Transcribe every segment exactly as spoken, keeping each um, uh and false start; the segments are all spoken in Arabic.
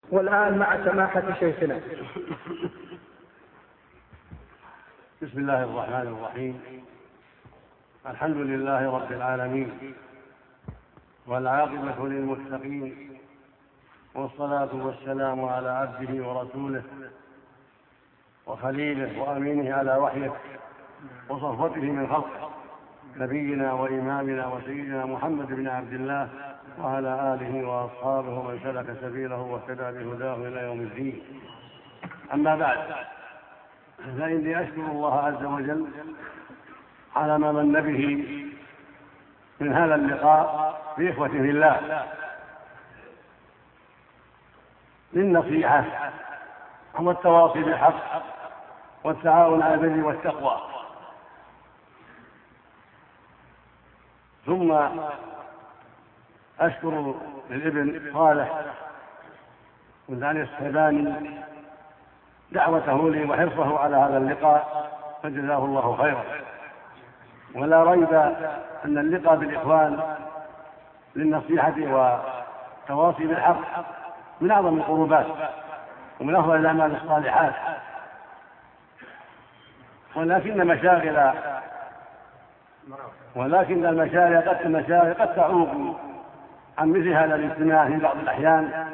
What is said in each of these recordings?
والآن مع سماحة شيخنا. بسم الله الرحمن الرحيم. الحمد لله رب العالمين، والعاقبة للمتقين، والصلاة والسلام على عبده ورسوله وخليله وأمينه على وحيه وصفوته من خلقه، نبينا وإمامنا وسيدنا محمد بن عبد الله وعلى آله وأصحابه ومن سلك سبيله واهتدى بهداه إلى يوم الدين. أما بعد، فإني أشكر الله عز وجل على ما من به من هذا اللقاء بإخوة في الله للنصيحة والتواصي بالحق والتعاون على البر والتقوى. ثم أشكر للابن صالح بن علي السباني دعوته لي وحرصه على هذا اللقاء، فجزاه الله خيرا. ولا ريب أن اللقاء بالإخوان للنصيحة والتواصي بالحق من أعظم القربات ومن أفضل الأعمال الصالحات، ولكن مشاغل ولكن المشاغل قد المشاغل قد تعوق عن مثل هذا الاجتماع في بعض الأحيان،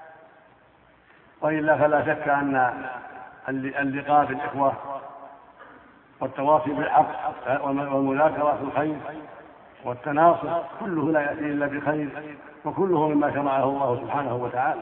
وإلا فلا شك أن اللقاء بالإخوة والتواصي بالحق والمذاكرة في الخير والتناصر كله لا يأتي إلا بخير، وكله مما شرعه الله سبحانه وتعالى.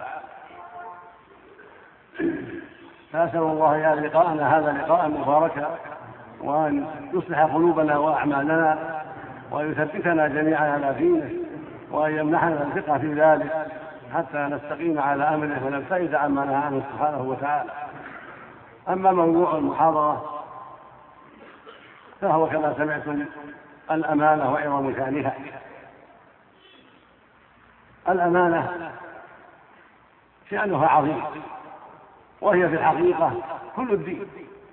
فأسأل الله يا لقاءنا هذا لقاء مباركا، وأن يصلح قلوبنا وأعمالنا، ويثبتنا جميعا على دينه، وأن يمنحنا الثقة في ذلك حتى نستقيم على أمره ونبتعد عما نهى عنه سبحانه وتعالى. أما موضوع المحاضرة فهو كما سمعتم الأمانة وعظم شأنها. الأمانة شأنها عظيم، وهي في الحقيقة كل الدين،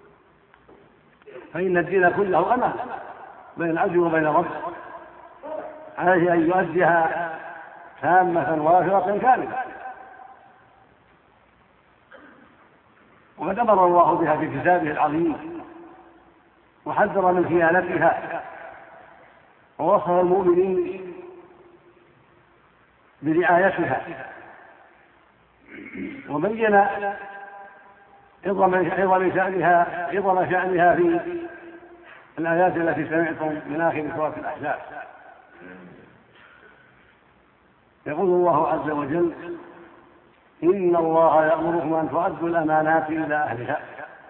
فإن الدين كله أمانة بين العبد وبين ربه، عليه أن يؤديها تامة وافرة كاملة. وقد أمر الله بها في كتابه العظيم وحذر من خيانتها، ووصف المؤمنين برعايتها، وبين عظم شأنها عظم شأنها في الآيات التي سمعتم من آخر سورة الأحزاب. يقول الله عز وجل: إن الله يأمركم أن تؤدوا الأمانات إلى أهلها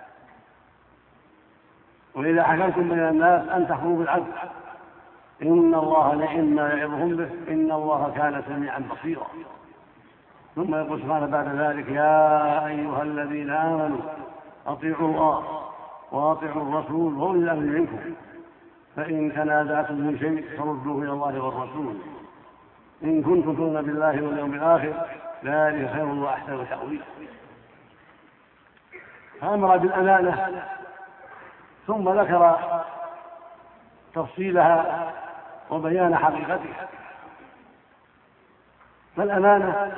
وإذا حكمتم بين الناس أن تحكموا بالعدل إن الله نعم ما يعظكم به إن الله كان سميعا بصيرا. ثم يقول سبحانه بعد ذلك: يا أيها الذين آمنوا أطيعوا الله وأطيعوا الرسول وأولي الأمر منكم فإن تنازعتم من شيء فردوه إلى الله والرسول إن كنتم تؤمنون بالله واليوم الآخر ذلك خير وأحسن تأويلا. فأمر بالأمانة ثم ذكر تفصيلها وبيان حقيقتها. فالأمانة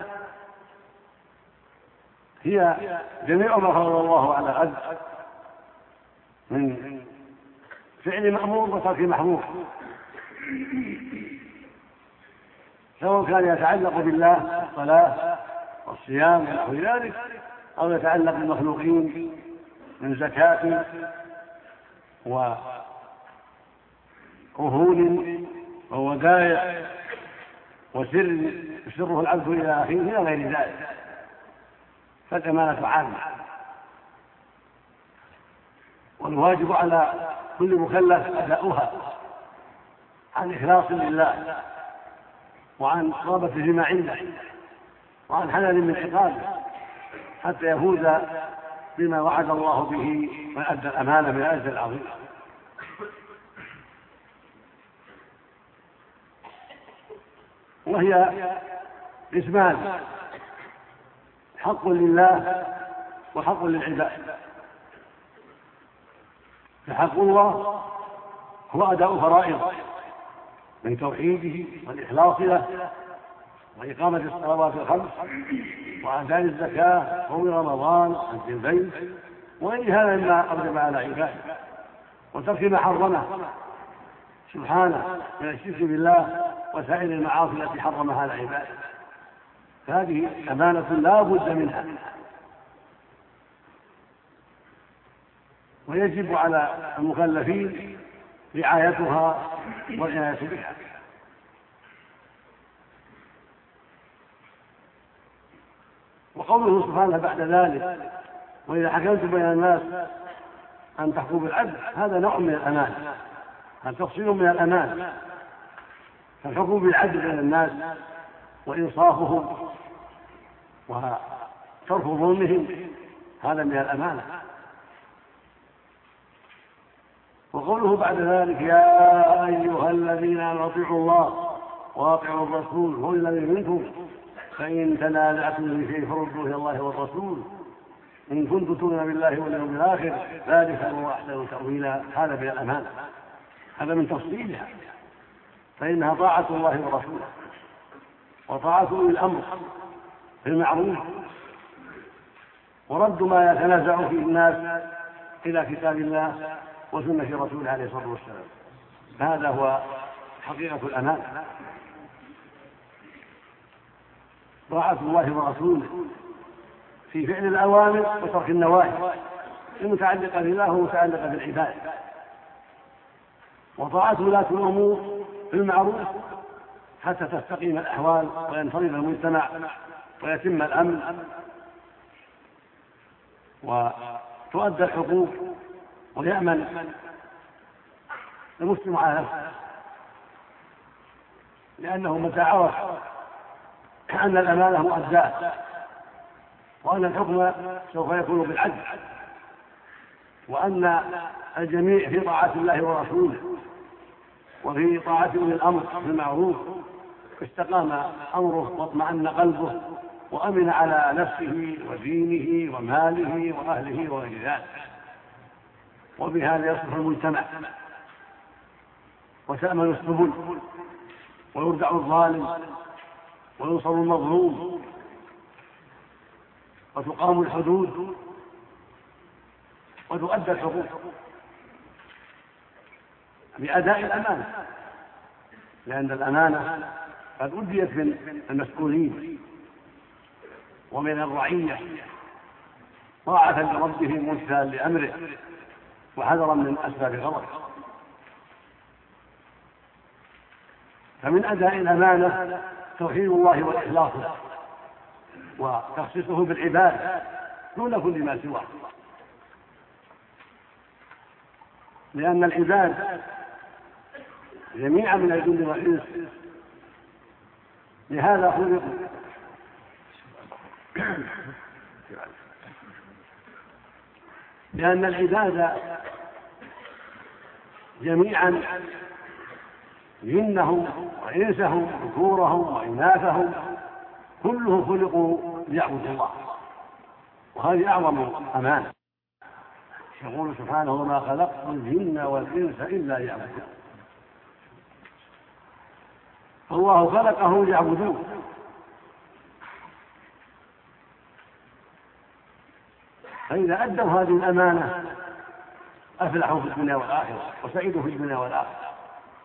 هي جميع ما فرض الله على العبد من فعل مأمور وترك محظور، سواء كان يتعلق بالله الصلاة والصيام ونحو ذلك، أو يتعلق بالمخلوقين من زكاة وعهود وودائع وسر يسره العبد إلى أخيه إلى غير ذلك. فالأمانة عامة، والواجب على كل مكلف أداؤها عن إخلاص لله وعن رغبة فيما عنده وعن حلال من عقابه حتى يفوز بما وعد الله به من أدى الأمانة من الأجر العظيم. وهي قسمان: حق لله وحق للعباد. فحق الله هو أداء فرائض من توحيده والإخلاص له وإقامة الصلوات الخمس وأداء الزكاة صوم رمضان حج البيت وغير هذا مما أوجب على عباده وترك ما حرمه سبحانه من الشرك بالله وسائر المعاصي التي حرمها على عباده. فهذه أمانة لا بد منها ويجب على المكلفين رعايتها والعناية بها. وقوله سبحانه بعد ذلك وإذا حكمتم بين الناس أن تحكموا بالعدل هذا نوع من الأمان، هذا تفصيل من الأمان. فالحكم بالعدل بين الناس وإنصافهم وترك ظلمهم هذا من الأمانة. وقوله بعد ذلك يا أيها الذين آمنوا اطيعوا الله وأطيعوا الرسول هو الذي منكم فإن تنازعتم في شيء فردوه إلى الله والرسول إن كنتم تؤمنون بالله واليوم الآخر ذلك هو أحسن تأويلا. هذا من الأمانة، هذا من تفصيلها، فإنها طاعة الله ورسوله وطاعة أولي الأمر في المعروف ورد ما يتنازع فيه الناس إلى كتاب الله وسنة رسوله عليه الصلاة والسلام. هذا هو حقيقة الأمانة، طاعة الله ورسوله في فعل الأوامر وترك النواهي المتعلقة بالله ومتعلقة بالعباد، وطاعة ولاة الأمور في المعروف حتى تستقيم الأحوال وينفرد المجتمع ويتم الأمن وتؤدى الحقوق ويأمن المسلم على نفسه، لأنه متى عرف أن الأمانة مؤداة وأن الحكم سوف يكون بالعدل وأن الجميع في طاعة الله ورسوله وفي طاعة أولي الأمر بالمعروف استقام أمره واطمأن قلبه وأمن على نفسه ودينه وماله وأهله وغير ذلك، وبهذا يصلح المجتمع وتأمن السبل ويردع الظالم وينصر المظلوم وتقام الحدود وتؤدى الحقوق بأداء الأمانة، لأن الأمانة قد أديت من المسؤولين ومن الرعية طاعة لربهم وامتثالا لأمره وحذرا من أسباب غضبه. فمن أداء الأمانة توحيد الله والإخلاص وتخصيصه بالعباد دون كل ما سواه، لأن العباد جميعا من الجن والإنس لهذا خلقوا لأن العباد جميعا جنهم وإنسهم ذكورهم وإناثهم كلهم خلقوا ليعبدوا الله، وهذه أعظم أمانة. يقول سبحانه وما خلقت الجن والإنس إلا ليعبدون، فالله خلقه ليعبدوه، فإذا أدوا هذه الأمانة أفلحوا في الدنيا والآخرة وسعيدوا في الدنيا والآخرة.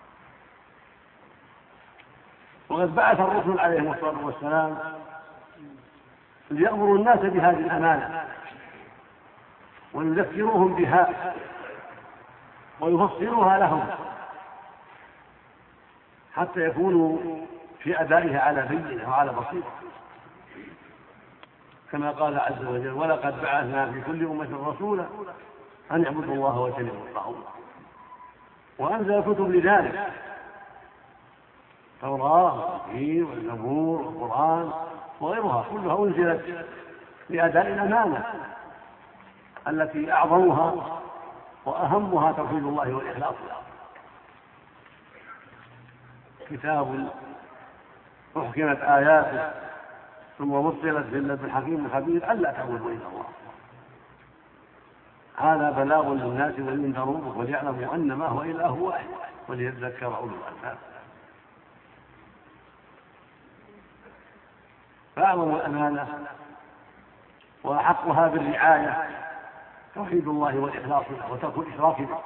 وقد بعث الرسل عليهم الصلاة والسلام ليأمروا الناس بهذه الأمانة ويذكروهم بها ويفصلوها لهم حتى يكونوا في أدائها على بينة وعلى بصيرة، كما قال عز وجل ولقد بعثنا في كل أمة رسولا أن اعبدوا الله واجتنبوا الطاغوت، وأنزل كتب لذلك التوراة والإنجيل والزبور والقرآن وغيرها كلها أنزلت لأداء الأمانة التي أعظمها وأهمها توحيد الله والإخلاص. كتاب أحكمت آياته ثم وصلت بالله الحكيم الخبير ألا تعبدوا إلا الله، هذا بلاغ للناس ولينذروا وليعلموا أنما هو إله واحد وليذكر أولو الألباب. فأعظم الأمانة وأحقها بالرعاية توحيد الله والإخلاص له وترك الإشراك به،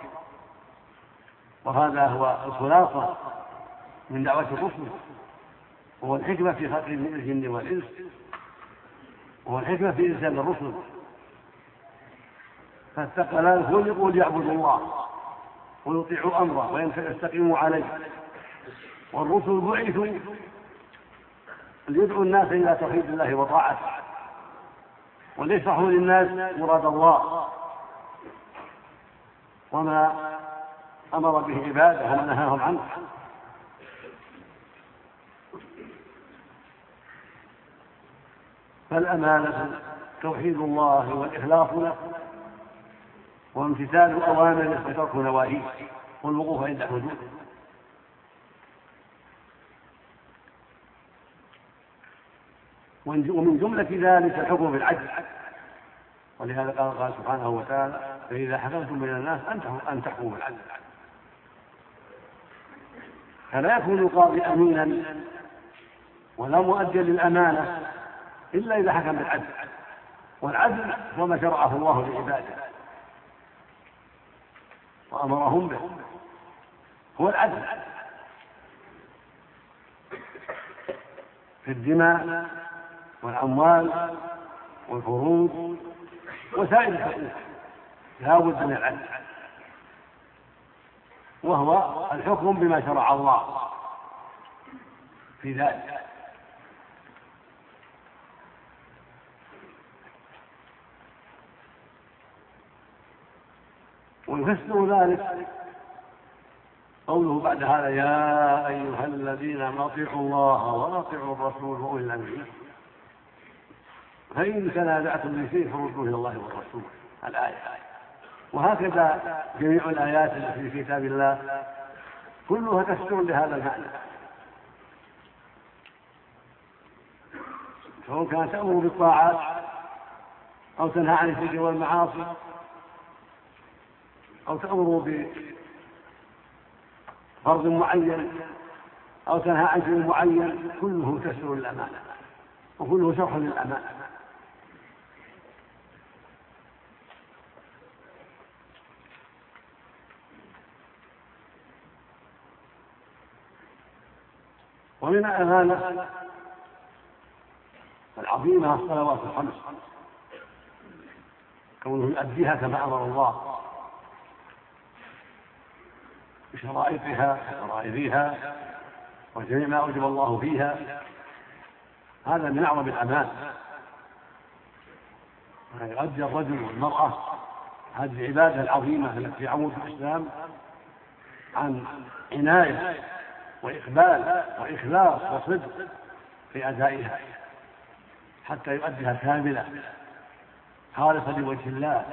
وهذا هو الخلاصة من دعوة الرسل، وهو الحكمة في خلق الجن والإنس، وهو الحكمة في إرسال الرسل. فالثقلان خلقوا ليعبدوا الله ويطيعوا أمره ويستقيموا عليه، والرسل بعثوا ليدعوا الناس إلى توحيد الله وطاعته وليشرحوا للناس مراد الله وما أمر به عباده وما نهاهم عنه. فالأمانة توحيد الله والإخلاص له وامتثال أوامره وترك نواهيه والوقوف عند حدوده. ومن جملة ذلك الحكم بالعدل، ولهذا قال قال سبحانه وتعالى: فإذا حكمتم بين الناس أن تحكموا بالعدل. فلا يكون القاضي أمينا ولا مؤديا للأمانة إلا إذا حكم بالعدل، والعدل هو ما شرعه الله لعباده وأمرهم به، هو العدل في الدماء والأموال والفروض وسائر الحقوق، لا بد من العدل، وهو الحكم بما شرع الله في ذلك. ويفسر ذلك قوله بعد هذا: يا أيها الذين آمنوا أطيعوا الله وأطيعوا الرسول وأولي الأمر منكم فإن تنازعتم في شيء فردوه إلى الله والرسول. الآية. وهكذا جميع الآيات التي في كتاب الله كلها تفسير لهذا المعنى، سواء كانت تأمر بالطاعات أو تنهى عن الشرك والمعاصي أو تأمر بفرض معين أو تنهى عن شيء معين، كله تفسير للأمانة وكله شرح للأمانة. ومن الأمانة العظيمة الصلوات الخمس، كونه يؤديها كما أمر الله بشرائطها وفرائضها وجميع ما أوجب الله فيها، هذا من أعظم الأمان. يؤدي الرجل والمرأة هذه العبادة العظيمة التي عمود الإسلام عن عناية وإقبال وإخلاص وصدق في أدائها حتى يؤديها كاملة خالصة لوجه الله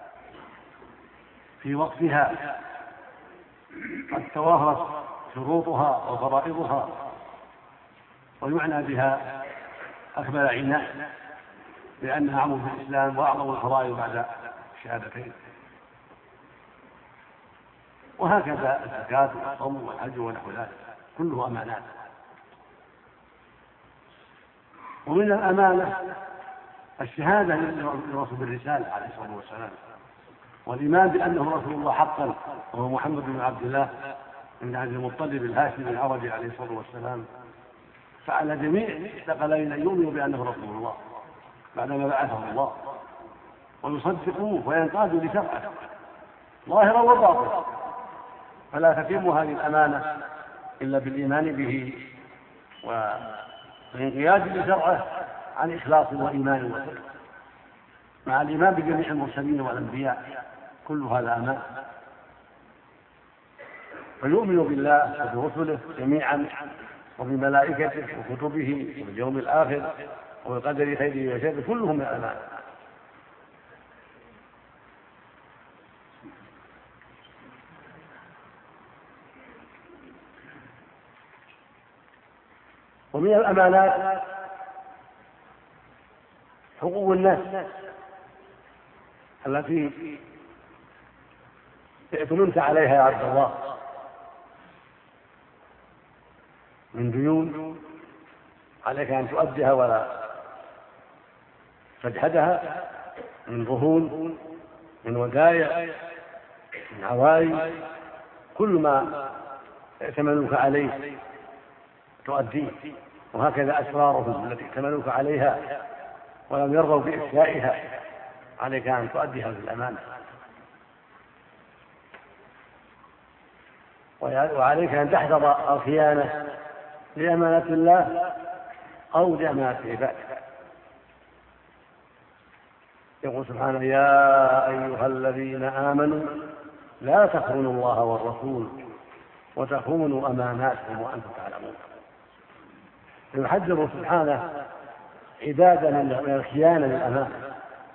في وقتها قد توافرت شروطها وفرائضها، ويعنى بها أكمل عناء لأنها عمود الإسلام وأعظم الفرائض بعد الشهادتين. وهكذا الزكاة والصوم والحج ونحو ذلك كله أمانات. ومن الأمانة الشهادة للرسول بالرسالة عليه الصلاة والسلام، والإيمان بأنه رسول الله حقا وهو محمد بن عبد الله بن عبد المطلب الهاشمي العربي عليه الصلاة والسلام. فعلى جميع الثقلين أن يؤمنوا بأنه رسول الله بعدما بعثه الله ويصدقوه وينقادوا لشرعه ظاهرا وباطنا، فلا تتم هذه الأمانة إلا بالإيمان به والانقياد لشرعه عن إخلاص وإيمان وصدق، مع الإيمان بجميع المرسلين والأنبياء، كل هذا أمان. فيؤمن بالله وبرسله جميعا وبملائكته وكتبه وباليوم الآخر وبقدر خيره وشره، كلهم من الأمان. ومن الأمانات حقوق الناس التي ائتمنت عليها يا عبد الله من ديون عليك أن تؤديها ولا تجحدها من رهون، من ودايع، من عوائد، كل ما ائتمنوك عليه تؤديه. وهكذا أسرارهم التي ائتمنوك عليها ولم يرضوا بإفشائها، عليك أن تؤديها بالأمانة، وعليك أن تحذر الخيانة لأمانة الله أو لأمانة عباده. يقول سبحانه: يا أيها الذين آمنوا لا تخونوا الله والرسول وتخونوا أماناتكم وأنتم تعلمون. يحذر سبحانه عبادنا من الخيانة للأمانة.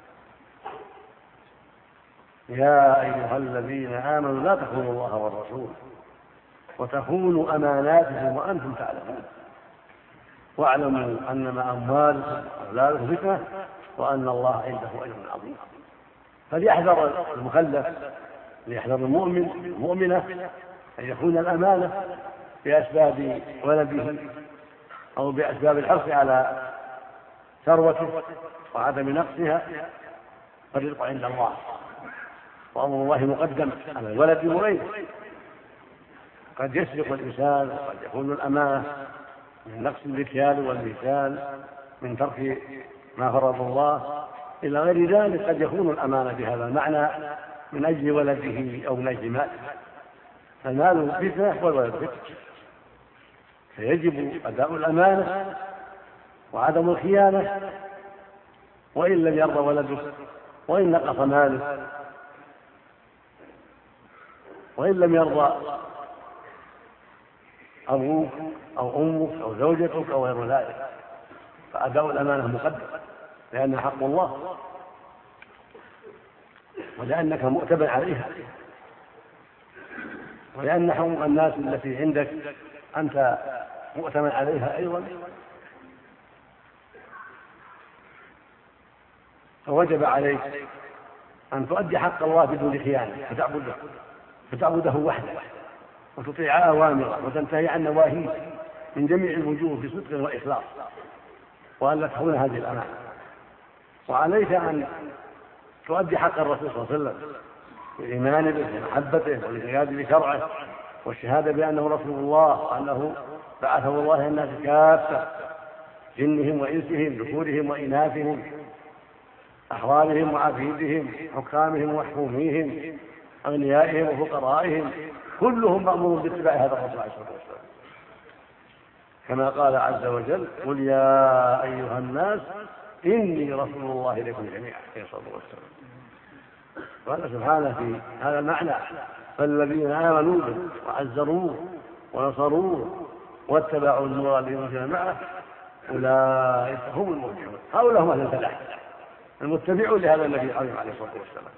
يا أيها الذين آمنوا لا تخونوا الله والرسول وتخونوا أماناتكم وأنتم تعلمون واعلموا أنما أموالكم وأولادكم فتنة وأن الله عنده أجر عظيم. فليحذر المكلف، ليحذر المؤمن المؤمنة أن يكون الأمانة بأسباب ولده أو بأسباب الحرص على ثروته وعدم نقصها، فالرزق عند الله، وأمر الله مقدم على الولد وغيره. قد يسرق الإنسان وقد يكون الأمانة من نقص المكيال والميزان، من ترك ما فرض الله إلى غير ذلك. قد يكون الأمانة بهذا المعنى من أجل ولده أو من أجل ماله، فالمال فتنة والولد فتنة، فيجب أداء الأمانة وعدم الخيانة، وإن لم يرضى ولده، وإن نقص ماله، وإن لم يرضى أبوك أو أمك أو زوجتك أو غير ذلك، فأداء الأمانة مقدم، لأنها حق الله ولأنك مؤتمن عليها، ولأن حقوق الناس التي عندك أنت مؤتمن عليها أيضا. فوجب عليك أن تؤدي حق الله بدون خيانة، فتعبده فتعبده وحده، وتطيع أوامره وتنتهي عن نواهيه من جميع الوجوه بصدق وإخلاص، وأن لا تخون هذه الأمانة. وعليك أن تؤدي حق الرسول صلى الله عليه وسلم بالإيمان به ومحبته والانقياد بشرعه والشهادة بأنه رسول الله، وأنه بعثه الله إلى الناس كافة، جنهم وإنسهم، ذكورهم وإناثهم، أحرارهم وعبيدهم، حكامهم وحكوميهم، أغنيائهم وفقرائهم، كلهم مأمور باتباع هذا الرسول عليه الصلاة والسلام، كما قال عز وجل: قل يا أيها الناس إني رسول الله إليكم جميعا عليه الصلاة والسلام. قال سبحانه في هذا المعنى: فالذين آمنوا به وعزروه ونصروه واتبعوا النور الذي أنزل معه أولئك هم المفلحون. هؤلاء هم أهل الفلاح المتبعون لهذا النبي عليه الصلاة والسلام.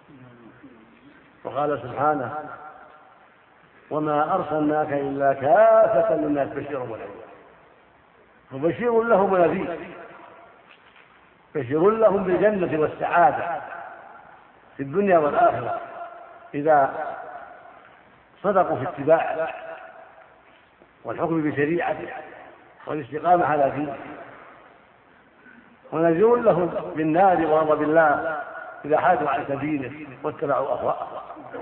وقال سبحانه: وما أرسلناك إلا كافة للناس بشيرا ونذيرا. فبشير لهم ونذير، بشير لهم بالجنة والسعادة في الدنيا والآخرة إذا صدقوا في اتباعه والحكم بشريعته والاستقامة على دينه، ونذير لهم بالنار وغضب الله إذا حادوا عن سبيله واتبعوا أهواءهم.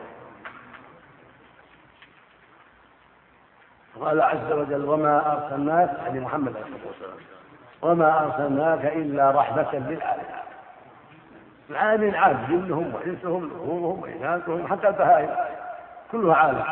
قال عز وجل: وما أرسلناك، يعني محمد عليه الصلاة والسلام، وما أرسلناك إلا رحمة للعالمين. العالمين عام، جنهم وإنسهم ذكورهم وإناثهم حتى البهائم كلها عالم،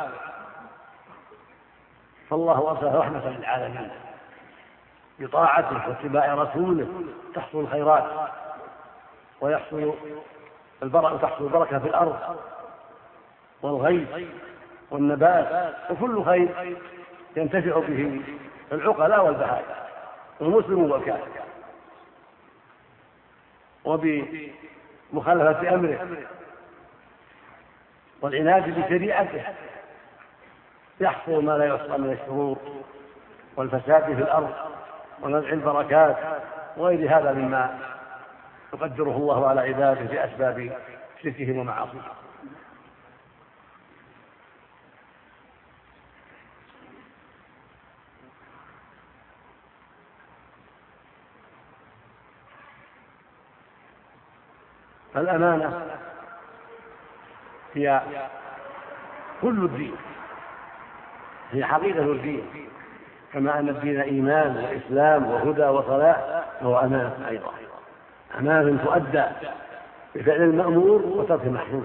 فالله أرسل رحمة للعالمين. بطاعته واتباع رسوله تحصل الخيرات ويحصل البركة، تحصل البركة في الأرض والغيث والنبات، وكل خير ينتفع به العقلاء والبهائم والمسلم والكافر. وبمخالفة أمره والعناد بشريعته يحصل ما لا يحصى من الشرور والفساد في الأرض ونزع البركات وغير هذا مما يقدره الله على عباده بأسباب شركهم ومعاصيهم. الأمانة هي كل الدين، هي حقيقة الدين، كما أن الدين إيمان وإسلام وهدى وصلاح هو أمانة أيضا، أمانة تؤدى بفعل المأمور وترك المحظور،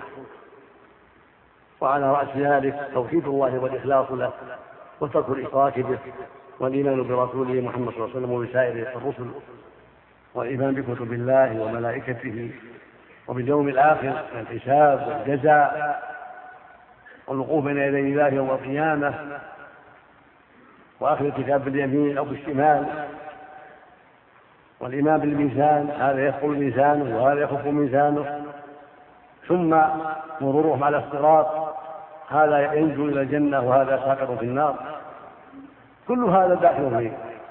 وعلى رأس ذلك توحيد الله والإخلاص له وترك الإشراك به والإيمان برسوله محمد صلى الله عليه وسلم وبسائر الرسل، والإيمان بكتب الله وملائكته وباليوم الآخر والحساب والجزاء والوقوف بين يدي الله يوم القيامة وآخر الكتاب باليمين أو بالشمال، والإيمان بالميزان، هذا يثقل ميزانه وهذا يخف ميزانه، ثم مرورهم على الصراط، هذا ينجو إلى الجنة وهذا ساقط في النار. كل هذا داخل في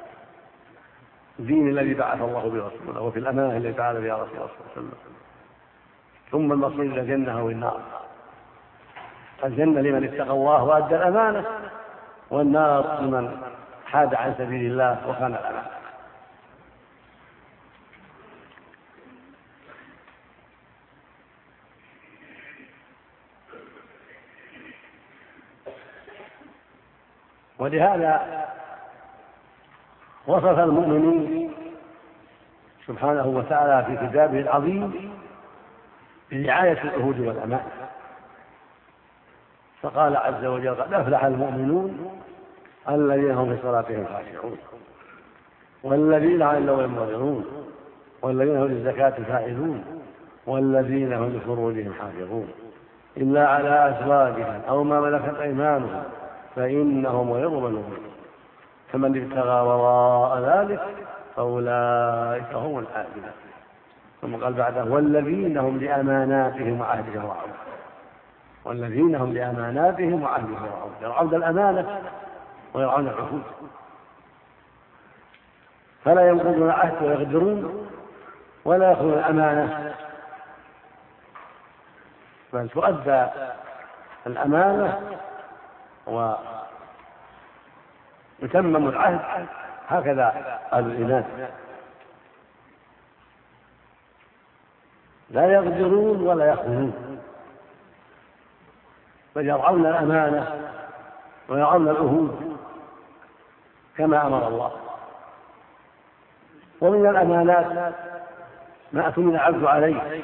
الدين الذي بعث الله برسوله وفي الأمانة التي تعالى بها رسول الله صلى الله عليه وسلم. ثم المصير إلى الجنة أو النار، الجنة لمن اتقى الله وأدى الأمانة، والنار لمن حاد عن سبيل الله وخان الأمانة. ولهذا وصف المؤمنين سبحانه وتعالى في كتابه العظيم برعاية العهود والأمانة، فقال عز وجل: قد أفلح المؤمنون الذين هم في صلاتهم خاشعون والذين عن اللغو معرضون والذين هم للزكاة فاعلون والذين هم لفروجهم حافظون إلا على أزواجهم أو ما ملكت أيمانهم فإنهم غير ملومون فمن ابتغى وراء ذلك فأولئك هم العادون. ثم قال بعده: والذين هم لأماناتهم وعهدهم راعون والذين هم لأماناتهم وعهدهم راعون، يرعون الأمانة ويرعون العهود، فلا ينقضون العهد ويغدرون ولا يأخذون الأمانة، بل تؤدى الأمانة ويتمم العهد. هكذا أهل الإيمان، لا يغدرون ولا يخونون، بل يرعون الأمانة ويرعون العهود كما أمر الله. ومن الأمانات ما أتمنى العبد عليه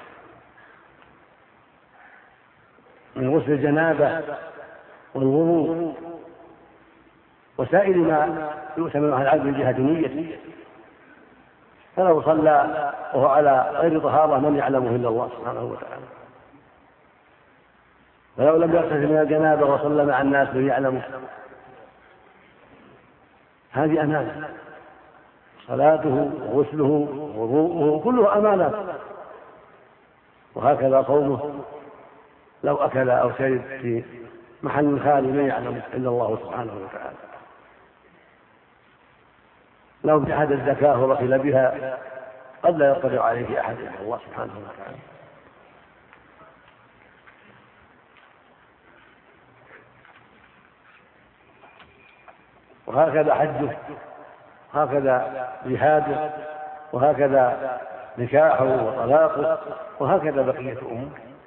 من غسل الجنابة والوضوء وسائر ما يؤتمن على العبد من جهة نيته، فلو صلى وهو على غير طهارة من يعلمه إلا الله سبحانه وتعالى، ولو لم يغتسل من الجنابة وصلى مع الناس من يعلمه، هذه أمانة، صلاته وغسله ووضوءه كله أمانة. وهكذا صومه، لو أكل أو شرب في محل خالي من يعلمه إلا الله سبحانه وتعالى، لو ابتعد الزكاة وبخل بها قد لا يطلع عليه أحد إلا الله سبحانه وتعالى. وهكذا حجه، وهكذا جهاده، وهكذا نكاحه وطلاقه، وهكذا بقية أمور،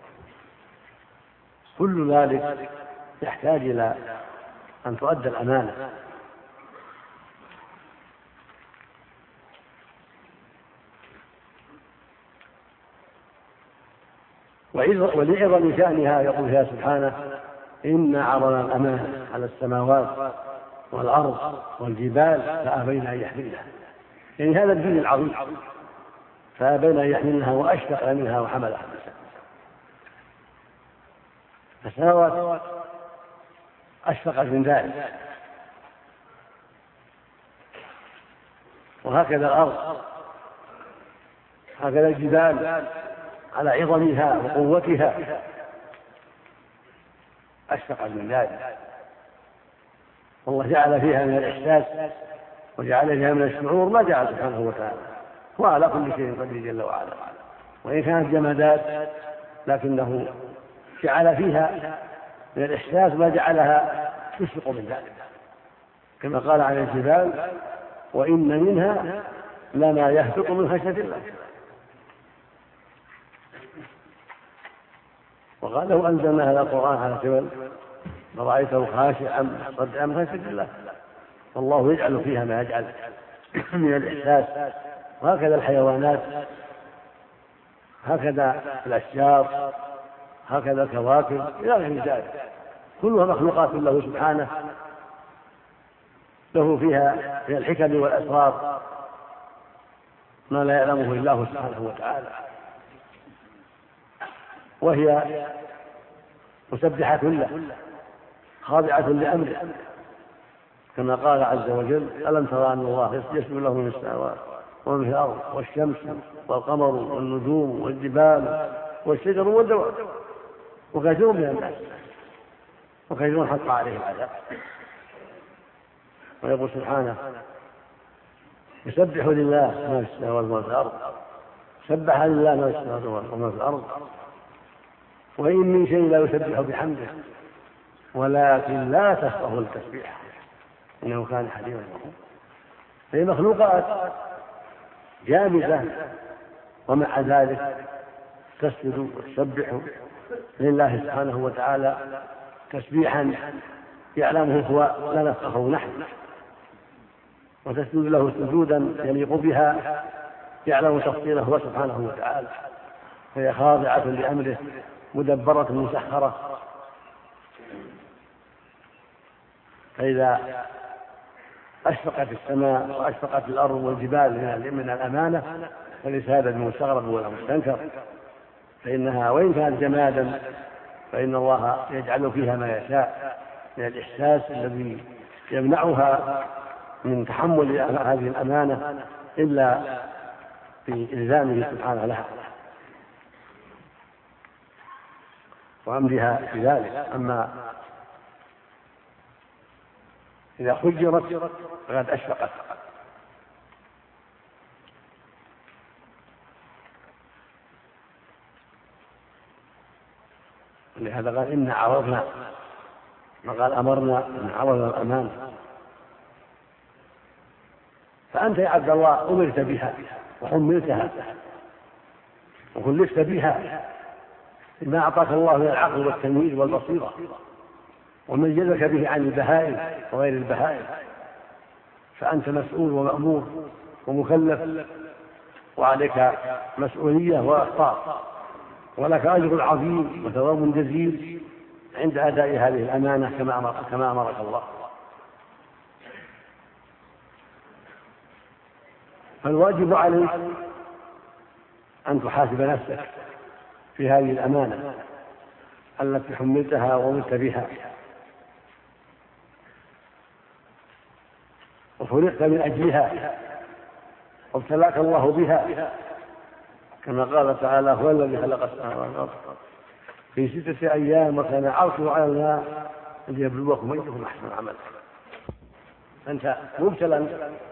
كل ذلك يحتاج إلى أن تؤدى الأمانة. ولعظم شأنها يقول فيها سبحانه: إنا عرضنا الأمانة على السماوات والأرض والجبال فأبين أن يحملنها، يعني هذا الدين العظيم، فأبين أن يحملنها وأشفق منها وحملها الإنسان. السماوات أشفقت من ذلك، وهكذا الأرض، هكذا الجبال على عظمها وقوتها أشفقت من ذلك، والله جعل فيها من الإحساس وجعل فيها من الشعور ما جعل سبحانه وتعالى، وعلى كل شيء قدير جل وعلا. وإن كانت جمادات لكنه جعل فيها من الإحساس ما جعلها تشفق من ذلك، كما قال عن الجبال: وإن منها لما يهبط من خشية الله. وقال لو أنزلنا هذا القرآن على جبل لرأيته خاشعا متصدعا من خشية الله. والله يجعل فيها ما يجعل من الإحساس. وهكذا الحيوانات، هكذا الأشجار، هكذا الكواكب إلى غير ذلك، كلها مخلوقات له سبحانه، له فيها من الحكم والأسرار ما لا يعلمه إلا الله سبحانه وتعالى، وهي مسبحة له خاضعة لأمره، كما قال عز وجل: ألم ترى أن الله يسجد له من السماوات ومن في الأرض والشمس والقمر والنجوم والجبال والشجر والدواب وكثير من الناس وكثير حق عليه العذاب. ويقول سبحانه: يسبح لله ما في السماوات وما في الأرض، سبح لله ما في السماوات وما في الأرض، وإن من شيء لا يسبح بحمده ولكن لا تفقهوا التسبيح إنه كان حليما غفورا. هي مخلوقات جامدة ومع ذلك تسجد وتسبح لله سبحانه وتعالى تسبيحا يعلمه هو لا نفقهه نحن، وتسجد له سجودا يليق بها يعلم تفصيله هو سبحانه وتعالى، فهي خاضعة لأمره مدبرة مسخرة. فإذا أشفقت السماء وأشفقت الأرض والجبال من الأمانة فليس هذا المستغرب ولا مستنكر، فإنها وإن كانت جمادا فإن الله يجعل فيها ما يشاء من الإحساس الذي يمنعها من تحمل هذه الأمانة إلا بإلزامه سبحانه لها وأمرها في ذلك. أما إذا خجرت فقد أشفقت. لهذا قال: إن عرضنا، ما قال أمرنا، إن عرضنا الأمانة. فأنت يا عبد الله أمرت بها وحملتها وكلفت بها بما أعطاك الله من العقل والتمييز والبصيرة وميزك به عن البهائم وغير البهائم، فأنت مسؤول ومأمور ومكلف وعليك مسؤولية وأخطاء، ولك أجر عظيم وثواب جزيل عند أداء هذه الأمانة كما أمر كما أمرك الله. فالواجب عليك أن تحاسب نفسك في هذه الأمانة التي حملتها ومت بها وخلقت من أجلها وابتلاك الله بها، كما قال تعالى: هو الذي خلق السماوات والأرض في ستة أيام وكان عرشه على الماء ليبلوكم أيكم أحسن عملا. أنت مبتلى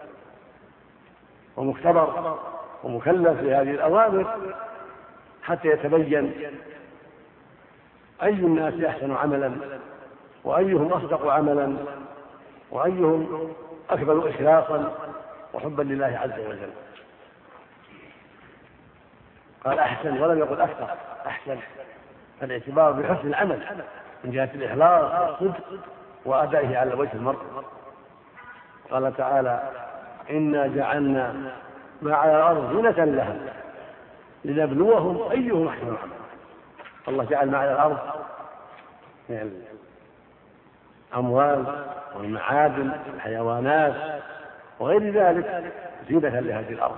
ومختبر ومكلف بهذه الأوامر حتى يتبين أي الناس أحسن عملا وأيهم أصدق عملا وأيهم أكبر إخلاصا وحبا لله عز وجل. قال أحسن ولم يقل أكثر، أحسن، الاعتبار بحسن العمل من جهة الإخلاص والصدق وأدائه على وجه المرء. قال تعالى: إنا جعلنا ما على الأرض زينة لها لنبلوهم أيهم أحسن عملا. الله جعل ما على الأرض يعني الأموال والمعادن والحيوانات وغير ذلك زينة لهذه الأرض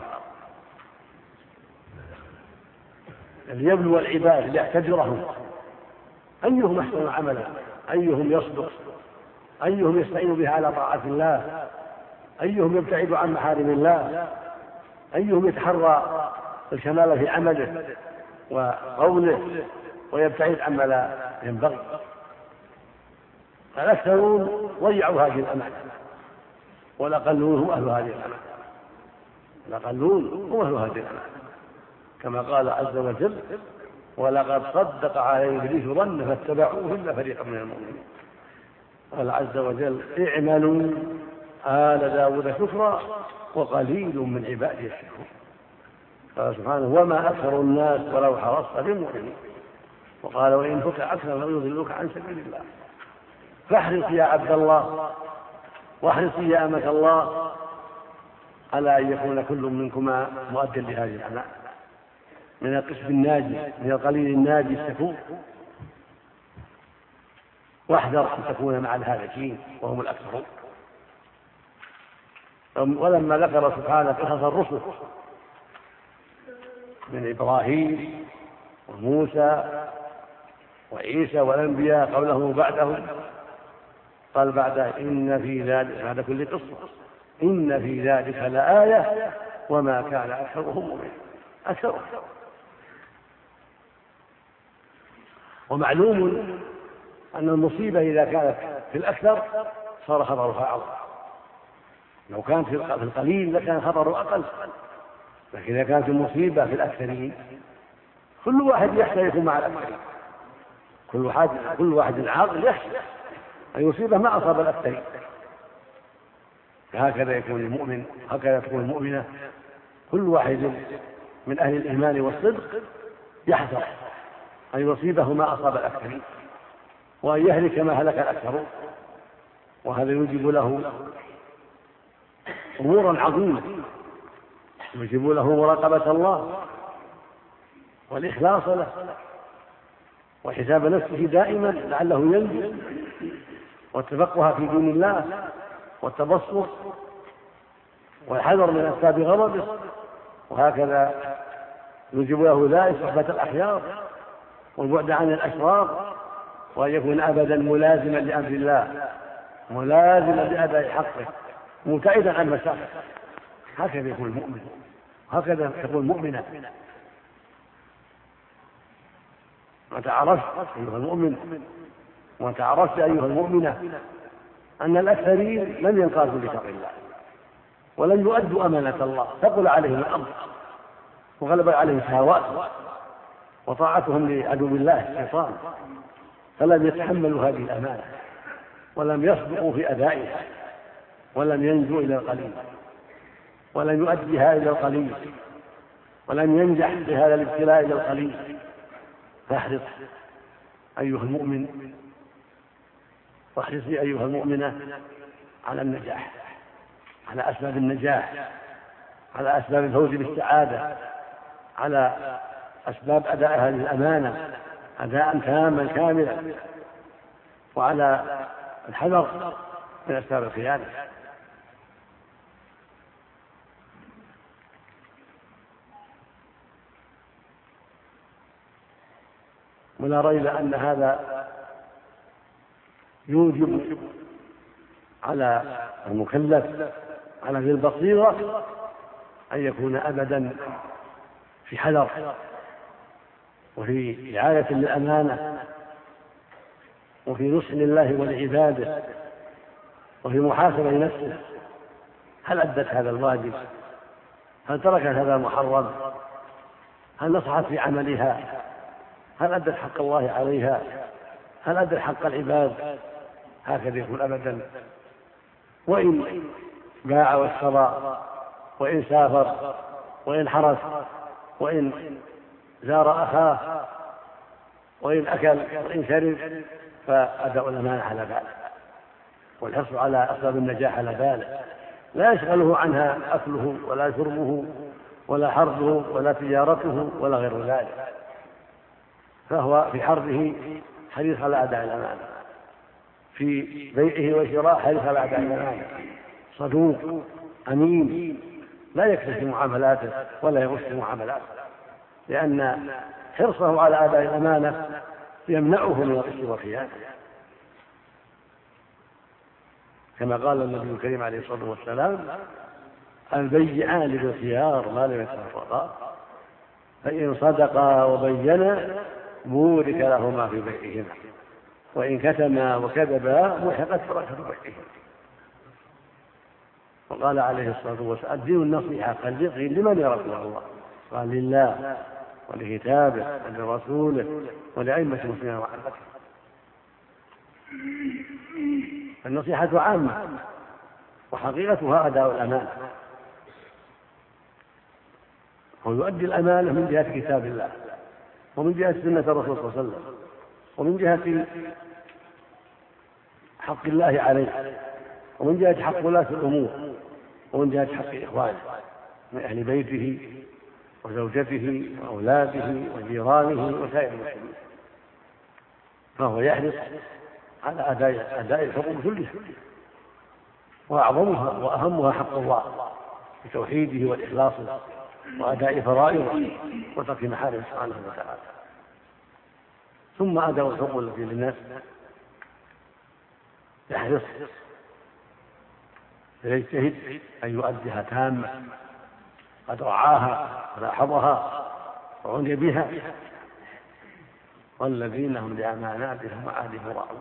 ليبلو العباد ليعتبرهم أيهم أحسن عملا، أيهم يصدق، أيهم يستعين بها على طاعة الله، أيهم يبتعد عن محارم الله، أيهم يتحرى الكمال في عمله وقوله ويبتعد عما لا ينبغي. الأكثرون ضيعوا هذه الأمانة والأقلون هم أهل هذه الأمانة، الأقلون هم أهل هذه الأمانة، كما قال عز وجل: ولقد صدق عليه إبليس ظنه فاتبعوه إلا فريقا من المؤمنين. قال عز وجل: اعملوا آل داود شكرا وقليل من عبادي الشكور. قال سبحانه وما أكثر الناس ولو حرصت بمؤمنين، وقال وإن تطع أكثر فيضلوك عن سبيل الله. فاحرص يا عبد الله واحرصي يا أمة الله على أن يكون كل منكما مؤدى لهذه الأعمال، من القسم الناجي، من القليل الناجي السكون. واحذر أن تكون مع الهالكين وهم الأكثرون. ولما ذكر سبحانه قصص الرسل من إبراهيم وموسى وعيسى والأنبياء قبله وبعده، قال بعده إن في ذلك، بعد كل قصة إن في ذلك لآية وما كان أكثرهم مؤمنين. أكثرهم. ومعلوم أن المصيبة إذا كانت في الأكثر صار خطرها أعظم. لو كانت في القليل لكان خطره أقل، لكن إذا كانت المصيبة في الأكثرين كل واحد يحترق مع الأكثرين. كل واحد كل واحد عاقل يخشى أن يصيبه ما أصاب الأكثرين. هكذا يكون المؤمن، هكذا تكون المؤمنة. كل واحد من أهل الإيمان والصدق يحذر أن يصيبه ما أصاب الأكثرين وأن يهلك ما هلك الأكثرون. وهذا يوجب له أمورا عظيمة، يوجب له مراقبة الله والإخلاص له وحساب نفسه دائما لعله ينجو، والتفقه في دين الله والتبصر والحذر من أسباب غضبه. وهكذا يوجب له ذلك صحبة الأخيار والبعد عن الأشرار، وأن يكون أبدا ملازما لأمر الله، ملازما لأداء حقه، مبتعدا عن مساخه. هكذا يكون المؤمن، هكذا تكون المؤمنة. وتعرفت أيها المؤمن وتعرفت أيها المؤمنة أن الأكثرين لم ينقادوا لشرع الله ولم يؤدوا أمانة الله، ثقل عليهم الأمر وغلب عليهم شهوات وطاعتهم لعدو الله الشيطان، فلم يتحملوا هذه الأمانة ولم يصدقوا في أدائها ولم ينجوا إلى القليل ولم يؤديها إلى القليل ولم ينجح بهذا الابتلاء إلى القليل. فاحرص أيها المؤمن واحرصي أيها المؤمنة على النجاح، على أسباب النجاح، على أسباب الفوز بالسعادة، على أسباب أداء هذه الأمانة أداء تاما كاملا، وعلى الحذر من أسباب الخيانة. ولا ريب أن هذا يوجب على المكلف على ذي البصيرة أن يكون أبدا في حذر وفي رعاية للأمانة وفي نصح لله ولعباده وفي محاسبة نفسه. هل أدت هذا الواجب؟ هل تركت هذا المحرم؟ هل نصحت في عملها؟ هل أدت حق الله عليها؟ هل أدت حق العباد؟ هكذا يكون أبدا. وإن باع واشترى، وإن سافر، وإن حرس، وإن زار أخاه، وإن أكل وإن شرب، فأداء الأمانة على باله والحرص على أسباب النجاح على باله، لا يشغله عنها أكله ولا شربه ولا حربه ولا تجارته ولا غير ذلك، فهو في حربه حريص على أداء الأمانة، في بيعه وشراء حريص على أداء الأمانة، صدوق أمين لا يكتشف معاملاته ولا يغش معاملاته، لأن حرصه على أداء الأمانة يمنعه من الغش والخيانة، كما قال النبي الكريم عليه الصلاة والسلام: البيعان بالخيار ما لم يتفرقا، فإن صدقا وبينا بورك لهما في بيعهما، وإن كتما وكذبا محقت بركة بيعهما. وقال عليه الصلاة والسلام: الدين النصيحة، قال قيل لمن يا رسول الله؟ قال: لله ولكتابه ولرسوله ولأئمة المسلمين وعامته. النصيحة عامة وحقيقتها أداء الأمانة، ويؤدي الأمانة من جهة كتاب الله ومن جهة سنة الرسول صلى الله عليه وسلم ومن جهة حق الله عليه ومن جهة حق ولاة الأمور ومن جهة حق إخوانه من أهل بيته وزوجته وأولاده وجيرانه وسائر المسلمين، فهو يحرص على أداء أداء الحقوق كلها، وأعظمها وأهمها حق الله بتوحيده والإخلاص وأداء فرائضه وترك محارمه سبحانه وتعالى، ثم أداء الحقوق التي للناس يحرص فيجتهد أن يؤديها تامة، قد رعاها ولاحظها وعني بها، والذين هم لأماناتهم وعهدهم راعون.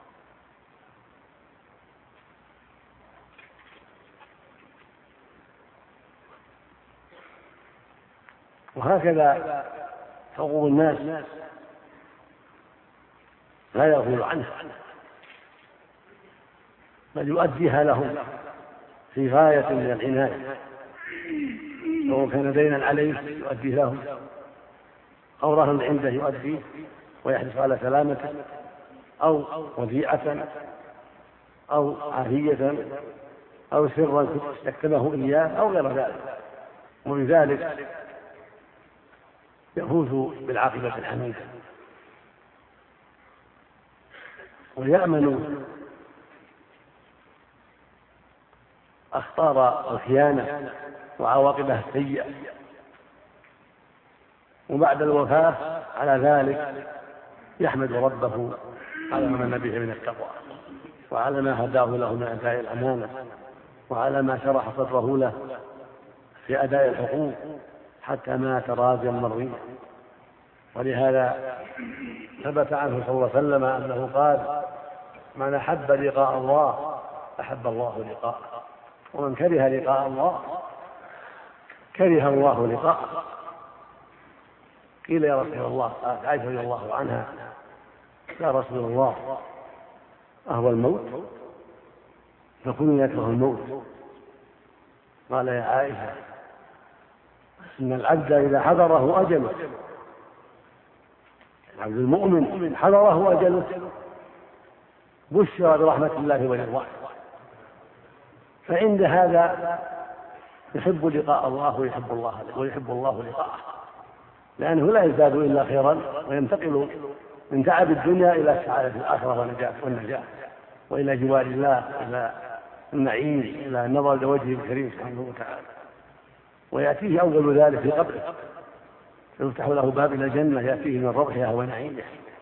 وهكذا حقوق الناس لا يغفل عنها بل يؤديها لهم في غاية من العناية، لو كان دينا عليه يؤديه لهم أو رهن عنده يؤديه ويحرص على سلامته، أو وديعة أو عافية أو سرا يكتبه إياه أو غير ذلك، وبذلك يفوز بالعاقبة الحميدة ويأمن أخطار الخيانة وعواقبها السيئة، وبعد الوفاة على ذلك يحمد ربه على ما من به من التقوى وعلى ما هداه له من أداء الأمانة وعلى ما شرح صدره له في أداء الحقوق حتى مات راضيا مرضيا. ولهذا ثبت عنه صلى الله عليه وسلم أنه قال: من أحب لقاء الله أحب الله لقاءه، ومن كره لقاء الله كره الله لقاءه. قيل: يا رسول الله، قالت عائشة رضي الله عنها: يا رسول الله، أهوى الموت؟ فكل يكره الموت. قال: يا عائشة، إن العبد إذا حضره أجله، العبد المؤمن حضره أجله بشر برحمة الله ورضوانه، فعند هذا يحب لقاء الله ويحب الله ويحب الله لقاءه، لأنه لا يزداد إلا خيرا وينتقل من تعب الدنيا إلى سعادة الآخرة والنجاة وإلى جوار الله، إلى النعيم، إلى النظر لوجهه الكريم سبحانه وتعالى. ويأتيه أول ذلك في قبره، يفتح له باب إلى الجنة يأتيه من روحها ونعيمها.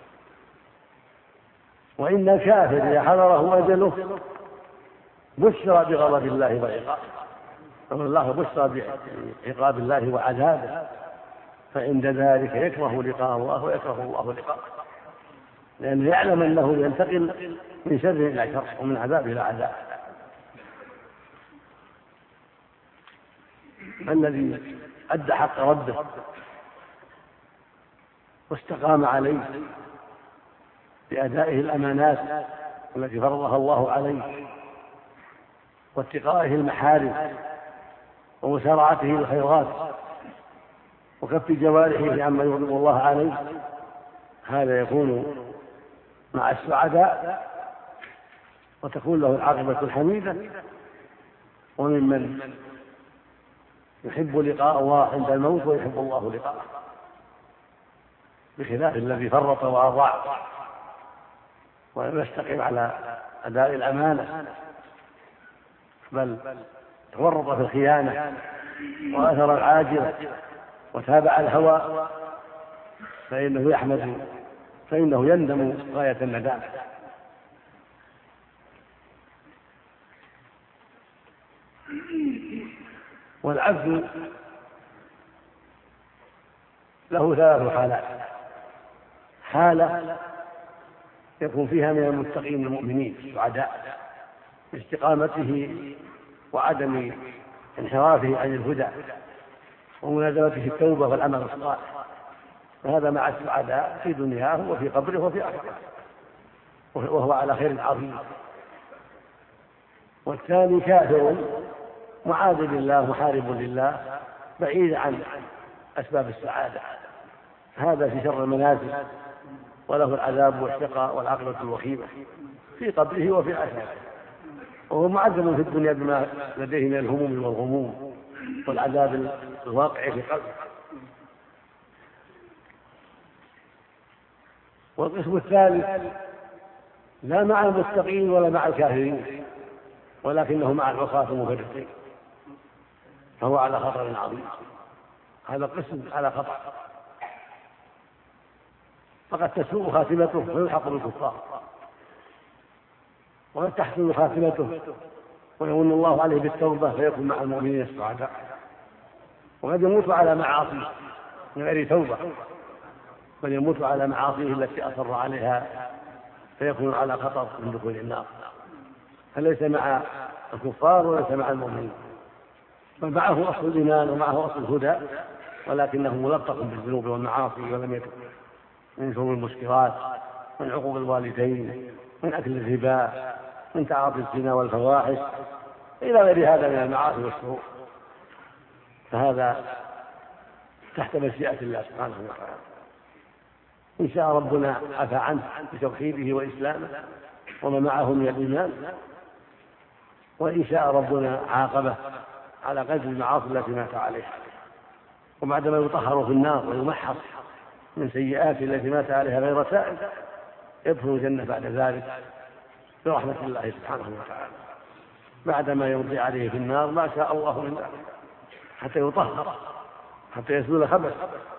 وإن الكافر إذا حضره أجله بشر بغضب الله وعقابه، والله بشر بعقاب الله وعذابه، فعند ذلك يكره لقاء الله ويكره الله لقاءه، لأنه يعلم أنه ينتقل من شر إلى شر ومن عذاب إلى عذاب. الذي أدى حق ربه واستقام عليه بأدائه الأمانات التي فرضها الله عليه واتقائه المحارم ومسارعته للخيرات وكف جوارحه عما يغضب الله عليه، هذا يكون مع السعداء وتكون له العاقبة الحميدة، وممن يحب لقاء الله عند الموت ويحب الله لقاءه، بخلاف الذي فرط وأضاع ولم يستقم على أداء الأمانة بل تورط في الخيانة وأثر العاجلة وتابع الهوى، فإنه يحمد فإنه يندم غاية الندامة. والعبد له ثلاث حالات: حالة يكون فيها من المتقين المؤمنين السعداء باستقامته وعدم انحرافه عن الهدى وملازمته التوبة والعمل الصالح، وهذا مع السعداء في دنياه وفي قبره وفي آخرته، وهو على خير عظيم. والثاني كافر معاذ لله محارب لله بعيد عن أسباب السعادة. هذا في شر المنازل، وله العذاب والشقاء والعقبة الوخيمة في قبره وفي آخرته، وهو معذب في الدنيا بما لديه من الهموم والغموم والعذاب الواقع في قلبه. والقسم الثالث لا مع المتقين ولا مع الكافرين، ولكنه مع العصاة المفرطين، فهو على خطر عظيم. هذا القسم على خطر، فقد تسوء خاتمته ويلحق بالكفار، وقد تحسن خاتمته ويمن الله عليه بالتوبة فيكون مع المؤمنين السعداء، وقد يموت على معاصيه من غير توبة، بل يموت على معاصيه التي أصر عليها فيكون على خطر من دخول النار، فليس مع الكفار وليس مع المؤمنين، بل معه أصل الإيمان ومعه أصل الهدى، ولكنه ملطخ بالذنوب والمعاصي ولم يتب من شرب المسكرات، من عقوق الوالدين، من أكل الربا، من تعاطي الزنا والفواحش، إلى غير هذا من المعاصي والشرور، فهذا تحت مشيئة الله سبحانه وتعالى. إن شاء ربنا عفى عنه بتوحيده وإسلامه وما معه من الإيمان، وإن شاء ربنا عاقبه على قدر المعاصي التي مات عليها، وبعدما يطهر في النار ويمحص من سيئات التي مات عليها غير تائب يدخل الجنة بعد ذلك برحمة الله سبحانه وتعالى، بعدما يمضي عليه في النار ما شاء الله من ذلك حتى يطهر، حتى يزول خبث.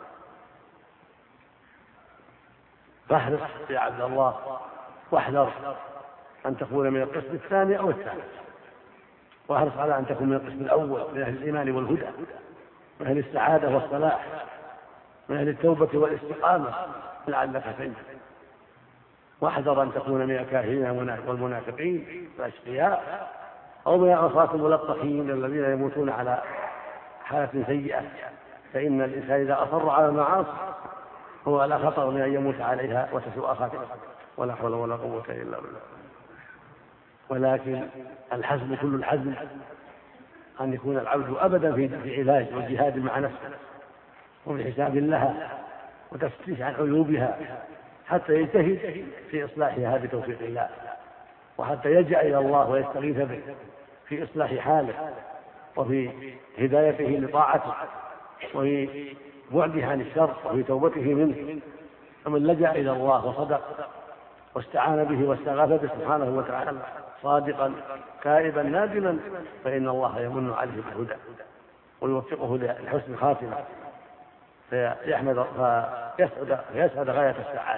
فاحرص يا عبد الله واحذر أن تكون من القسم الثاني أو الثالث، واحرص على أن تكون من القسم الأول من أهل الإيمان والهدى، من أهل السعادة والصلاح، من أهل التوبة والاستقامة لعلك تنجو. واحذر أن تكون من الكافرين والمنافقين والأشقياء، أو من العصاة الملطخين الذين يموتون على حالة سيئة، فإن الإنسان إذا أصر على المعاصي هو على خطر من أن يموت عليها وتسوء خاتمته، ولا حول ولا قوة إلا بالله. ولكن الحزم كل الحزم أن يكون العبد أبدا في علاج والجهاد مع نفسه وفي حساب لها وتفتيش عن عيوبها، حتى يجتهد في إصلاحها بتوفيق الله، وحتى يلجأ إلى الله ويستغيث به في إصلاح حاله وفي هدايته لطاعته وفي بعده عن الشر وفي توبته منه. فمن لجأ إلى الله وصدق واستعان به واستغاث به سبحانه وتعالى صادقا تائبا نادما، فإن الله يمن عليه بالهدى ويوفقه لحسن الخاتمة فيحمد فيسعد فيسعد غاية السعادة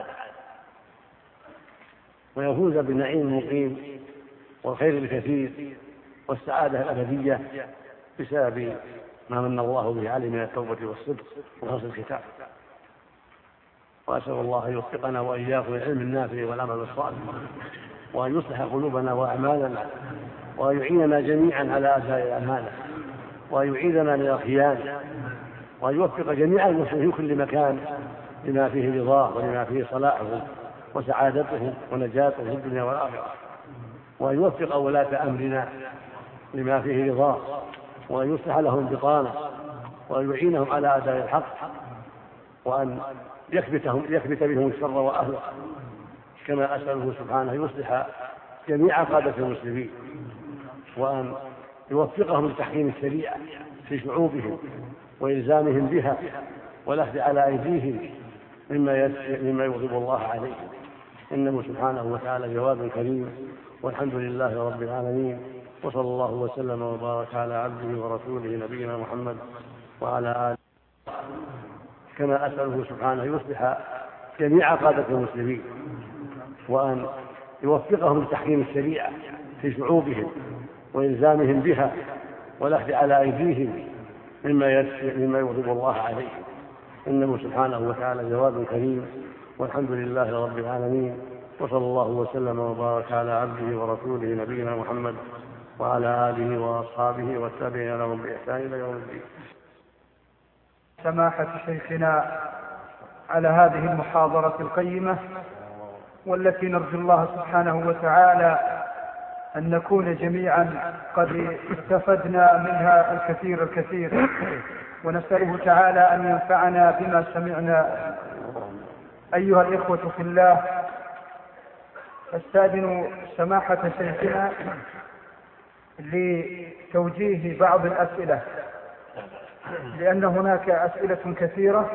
ويفوز بالنعيم المقيم والخير الكثير والسعادة الأبدية بسبب ما من الله به عليه من التوبة والصدق وحسن الختام. وأسأل الله أن يوفقنا وإياكم للعلم النافع والعمل الصالح، وأن يصلح قلوبنا وأعمالنا، وأن يعيننا جميعا على أداء الأمانة، وأن يعيذنا من الخيانة، وأن يوفق جميع المسلمين في كل مكان لما فيه رضاه ولما فيه صلاحهم وسعادتهم ونجاتهم في الدنيا والآخرة، وأن يوفق ولاة أمرنا لما فيه رضاه، وأن يصلح لهم بطانة، وأن يعينهم على أداء الحق، وأن يكبتهم يكبت بهم الشر وأهله، كما أسأله سبحانه يصلح جميع قادة المسلمين، وأن يوفقهم لتحكيم الشريعة في شعوبهم وإلزامهم بها والأخذ على أيديهم مما مما يغضب الله عليهم، إنه سبحانه وتعالى جواد كريم. والحمد لله رب العالمين، وصلى الله وسلم وبارك على عبده ورسوله نبينا محمد وعلى آله، كما أسأله سبحانه يصلح جميع قادة المسلمين، وأن يوفقهم لتحكيم الشريعة في شعوبهم وإلزامهم بها والأخذ على أيديهم مما مما يغضب الله عليهم، إنه سبحانه وتعالى جواد كريم. والحمد لله رب العالمين، وصلى الله وسلم وبارك على عبده ورسوله نبينا محمد وعلى آله وأصحابه والتابعين لهم بإحسان إلى يوم الدين. سماحة شيخنا على هذه المحاضرة القيمة، والتي نرجو الله سبحانه وتعالى أن نكون جميعا قد استفدنا منها الكثير الكثير، ونسأله تعالى أن ينفعنا بما سمعنا. أيها الإخوة في الله، أستأذن سماحة شيخنا لتوجيه بعض الأسئلة، لأن هناك أسئلة كثيرة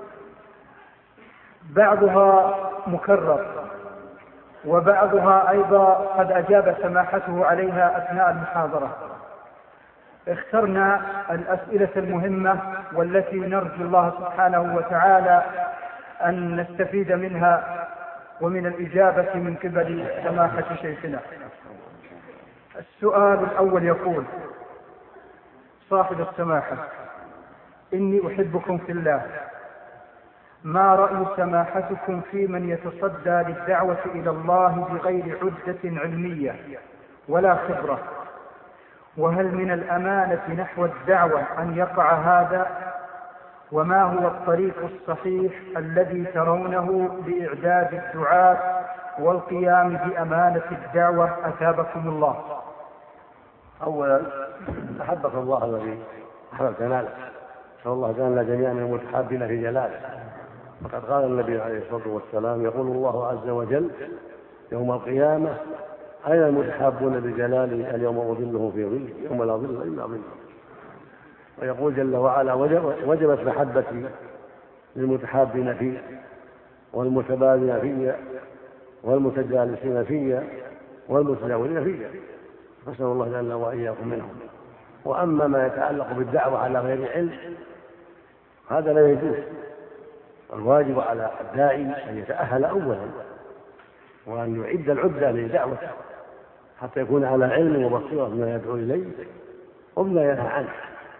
بعضها مكرر وبعضها أيضا قد أجاب سماحته عليها أثناء المحاضرة. اخترنا الأسئلة المهمة والتي نرجو الله سبحانه وتعالى أن نستفيد منها ومن الإجابة من قبل سماحة شيخنا. السؤال الأول يقول صاحب السماحة: إني أحبكم في الله، ما رأي سماحتكم في من يتصدى للدعوة إلى الله بغير عدة علمية ولا خبرة؟ وهل من الأمانة نحو الدعوة أن يقع هذا؟ وما هو الطريق الصحيح الذي ترونه لإعداد الدعاة والقيام بأمانة الدعوة؟ أثابكم الله. أولا أحبك الله الذي أحببتنا له، نسأل الله جعلنا جميعا من المتحابين في جلاله. وقد قال النبي عليه الصلاة والسلام: يقول الله عز وجل يوم القيامة: أين المتحابون بجلالي اليوم أظلهم في ظلي يوم لا ظل إلا ظله. ويقول جل وعلا: وجبت محبتي للمتحابين في والمتبادلين في والمتجالسين في والمتجاورين في، نسأل الله جل وإياكم منهم. وأما ما يتعلق بالدعوة على غير علم هذا لا يجوز. الواجب على الداعي أن يتأهل أولا وأن يعد العدة لدعوته حتى يكون على علم وبصيرة بما يدعو إليه وبما ينهى عنه.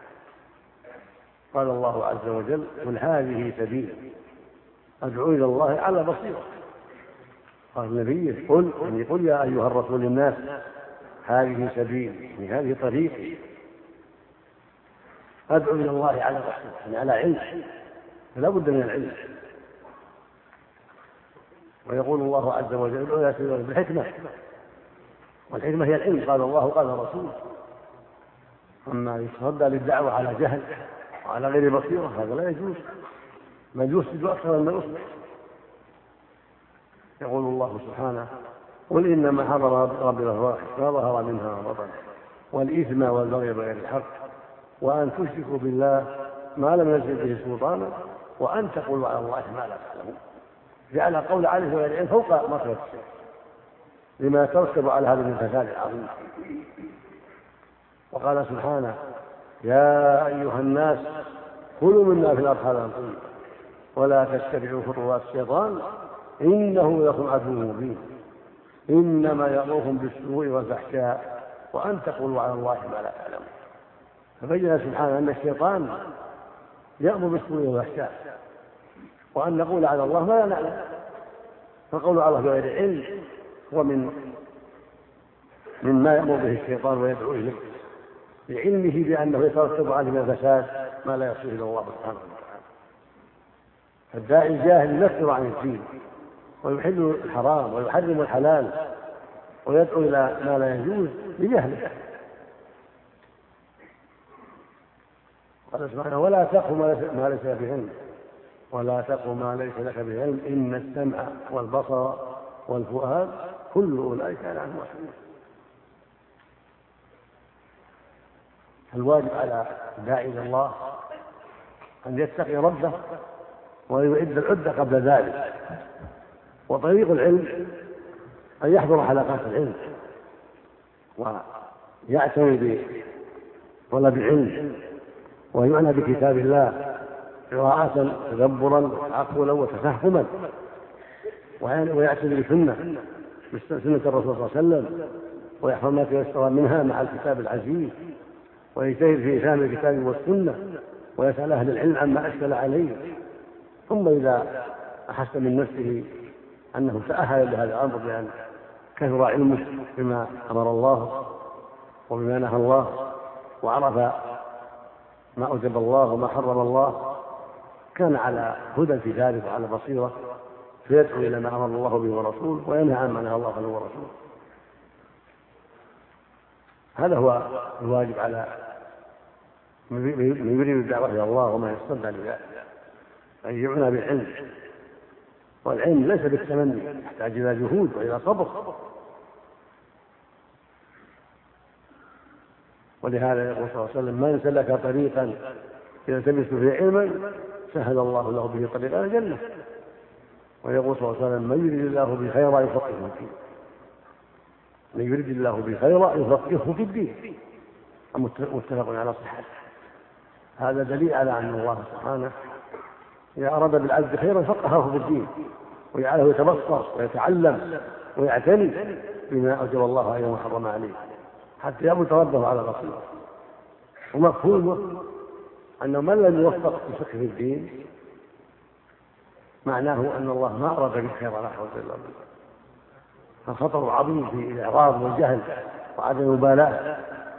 قال الله عز وجل: قل هذه سبيلي أدعو إلى الله على بصيرة. قال النبي: قل يعني قل يا أيها الرسول للناس هذه سبيلي، يعني هذه طريقي أدعو إلى الله على بصيرة، يعني على علم، فلا بد من العلم. ويقول الله عز وجل: ادعو إلى سبيل بالحكمة، والحكمة هي العلم، قال الله قال رسوله. أما يتصدى للدعوة على جهل وعلى غير بصيرة هذا لا يجوز، من يفسد أكثر مما يصلح. يقول الله سبحانه: قل إنما حرم ربي الفواحش ما ظهر منها وبطن والإثم والبغي بغير الحق وأن تشركوا بالله ما لم ينزل به سلطانا وأن تقولوا على الله ما لا تعلمون. جعل قول عليه وغير العلم فوق مرتبة الشرك لما يترتب على هذا الفساد العظيم. وقال سبحانه: يا أيها الناس كلوا مما في الأرض حلالا طيبا ولا تتبعوا خطوات الشيطان إنه لكم عدو مبين إنما يأمركم بالسوء والفحشاء وأن تقولوا على الله ما لا تعلمون. فبين سبحانه أن الشيطان يأمر بالسوء والفحشاء وأن نقول على الله ما لا نعلم، فقول على الله بغير علم هو من مما يأمر به الشيطان ويدعو إليه لعلمه بأنه يترتب عليه من الفساد ما لا يصل إلى الله سبحانه وتعالى. فالداعي الجاهل يكفر عن الدين ويحل الحرام ويحرم الحلال ويدعو إلى ما لا يجوز بجهله. قال سبحانه: ولا تقف ما ليس به علم ولا تقف ما ليس لك به علم إن السمع والبصر والفؤاد كل أولئك كان عنه مسؤولا. الواجب على الداعي إلى الله أن يتقي ربه ويعد العدة قبل ذلك. وطريق العلم أن يحضر حلقات العلم ويعتني بطلب العلم ويعنى بكتاب الله قراءة تدبرا وتعقلا وتفهما، ويعتني بسنة بسنة الرسول صلى الله عليه وسلم ويحفظ ما تيسر منها مع الكتاب العزيز ويجتهد في فهم الكتاب والسنة ويسأل أهل العلم عما أشكل عليه. ثم إذا أحس من نفسه أنه تأهل لهذا الأمر بأن كثر علمه بما أمر الله وبما نهى الله وعرف ما أوجب الله وما حرم الله كان على هدى في ذلك وعلى بصيرة فيدعو إلى ما أمر الله به ورسوله وينهى عما نهى الله عنه ورسوله. هذا هو الواجب على من يريد الدعوة إلى الله وما يصدى لذلك، أن يعنى بالعلم. والعلم ليس بالتمني، يحتاج إلى جهود وإلى صبر. ولهذا يقول صلى الله عليه وسلم: من سلك طريقا يلتمس فيه علما سهل الله له به طريقا إلى الجنة. ويقول صلى الله عليه وسلم: من يريد الله به خيرا يفقهه فيه من يريد الله به خيرا يفقهه في الدين. متفق على صحته. هذا دليل على أن الله سبحانه إذا أراد بالعبد خيرا فقهه في الدين ويجعله يتبصر ويتعلم ويعتني بما أوجب الله عليه وحرم عليه حتى يعبد ربه على بصيرة. ومفهومه أنه من لم يوفق في فقه الدين معناه أن الله ما أراد به خيرا لا حول ولا قوة إلا بالله. فالخطر عظيم في الإعراض والجهل وعدم المبالاة.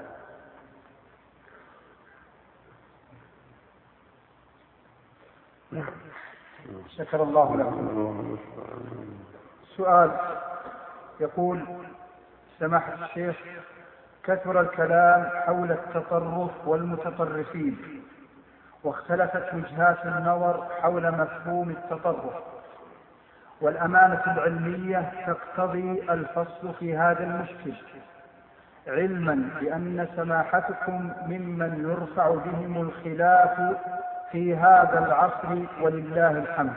شكر الله لكم. سؤال يقول: سماحة الشيخ، كثر الكلام حول التطرف والمتطرفين، واختلفت وجهات النظر حول مفهوم التطرف، والأمانة العلمية تقتضي الفصل في هذا المشكل، علما بأن سماحتكم ممن يرفع بهم الخلاف في هذا العصر ولله الحمد.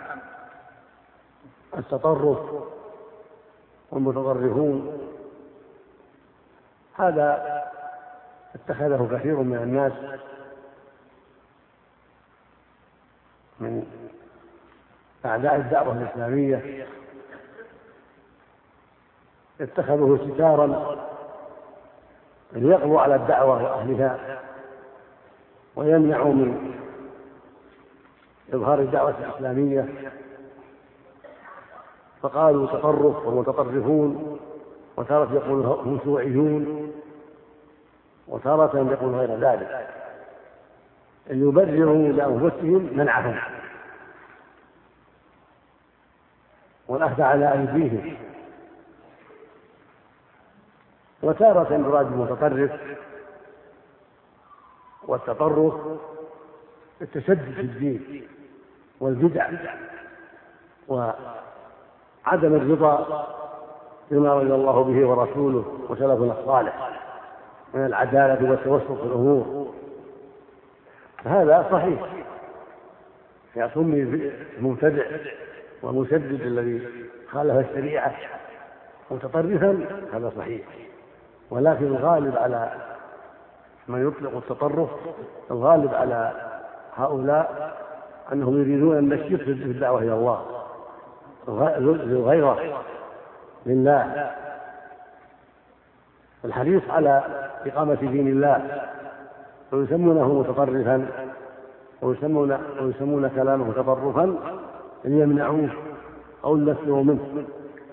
التطرف والمتطرفون هذا اتخذه كثير من الناس من أعداء الدعوة الإسلامية، اتخذوه ستارا ليقضوا على الدعوة وأهلها ويمنعوا من إظهار الدعوة الإسلامية، فقالوا تطرف ومتطرفون، وتارة يقول هم شيوعيون، وتارة يقول غير ذلك، أن يبرروا لأنفسهم منعهم والأخذ على أيديهم. وتارة يراد المتطرف والتطرف التشدد في الدين والبدع وعدم الرضا بما رضي الله به ورسوله وسلفنا الصالح من العدالة والتوسط في الأمور. هذا صحيح، يسمي المبتدع والمشدد الذي خالف الشريعة متطرفا، هذا صحيح. ولكن الغالب على من يطلق التطرف، الغالب على هؤلاء أنهم يريدون أن نشيط في الدعوة إلى الله، الغيرة لله، الحريص على إقامة دين الله، ويسمونه متطرفا ويسمون, ويسمون كلامه تطرفا ليمنعوه أو ينفروا منه.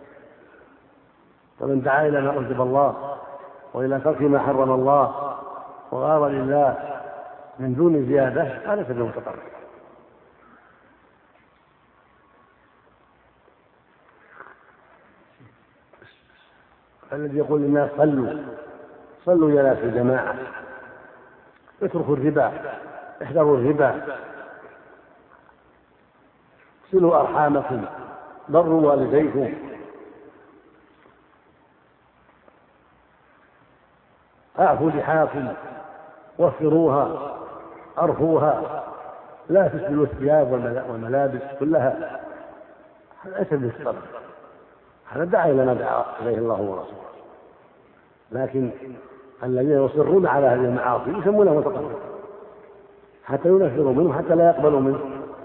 فمن دعا إلى ما أوجب الله وإلى ترك ما حرم الله وغار لله من دون زيادة هذا سبيل متطرف. الذي يقول للناس صلوا صلوا يا ناس الجماعة، اتركوا الربا، احذروا الربا، صلوا أرحامكم، بروا والديكم، أعفوا لحاكم، وفروها، أرفوها، لا تسبلوا الثياب والملابس كلها. هذا ليس بالتطرف، هذا دعا إلى ما دعا إليه الله ورسوله. لكن الذين يصرون على هذه المعاصي يسمونه متطرف حتى ينفروا منه، حتى لا يقبلوا منه،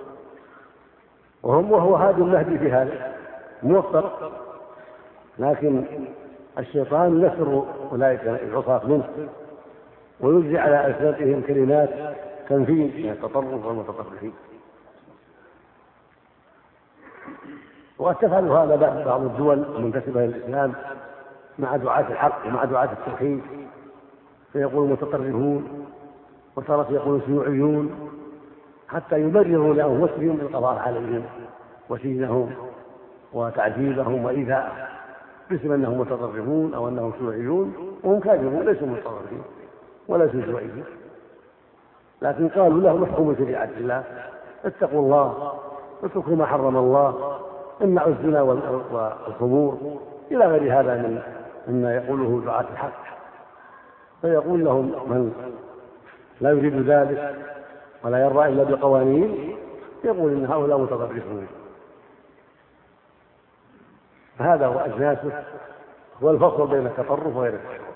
وهم وهو هادي المهدي في هذا موفق. لكن الشيطان ينفر أولئك العصاة منه ويجري على ألسنتهم كلمات تنفيذ من التطرف والمتطرفين. وقد تفعل هذا بعض الدول المنتسبة للإسلام مع دعاة الحق ومع دعاة التوحيد، فيقول متطرفون وتارة يقول شيوعيون، حتى يبرروا لأنفسهم القضاء عليهم وسجنهم وتعذيبهم وإيذاءهم. باسم أنهم متطرفون أو أنهم شيوعيون، وهم كاذبون ليسوا متطرفين وليسوا شيوعيين، لكن قالوا لهم احكموا بشريعة الله، اتقوا الله، اتركوا ما حرم الله، امنعوا الزنا والخمور إلى غير هذا من مما يقوله دعاة الحق. فيقول لهم من لا يريد ذلك ولا يرضى إلا بقوانين يقول إن هؤلاء متطرفون. هذا هو أجناسه، هو الفصل بين التطرف وغير التطرف.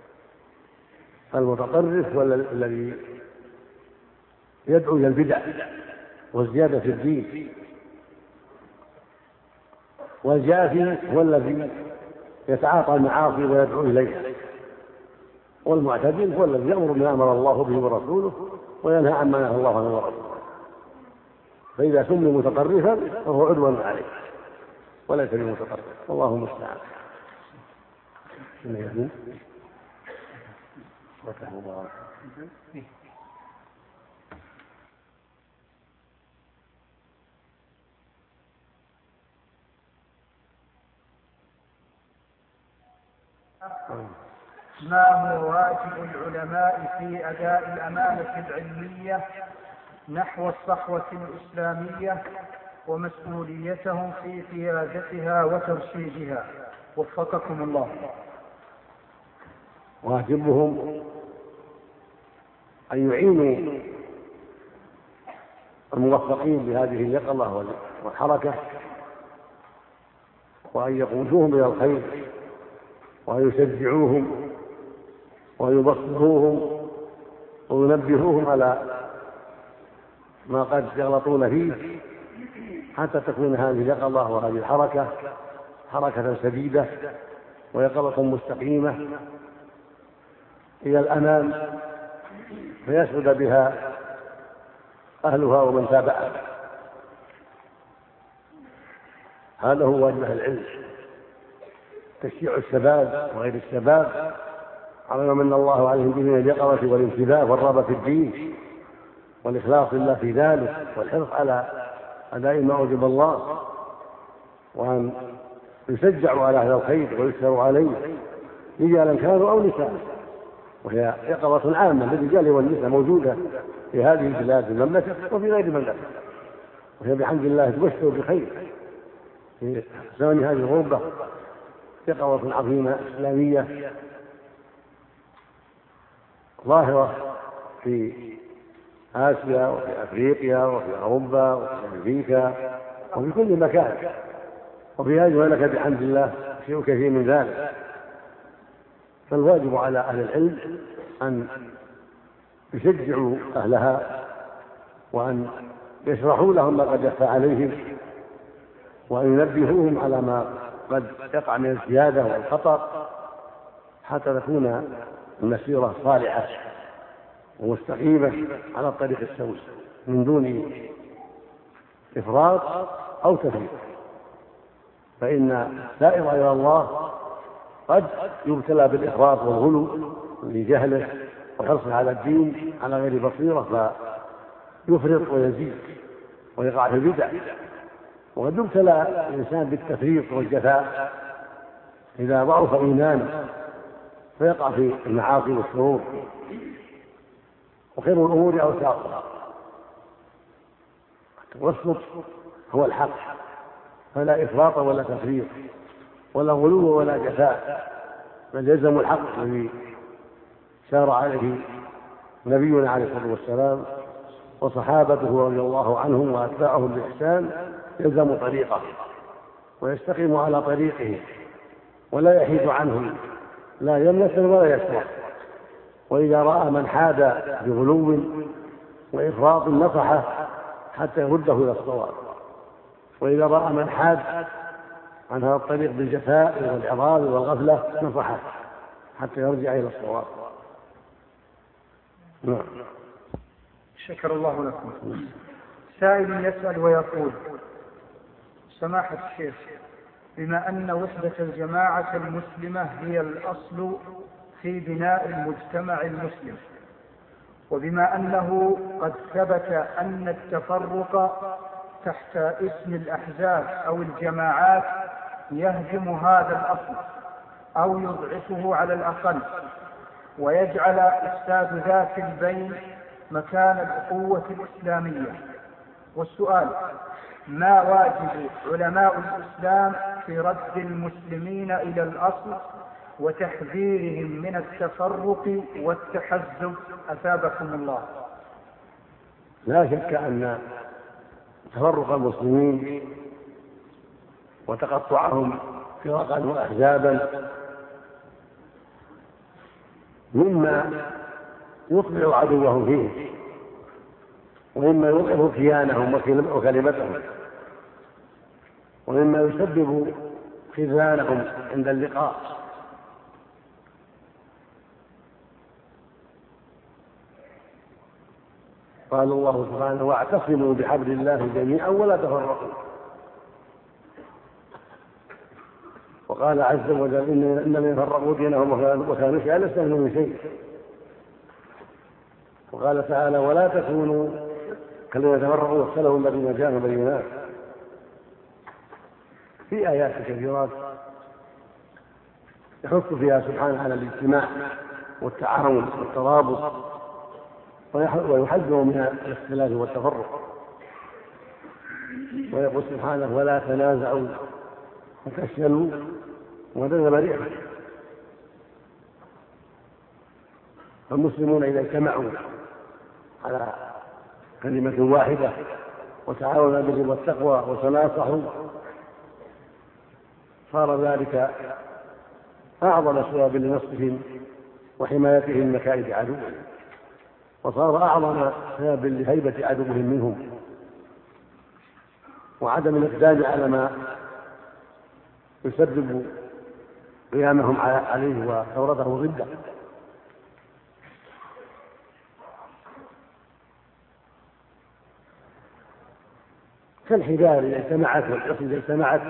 المتطرف هو الذي يدعو إلى البدع والزيادة في الدين، والجافي هو الذي يتعاطى المعاصي ويدعو إليها، والمعتدل هو الذي يأمر بما أمر الله به ورسوله وينهى عما نهى الله عنه ورسوله. فإذا سمي متطرفا فهو عدوان عليه وليس بمتطرف، والله المستعان. ما هو واجب العلماء في أداء الأمانة العلمية نحو الصحوة الإسلامية ومسؤوليتهم في قيادتها وترشيدها؟ وفقكم الله. واجبهم أن يعينوا الموفقين بهذه اليقظة والحركة، وأن يقودوهم إلى الخير، وأن يشجعوهم ويبصروهم وينبهوهم على ما قد يغلطون فيه، حتى تكون هذه اليقظة وهذه الحركة حركة سديدة ويقظة مستقيمة إلى الأمام، فيسعد بها أهلها ومن تابعها. هذا هو واجب أهل العلم، تشجيع الشباب وغير الشباب على ما من الله عليهم به من اليقظة والانتباه والرغبة في الدين والإخلاص لله في ذلك والحرص على أداء ما أوجب الله، وأن يشجعوا على أهل الخير ويشكروا عليه رجالا كانوا أو نساء. وهي يقظة عامة للرجال والنساء موجودة في هذه البلاد المملكة وفي غير المملكة، وهي بحمد الله تبشر بخير في زمن هذه الغربة. يقظة عظيمة إسلامية ظاهرة في آسيا وفي أفريقيا وفي أوروبا وفي أمريكا وفي كل مكان، وفي هذه المملكة بحمد الله شيء كثير من ذلك. فالواجب على أهل العلم أن يشجعوا أهلها وأن يشرحوا لهم ما قد يخفى عليهم، وأن ينبهوهم على ما قد يقع من الزيادة والخطأ، حتى تكون المسيرة صالحة ومستقيمة على الطريق السوي من دون إفراط أو تفريط. فإن السائر إلى الله قد يبتلى بالإفراط والغلو لجهله وحرصه على الدين على غير بصيرة فيفرط ويزيد ويقع في البدع، وقد يبتلى الإنسان بالتفريط والجفاء إذا ضعف إيمانه فيقع في المعاصي والشرور. وخير الأمور أوساطها، والوسط هو الحق، فلا إفراط ولا تفريط ولا غلو ولا جفاء، بل يلزم الحق الذي سار عليه نبينا عليه الصلاة والسلام وصحابته رضي الله عنهم وأتباعهم بإحسان، يلزم طريقه ويستقيم على طريقه ولا يحيد عنه، لا يمنة ولا يسرع. وإذا رأى من حاد بغلو وإفراط نصحه حتى يرده إلى الصواب، وإذا رأى من حاد عن هذا الطريق بالجفاء والإعراض والغفلة نصحه حتى يرجع إلى الصواب. نعم. شكر الله لكم. سائل يسأل ويقول: سماحة الشيخ، بما أن وحدة الجماعة المسلمة هي الأصل في بناء المجتمع المسلم، وبما أنه قد ثبت أن التفرق تحت اسم الأحزاب أو الجماعات يهدم هذا الأصل أو يضعفه على الأقل، ويجعل إفساد ذات البين مكان الأخوة الإسلامية. والسؤال: ما واجب علماء الإسلام في رد المسلمين إلى الأصل وتحذيرهم من التفرق والتحزب؟ أثابكم الله. لا شك أن تفرق المسلمين وتقطعهم فرقا وأحزابا مما يطبع عدوهم فيه، ومما يوقف كيانهم وكلمتهم، ومما يسبب خذلانهم عند اللقاء. قال الله سبحانه: واعتصموا بحبل الله جميعا ولا تفرقوا. وقال عز وجل: إن الذين فرقوا دينهم وكانوا شيعا لست منهم من شيء. وقال تعالى: ولا تكونوا كالذين تفرقوا واختلفوا من بعد ما جاءهم البينات. في آيات كثيرات يحث فيها سبحانه على الاجتماع والتعاون والترابط، ويحذر من الاختلاف والتفرق، ويقول سبحانه: ولا تنازعوا فتفشلوا وتذهب ريحكم. فالمسلمون إذا اجتمعوا على كلمة واحدة وتعاونوا بالبر والتقوى وتناصحوا صار ذلك أعظم سبب لنصرهم وحمايتهم من مكائد عدوهم، وصار أعظم سبب لهيبة عدوهم منهم وعدم الإقدام على ما يسبب قيامهم عليه وثورته ضده. كالحبال إذا اجتمعت والعصي إذا اجتمعت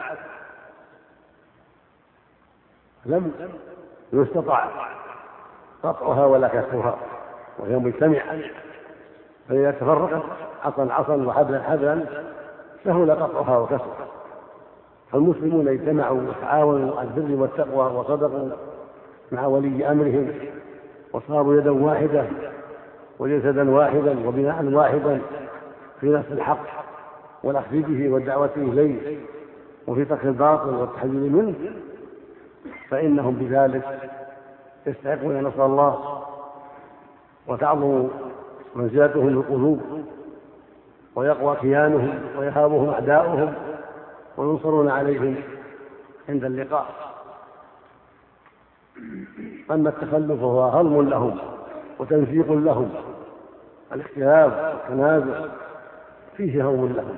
لم يستطع قطعها ولا كسرها وهي مجتمعة، فإذا تفرقت عصا عصا وحبلا حبلا سهل قطعها وكسرها. فالمسلمون اجتمعوا وتعاونوا على البر والتقوى وصدقوا مع ولي أمرهم وصاروا يدا واحدة وجسدا واحدا وبناء واحدا في نفس الحق والأخذ به والدعوة إليه وفي ترك الباطل والتحذير منه، فإنهم بذلك يستحقون نصر الله وتعظم منزلتهم في القلوب ويقوى كيانهم ويهابهم أعداؤهم وينصرون عليهم عند اللقاء. أما التخلف فهو هضم لهم وتنسيق لهم، الاختلاف والتنازع فيه هضم لهم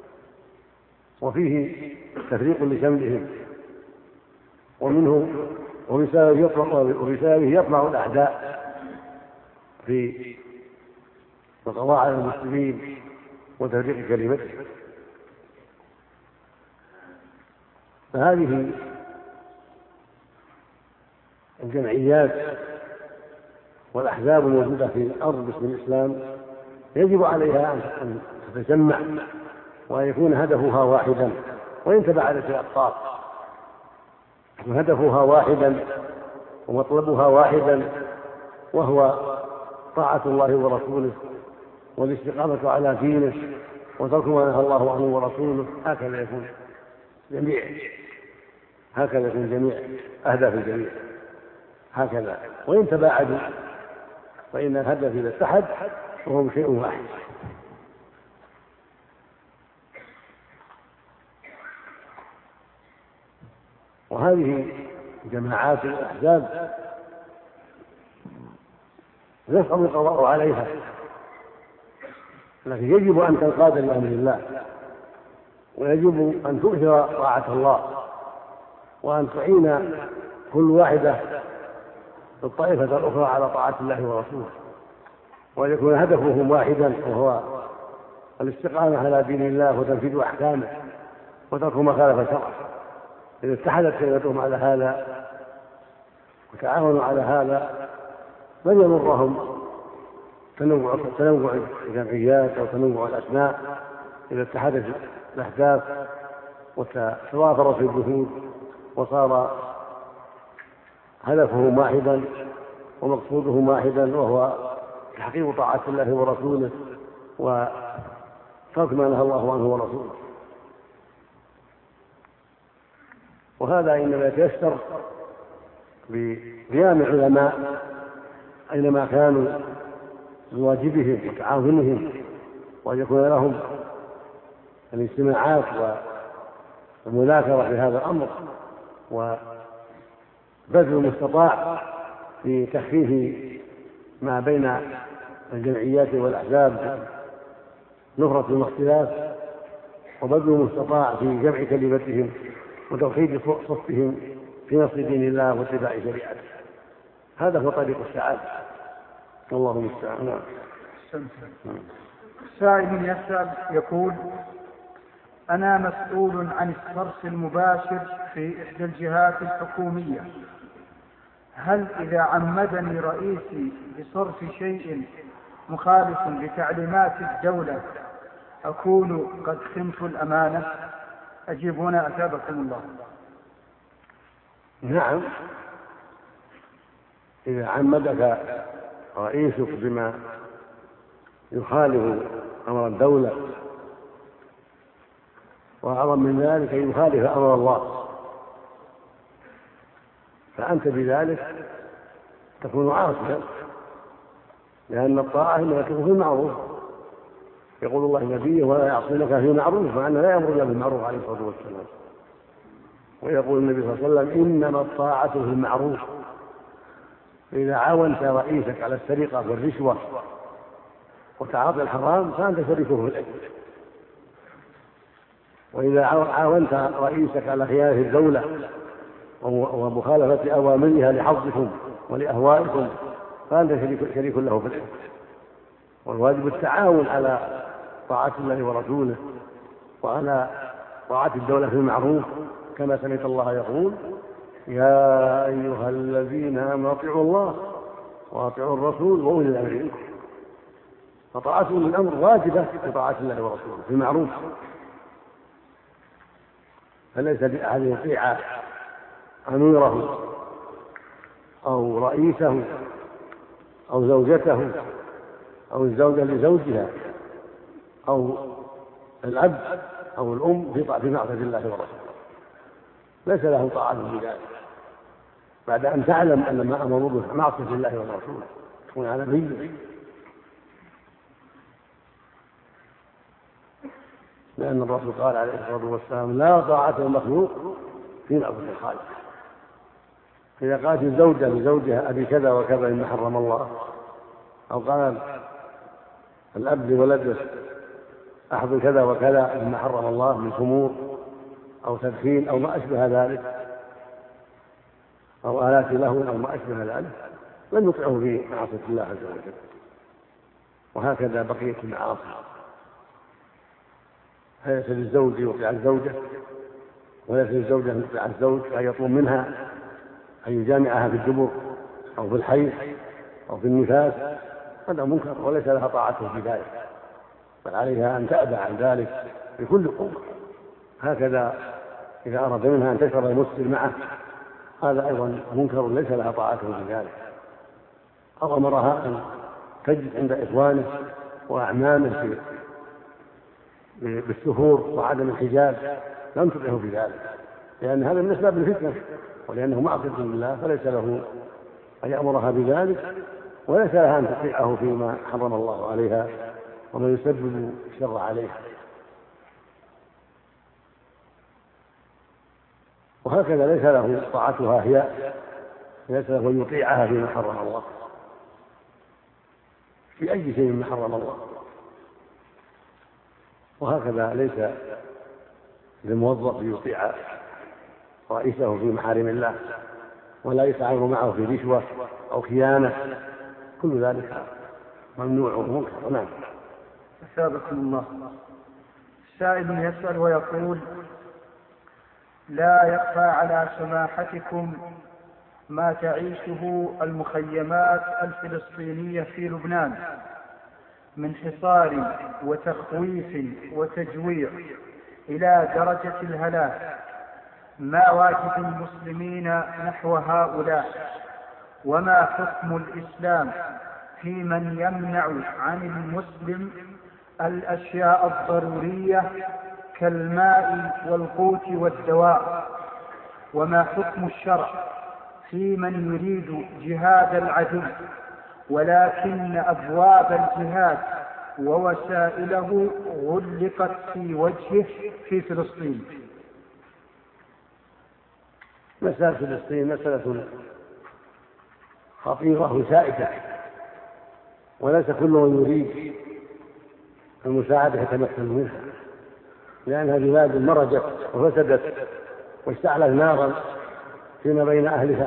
وفيه تفريق لشملهم، ومنه وبسببه يطمع الأعداء في القضاء على المسلمين وتفريق كلمتهم. فهذه الجمعيات والأحزاب الموجودة في الأرض باسم الإسلام يجب عليها أن تتجمع وأن يكون هدفها واحدا وإن تباعدت الأقطار، هدفها واحدا ومطلبها واحدا، وهو طاعة الله ورسوله والاستقامة على دينه وترك ما نهى الله عنه ورسوله. هكذا يكون جميع هكذا يكون جميع أهداف الجميع هكذا، وإن تباعدوا فإن الهدف إذا اتحد وهم شيء واحد. وهذه جماعات الأحزاب يصعب القضاء عليها، لكن يجب أن تنقاد لأمر الله، ويجب أن تؤثر طاعة الله، وأن تعين كل واحدة الطائفة الأخرى على طاعة الله ورسوله، وأن يكون هدفهم واحدا وهو الاستقامة على دين الله وتنفيذ أحكامه وترك ما خالف شرعه. إذا اتحدت كلمتهم على هذا وتعاونوا على هذا لن يضرهم تنوع تنوع الجمعيات أو تنوع الأسماء إذا اتحدت الأحداث وتوافرت الجهود وصار هدفه واحدا ومقصوده واحدا، وهو تحقيق طاعة الله ورسوله وترك ما نهى الله عنه ورسوله. وهذا إنما يتيسر بقيام العلماء أينما كانوا بواجبهم وتعاونهم، وأن يكون لهم الاجتماعات والمذاكرة في هذا الأمر، وبذل المستطاع في تخفيف ما بين الجمعيات والأحزاب نفرة الاختلاف، وبذل المستطاع في جمع كلمتهم وتوحيد صفهم في نصر دين الله واتباع شريعته. هذا هو طريق السعادة، والله المستعان. سائل يسأل يقول: أنا مسؤول عن الصرف المباشر في إحدى الجهات الحكومية، هل إذا عمدني رئيسي بصرف شيء مخالف لتعليمات الدولة أكون قد خنت الأمانة؟ أجيبونا أثابكم الله. نعم، إذا عمدك رئيسك بما يخالف أمر الدولة، وأعظم من ذلك يخالف أمر الله، فأنت بذلك تكون عاصيا، لأن الطاعة إنما تكون في المعروف. يقول الله النبي: ولا يعصونك في معروف، مع أنه لا يأمر إلا بالمعروف عليه الصلاة والسلام. ويقول النبي صلى الله عليه وسلم: إنما الطاعة في المعروف. فإذا عاونت رئيسك على السرقة والرشوة وتعاطي الحرام فأنت شريكه في الإثم، وإذا عاونت رئيسك على خيانة الدولة ومخالفة أوامرها لحظكم ولأهوائكم فأنت شريك له في الإثم. والواجب التعاون على طاعة الله ورسوله وعلى طاعة الدولة في المعروف، كما سمعت الله يقول: يا أيها الذين آمنوا أطيعوا الله وأطيعوا الرسول وأولي الأمر منكم. فطاعة أولي الأمر واجبة بطاعة الله ورسوله في المعروف، فليس بأحد يطيع أميره أو رئيسه أو زوجته أو الزوجة لزوجها أو الأب أو الأم في معصية الله ورسوله، ليس له طاعة في ذلك بعد أن تعلم أن ما أمروا به معصية الله ورسوله، تكون على بينة. لأن الرسول قال عليه الصلاة والسلام: لا طاعة المخلوق في معصية الخالق. إذا قالت الزوجة لزوجها: أبي كذا وكذا مما حرم الله، أو قال الأب لولده: أحضر كذا وكذا مما حرم الله من خمور أو تدخين أو ما أشبه ذلك، أو آلات لهو أو ما أشبه ذلك، لم يطعه في معصية الله عز وجل. وهكذا بقية المعاصي، فليس للزوج يطيع الزوجة، وليس للزوجة أن تطيع الزوج، أن يطلب منها أن يجامعها في الدبر أو في الحيض أو في النفاس، هذا منكر وليس لها طاعته في ذلك، بل عليها أن تأبى عن ذلك بكل قوة. هكذا إذا أراد منها أن تشرب المسكر معه، هذا أيضا منكر ليس لها طاعته في ذلك. أو أمرها أن تجد عند إخوانه وأعمامه بالسفور وعدم الحجاب، لم تطعه في ذلك، لأن هذا من أسباب الفتنة، ولأنه معصية لله، فليس له أن يأمرها بذلك، وليس لها أن تطيعه فيما حرم الله عليها وما يسبب الشر عليها. وهكذا ليس له طاعتها هي، ليس له أن يطيعها فيما حرم الله في أي شيء مما حرم الله. وهكذا ليس للموظف يطيع رئيسه في محارم الله، ولا يتعامل معه في رشوة أو خيانة، كل ذلك ممنوع ومنكر. نعم. أثابكم الله. سائل يسأل ويقول: لا يخفى على سماحتكم ما تعيشه المخيمات الفلسطينية في لبنان من حصار وتخويف وتجويع إلى درجة الهلاك، ما واجب المسلمين نحو هؤلاء؟ وما حكم الإسلام في من يمنع عن المسلم الأشياء الضرورية كالماء والقوت والدواء؟ وما حكم الشرع في من يريد جهاد العدو ولكن أبواب الجهاد ووسائله غلقت في وجهه في فلسطين؟ مسألة فلسطين مسألة خطيرة وسائدة، وليس كل من يريد المساعدة يتمكن منها، لأنها بلاد مرجت وفسدت واشتعلت نارا فيما بين أهلها،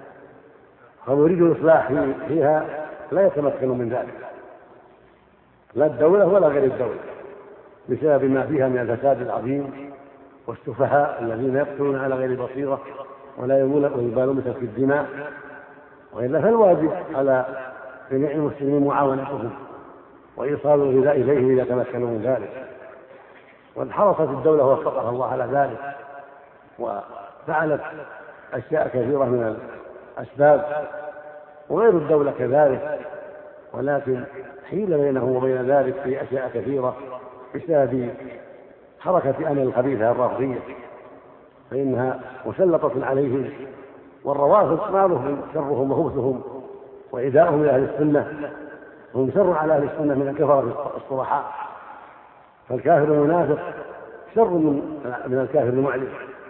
فمريد الإصلاح فيها لا يتمكن من ذلك، لا الدولة ولا غير الدولة، بسبب ما فيها من الفساد العظيم والسفهاء الذين يقتلون على غير بصيرة ولا يبالون في الدماء. وإلا فالواجب على جميع المسلمين معاونتهم وإيصال الغذاء إليه إذا تمكنوا من ذلك. وقد حرصت الدولة ووفقها الله على ذلك وفعلت أشياء كثيرة من الأسباب، وغير الدولة كذلك، ولكن حيل بينهم وبين ذلك في أشياء كثيرة بسبب حركة أمل الخبيثة الرافضية، فإنها مسلطة عليهم، والروافض معروف شرهم وخبثهم وعداؤهم لأهل السنة، هم شر على أهل السنة من الكفرة الصرحاء، فالكافر المنافق شر من الكافر المعلن،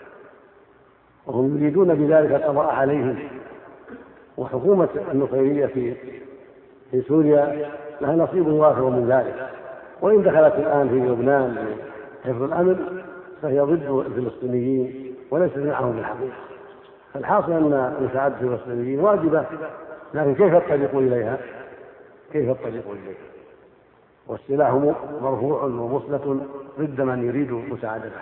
وهم يريدون بذلك القضاء عليهم. وحكومة النصيرية في في سوريا لها نصيب وافر من ذلك، وإن دخلت الآن في لبنان حفظ الأمن فهي ضد الفلسطينيين وليست معهم في الحقيقة. فالحاصل أن مساعدة الفلسطينيين واجبة، لكن كيف الطريق إليها؟ كيف الطريق إليها؟ والسلاح مرفوع ومسلة ضد من يريد مساعدته.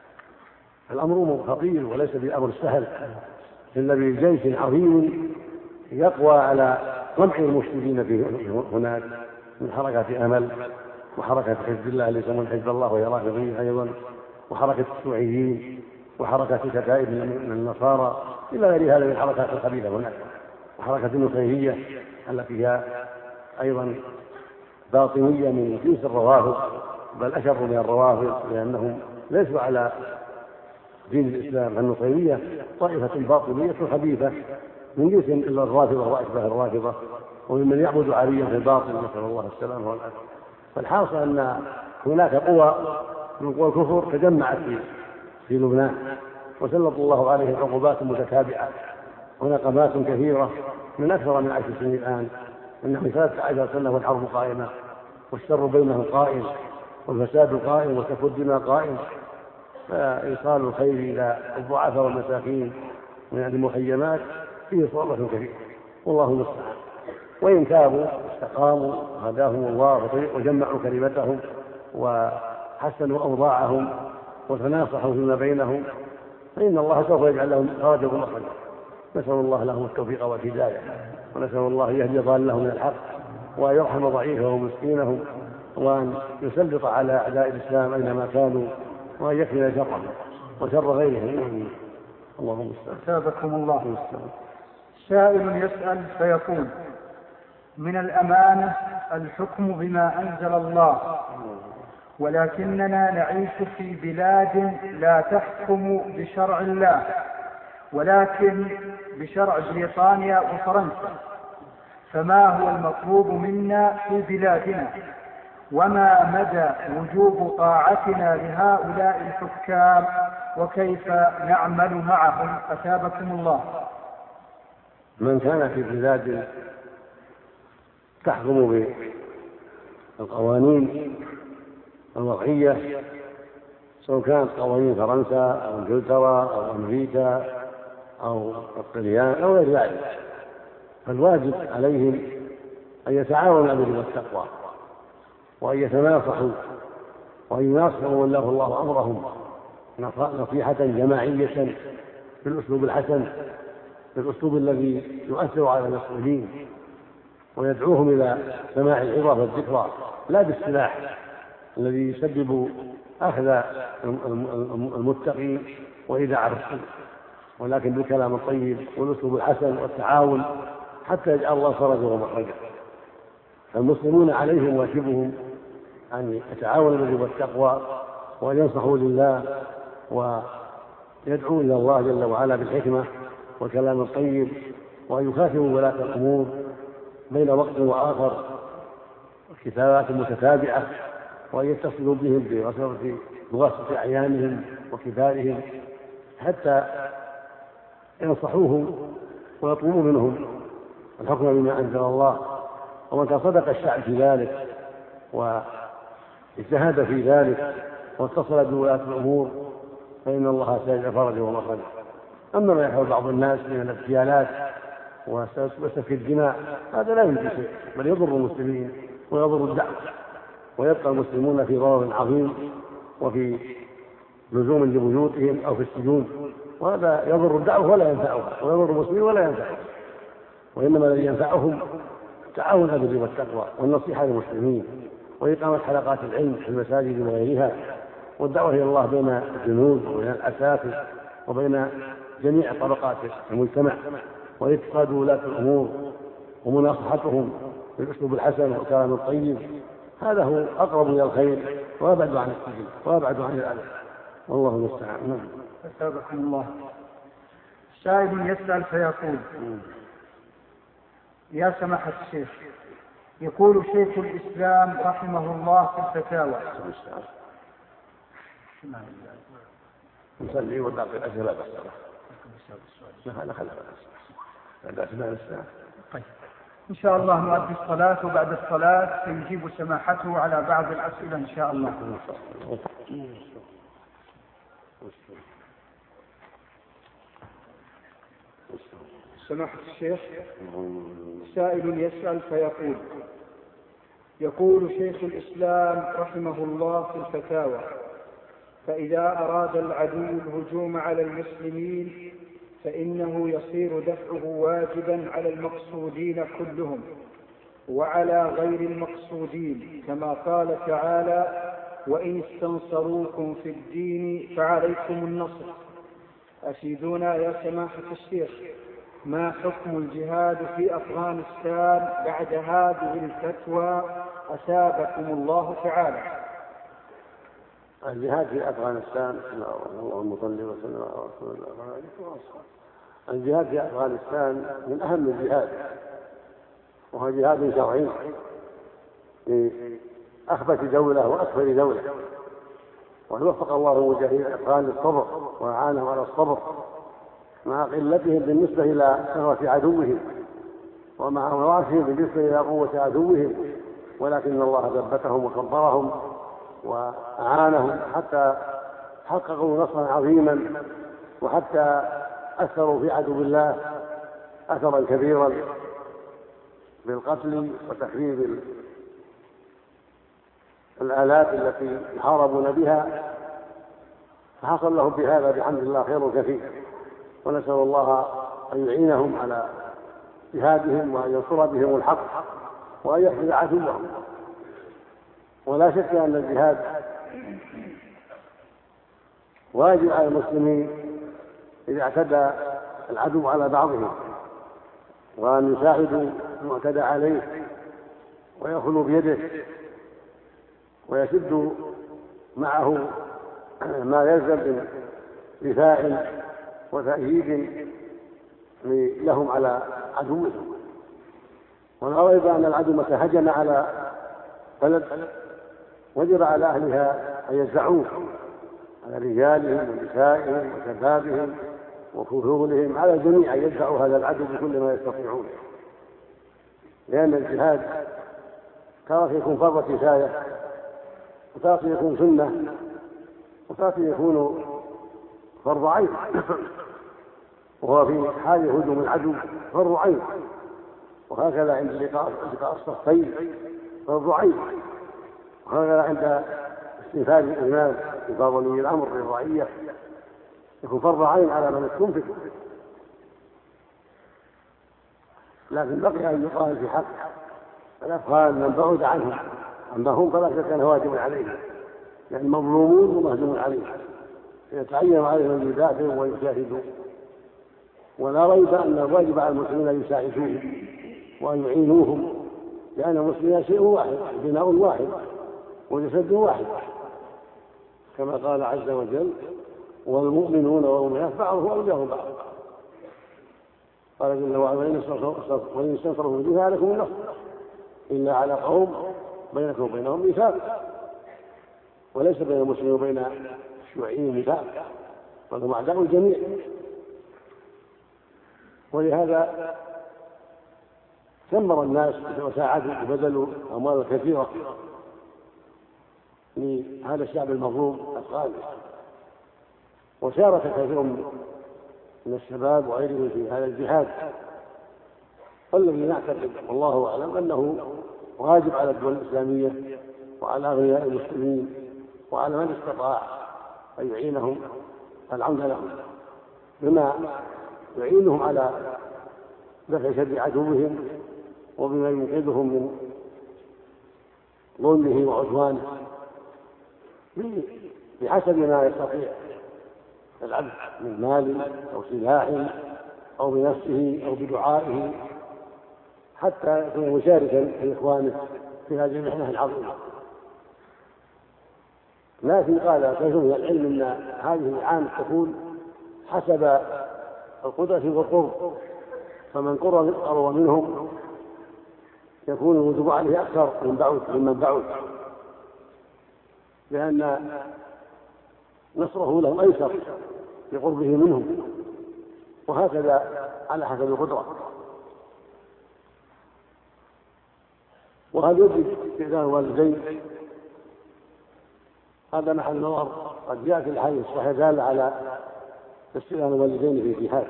الأمر خطير وليس بالأمر السهل، إلا بجيش عظيم يقوى على قمع المفسدين في هناك من حركة أمل وحركة حزب الله اللي يسمون حزب الله وهي رافضية أيضا، وحركة الشيوعيين وحركة كتائب من النصارى إلى غير هذا من الحركات الخبيثة هناك، وحركة النصيرية التي هي أيضا باطنية من جنس الروافض، بل أشر من الروافض لأنهم ليسوا على دين الإسلام. النصيرية طائفة باطنية خبيثة من جنس إلا الرافضة وأشبه الرافضة، وممن يعبد عليا في الباطل، نسأل الله السلامة والعافية. فالحاصل أن هناك قوى من قوى الكفر تجمعت في لبنان، وسلط الله عليهم عقوبات متتابعة ونقمات كثيرة من أكثر من عشر سنين الآن، إنهم ثلاثة عشر سنة والحرب قائمة والشر بينهم قائم والفساد قائم وسفك الدماء قائم، فإيصال الخير إلى الضعفاء والمساكين من المخيمات فيه صعوبة كثيرة، والله المستعان. وإن تابوا واستقاموا هداهم الله وجمعوا كلمتهم وحسنوا أوضاعهم وتناصحوا فيما بينهم فإن الله سوف يجعل لهم فرجا ومخرجا. نسأل الله لهم التوفيق والهداية، ونسأل الله يهدي ضالهم من الحق وأن يرحم ضعيفهم ومسكينهم، وأن يسلط على أعداء الإسلام أينما كانوا، وأن يكفي شرهم وشر غيرهم. اللهم أثابكم الله. سائل يسأل فيقول: من الأمانة الحكم بما أنزل الله، ولكننا نعيش في بلاد لا تحكم بشرع الله ولكن بشرع بريطانيا وفرنسا، فما هو المطلوب منا في بلادنا؟ وما مدى وجوب طاعتنا لهؤلاء الحكام؟ وكيف نعمل معهم؟ أثابكم الله. من كان في بلاد تحكم بالقوانين الوضعية، سواء كانت قوانين فرنسا أو انجلترا أو أمريكا أو الطليان أو غير ذلك، فالواجب عليهم أن يتعاونوا بالبر والتقوى، وأن يتناصحوا وأن يناصحوا والله الله أمرهم نصيحة جماعية بالأسلوب الحسن، بالأسلوب الذي يؤثر على المسؤولين، ويدعوهم إلى سماع العظة والذكرى، لا بالسلاح الذي يسبب أخذ المتقي وإذاعة الصدق، ولكن بالكلام الطيب والأسلوب الحسن والتعاون حتى يجعل الله فرجا ومخرجا. فالمسلمون عليهم واجبهم أن يتعاونوا بالبر والتقوى وأن ينصحوا لله ويدعوا إلى الله جل وعلا بالحكمة والكلام الطيب، وأن يخافوا ولاة الأمور بين وقت وآخر كتابات متتابعة، وأن يتصلوا بهم بواسطة أعيانهم وكبارهم حتى ينصحوهم ويطلبوا منهم الحكم بما أنزل الله. ومتى صدق الشعب في ذلك واجتهد في ذلك واتصل بولاة الأمور فإن الله سيجعل فرجا ومخرجا. أما ما يحول بعض الناس من الاغتيالات وسفك الدماء هذا لا يجدي شيء، بل يضر المسلمين ويضر الدعوة، ويبقى المسلمون في ضرر عظيم وفي لزوم لبيوتهم أو في السجون، وهذا يضر الدعوة ولا ينفعها، ويضر المسلمين ولا ينفعهم. وإنما الذي ينفعهم تعاون بالبر والتقوى والنصيحة للمسلمين وإقامة حلقات العلم في المساجد وغيرها، والدعوة إلى الله بين الجنود وبين الأساتذة وبين جميع طبقات المجتمع، والاتصال بولاة الأمور ومناصحتهم بالأسلوب الحسن والكلام الطيب. هذا هو أقرب إلى الخير وأبعد عن السجن وأبعد عن الأذى، والله المستعان. أثابكم الله. سائل يسأل فيقول: يا سماحة الشيخ، يقول شيخ الإسلام رحمه الله في الفتاوى. نصلي ونلاقي الأسئلة بس. لا لا خلها بعد أسماء الساعة. طيب إن شاء الله نؤدي الصلاة، وبعد الصلاة سيجيب سماحته على بعض الأسئلة إن شاء الله. سماحة الشيخ، سائل يسأل فيقول: يقول شيخ الإسلام رحمه الله في الفتاوى: فإذا أراد العدو الهجوم على المسلمين فإنه يصير دفعه واجبا على المقصودين كلهم وعلى غير المقصودين، كما قال تعالى: وإن استنصروكم في الدين فعليكم النصر. أفيدونا يا سماحة الشيخ، ما حكم الجهاد في أفغانستان بعد هذه الفتوى؟ أثابكم الله تعالى. الجهاد في أفغانستان، اللهم صل وسلم على رسول الله. الجهاد في أفغانستان من أهم الجهاد، وهو جهاد شرعي في أخبث دولة وأكبر دولة، ووفق الله المجاهدين الأفغان للصبر وأعانهم على الصبر مع قلتهم بالنسبة إلى ثروة عدوهم ومع ضعفهم بالنسبة إلى قوة عدوهم، ولكن الله ثبتهم وصبرهم وأعانهم حتى حققوا نصرا عظيما، وحتى أثروا في عدو الله أثرا كبيرا بالقتل وتخريب الآلات التي يحاربون بها، فحصل لهم بهذا بحمد الله خير كثير. ونسأل الله أن يعينهم على جهادهم وأن ينصر بهم الحق وأن يحفظ عدوهم. ولا شك أن الجهاد واجب على المسلمين إذا اعتدى العدو على بعضهم، وأن يساعدوا المعتدى عليه ويأخذوا بيده ويسدوا معه ما يلزم من دفاع وتأييد لهم على عدوهم. ونرى أيضا أن العدو متى هجم على بلد وجب على أهلها أن يدفعوه، على رجالهم ونسائهم وشبابهم وكهولهم، على الجميع أن يدفعوا هذا العدو بكل ما يستطيعون، لأن الجهاد تارة يكون فرض كفاية، وتارة يكون سنة، وتارة يكون فرض عين، وهو في حال هجوم العدو فرض عين، وهكذا عند لقاء الصفين فرض عين، وهكذا عند استنفاذ الإمام استنفاذ ولي الأمر للرعية يكون فرض عين على من استنفذ. لكن بقي أن يقال في حق الأفغان من بعد عنهم، أما هم فلا شك أنه واجب عليهم، يعني مظلومون ومهزوم عليهم، يتعين عليهم أن يدافعوا ويجاهدوا، ولا ريب أن الواجب على المسلمين أن يساعدوهم وأن يعينوهم، لأن المسلمين شيء واحد، بناء واحد وجسد واحد، كما قال عز وجل: والمؤمنون والمؤمنات بعضهم أولياء بعض. قال جل وعلا: وإن استنصروا به عليكم النصر إلا على قوم بينكم وبينهم ميثاق. وليس بين المسلمين وبين الشيوعيين ميثاق، بل هم أعداء الجميع. ولهذا ثمر الناس وساعدوا وبذلوا أموالا كثيرة لهذا الشعب المظلوم الخالد، وشارك كثير من الشباب وغيرهم في هذا الجهاد، والذي نعتقد والله أعلم أنه واجب على الدول الإسلامية وعلى أغنياء المسلمين وعلى من استطاع أن يعينهم العون لهم بما يعينهم على دفع شر عدوهم وبما ينقذهم من ظلمه وعدوانه بحسب ما يستطيع العبد من مال أو سلاح أو بنفسه أو بدعائه، حتى يكون مشاركا لإخوانه في هذه المحنة العظيمة. لكن قال كثير من العلم أن هذه العام تكون حسب القدرة والقرب، فمن قرب منهم يكون الوجوب عليه أكثر من بعد ممن بعد، لأن نصره لهم أيسر لقربه منهم، وهكذا على حسب القدرة. وهل يجب استئذان الوالدين؟ هذا محل نظر. قد جاء في الحديث الصحيح دال على استئذان الوالدين في الجهاد،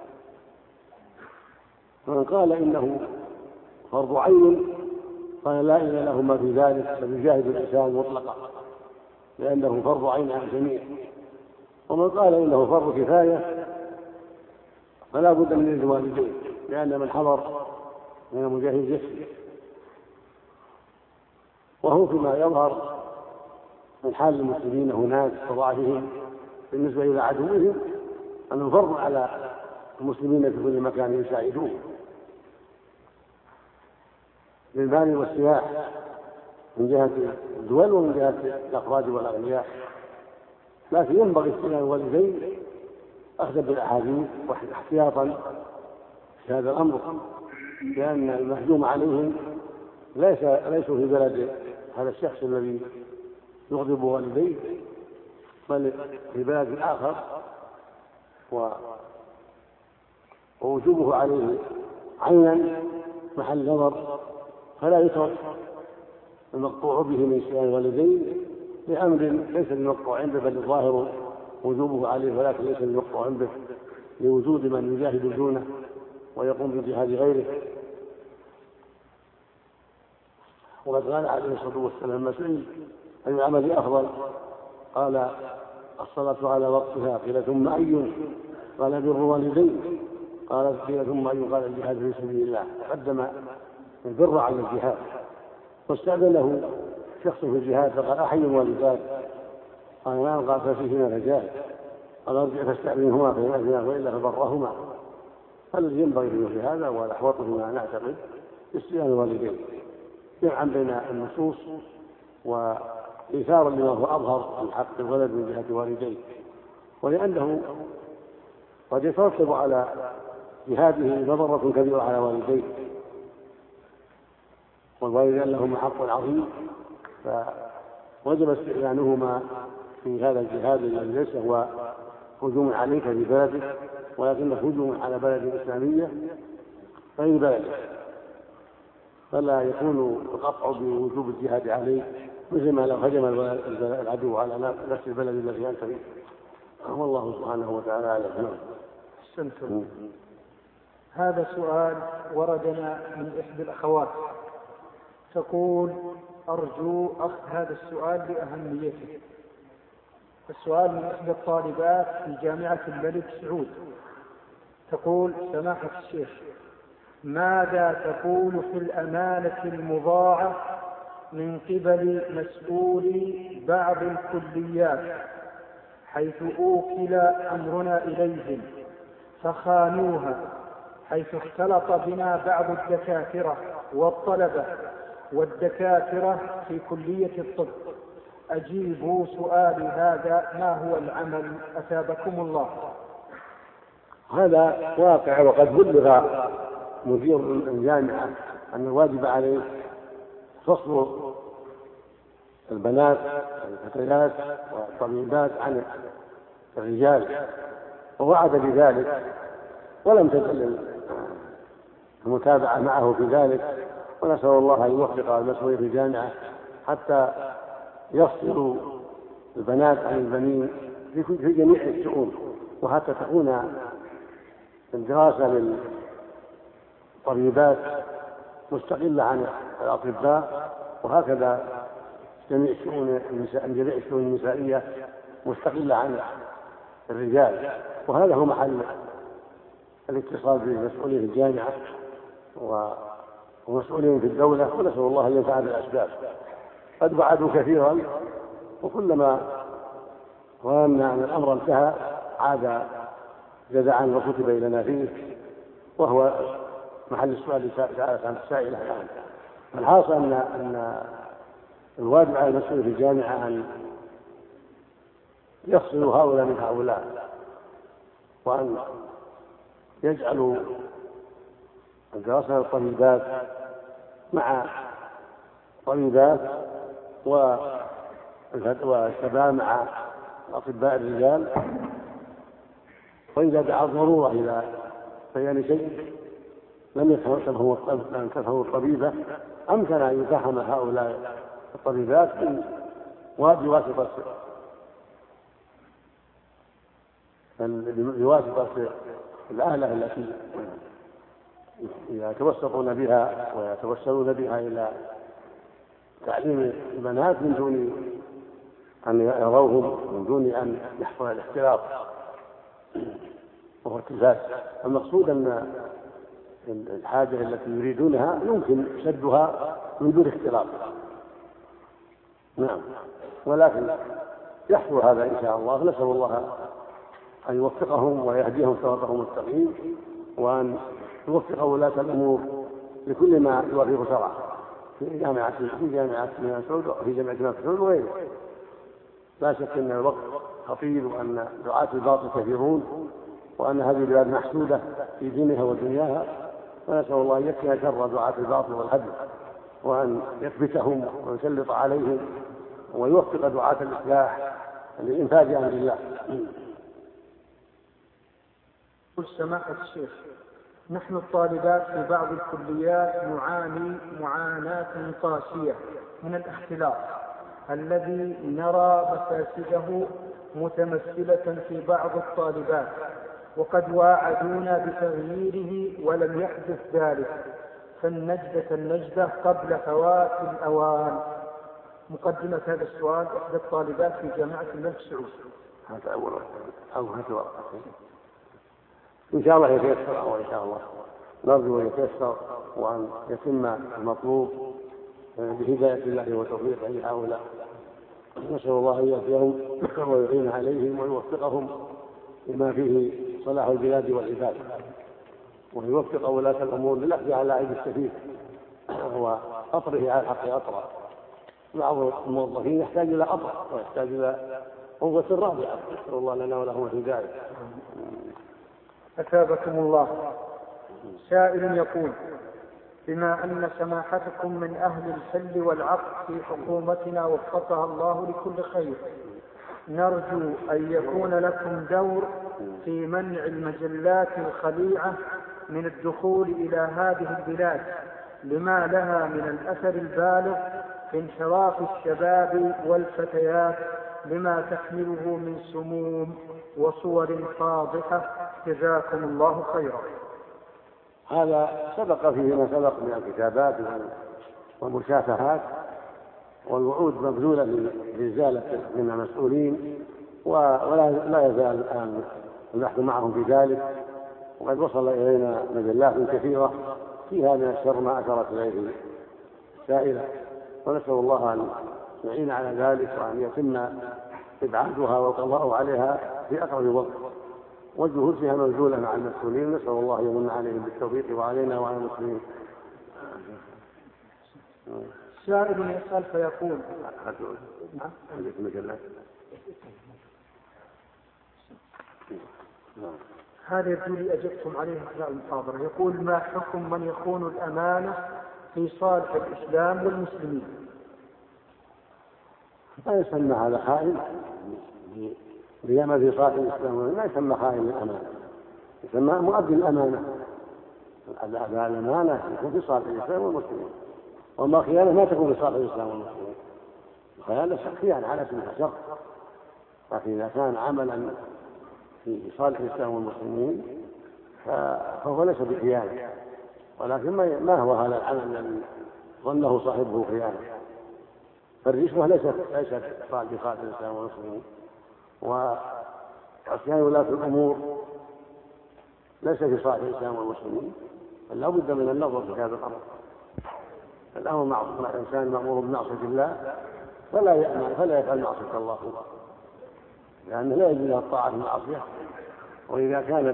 فمن قال إنه فرض عين قال لا إله لهما في ذلك، فيجاهد الإنسان مطلقا لأنه فرض عين على الجميع. ومن قال إنه فرض كفاية فلا بد من إذن الوالدين، لأن من حضر من المجاهد يكفي. وهو فيما يظهر من حال المسلمين هناك وضعفهم بالنسبة إلى عدوهم أنه فرض على المسلمين في كل مكان يساعدوه بالمال والسلاح من جهة الدول ومن جهة الأفراد والأغنياء. لكن ينبغي استئذان الوالدين أخذا بالأحاديث واحتياطا في هذا الأمر، لأن المهجوم عليهم ليس ليسوا في بلد هذا الشخص الذي يغضب والديه، بل في بلد آخر، ووجوبه عليه عينا محل نظر، فلا يترك المقطوع به من استئذان الوالدين لأمر ليس المقطوع به، بل الظاهر وجوبه عليه، ولكن ليس المقطوع به لوجود من يجاهد دونه ويقوم بجهاد غيره. وقد قال عليه الصلاة والسلام مسئول أي العمل أفضل؟ قال الصلاة على وقتها. قيل ثم أي؟ قال بر والدين. قال قيل ثم أي؟ قال الجهاد في سبيل الله. قدم البر على الجهاد. واستأذنه شخص في الجهاد فقال أحي الوالدان؟ قال نعم. قال ففيهما فجاهد. قال ارجع فاستأذنهما فإن وإلا فبرهما. فالذي ينبغي في هذا والأحوط فيما نعتقد استئذان الوالدين جمعا بين النصوص وإيثارا لما هو أظهر من حق الولد من جهة والديه، ولأنه قد يترتب على جهاده مضرة كبيرة على والديه، والوالدان لهما حق عظيم، فوجب استئذانهما في هذا الجهاد الذي ليس هو هجوم عليك في بلدك، ولكنه هجوم على بلد إسلامية غير بلدك، فلا يكون القطع بوجوب الجهاد عليه مثل ما لو هجم العدو على نفس البلد الذي أنت فيه. والله سبحانه وتعالى أعلم. أحسنتم. هذا سؤال وردنا من إحدى الأخوات، تقول أرجو أخذ هذا السؤال لأهميته. السؤال من إحدى الطالبات في جامعة الملك سعود، تقول سماحة الشيخ ماذا تقول في الأمانة المضاعة من قبل مسؤولي بعض الكليات حيث أوكل أمرنا إليهم فخانوها، حيث اختلط بنا بعض الدكاترة والطلبة والدكاترة في كلية الطب. أجيبوا سؤالي هذا، ما هو العمل؟ أثابكم الله. هذا واقع، وقد بلغ مدير الجامعة أن الواجب عليه فصل البنات والفتيات والطبيبات عن الرجال، ووعد بذلك ولم تزل المتابعة معه في ذلك، ونسأل الله أن يوفق المسؤولين في الجامعة حتى يفصلوا البنات عن البنين في جميع الشؤون، وحتى تكون الدراسة للطبيبات مستقلة عن الأطباء، وهكذا جميع الشؤون جميع الشؤون النسائية مستقلة عن الرجال. وهذا هو محل الاتصال بالمسؤولين في الجامعة ومسؤولين في الدولة، ونسأل الله أن ينفع بالأسباب. قد وعدوا كثيرا، وكلما ظننا أن الأمر انتهى عاد جزعا وكتب إلينا فيه، وهو محل السؤال عن السائلة. الحاصل أن أن الواجب على المسؤول في الجامعة أن يفصلوا هؤلاء من هؤلاء، وأن يجعلوا الدراسة للطبيبات مع طبيبات والشباب مع أطباء الرجال، وإذا دعا الضرورة إلى بيان شيء لم تفهم الطبيبة أمكن أن يفهم هؤلاء الطبيبات بواسطة بواسطة الآلة التي يتوسطون بها ويتوسلون بها إلى تعليم البنات من دون أن يروهم، من دون أن يحصل الاختلاط وهو التلفاز. المقصود أن الحاجة التي يريدونها يمكن سدها من دون اختلاط. نعم، ولكن يحصل هذا إن شاء الله. نسأل الله أن يوفقهم ويهديهم صراطهم المستقيم، وأن يوفق ولاة الأمور لكل ما يوافق شرعه في جامعة في جامعة ابن مسعود وفي جامعة ابن مسعود وغيره. لا شك أن الوقت خطير، وأن دعاة الباطل كثيرون، وأن هذه البلاد محسودة في دينها ودنياها، ونسأل الله أن يكفي شر دعاة الباطل والهدم، وأن يثبتهم ويسلط عليهم، ويوفق دعاة الإصلاح لإنفاذ أمر الله. قل سماحة الشيخ، نحن الطالبات في بعض الكليات نعاني معاناة قاسية من الاختلاط الذي نرى مفاسده متمثلة في بعض الطالبات، وقد واعدونا بتغييره ولم يحدث ذلك، فالنجدة النجدة قبل فوات الأوان. مقدمة هذا السؤال إحدى الطالبات في جامعة الملك سعود. هذا أول أو هذا إن شاء الله يتيسر، وإن شاء الله نرجو أن يتيسر وأن يتم المطلوب بهداية الله وتوفيقه لهؤلاء. نسأل الله أن يهديهم ويعين عليهم ويوفقهم لما فيه صلاح البلاد والعباد، ويوفق ولاة الأمور للأخذ على عيب السفيه وأطره على الحق أطرا. بعض الموظفين يحتاج إلى أطر ويحتاج إلى قوة الرابعة. نسأل الله لنا ولهم الهداية. أثابكم الله. سائل يقول: بما أن سماحتكم من أهل الحل والعقد في حكومتنا وفقها الله لكل خير، نرجو أن يكون لكم دور في منع المجلات الخليعة من الدخول إلى هذه البلاد، لما لها من الأثر البالغ في انحراف الشباب والفتيات، لما تحمله من سموم وصور فاضحة. جزاكم الله خيرا. هذا سبق فيه ما سبق من الكتابات والمشافهات والوعود مبذولة لإزالة من المسؤولين، ولا لا يزال الآن البحث معهم في ذلك، وقد وصل إلينا مجلات كثيرة فيها من الشر ما أشرت إليه السائلة، ونسأل الله أن يعين على ذلك وأن يتم إبعادها والقضاء عليها في أقرب وقت، والجهود فيها مبذولة مع المسؤولين. نسأل الله يمن عليهم بالتوفيق وعلينا وعلى المسلمين. سائل يسأل فيقول هذا يبدو لي أجبتم عليه أثناء المحاضرة. يقول: ما حكم من يخون الأمانة في صالح الإسلام والمسلمين؟ لا يسمى هذا خائن بيعمل في صالح الإسلام، لا يسمى خائن الأمانة، يسمى مؤدي الأمانة. أداء الأمانة يكون في صالح الإسلام والمسلمين، وما خيانة ما تكون في صالح الإسلام والمسلمين. الخيانة خيانة على اسمها شر، لكن إذا كان عملا في صالح الإسلام والمسلمين فهو ليس بخيانة، ولكن ما هو هذا العمل الذي ظنه صاحبه خيانة. فالرشوة ليست ليست بصالح الإسلام والمسلمين، وعصيان ولاة الأمور ليس في صالح الإسلام والمسلمين، فلا بد من النظر في هذا الأمر. الأمر مع الإنسان مأمور بمعصية الله فلا يأمن فلا يفعل معصية الله، لأنه لا يجوز له الطاعة في المعصية. وإذا كانت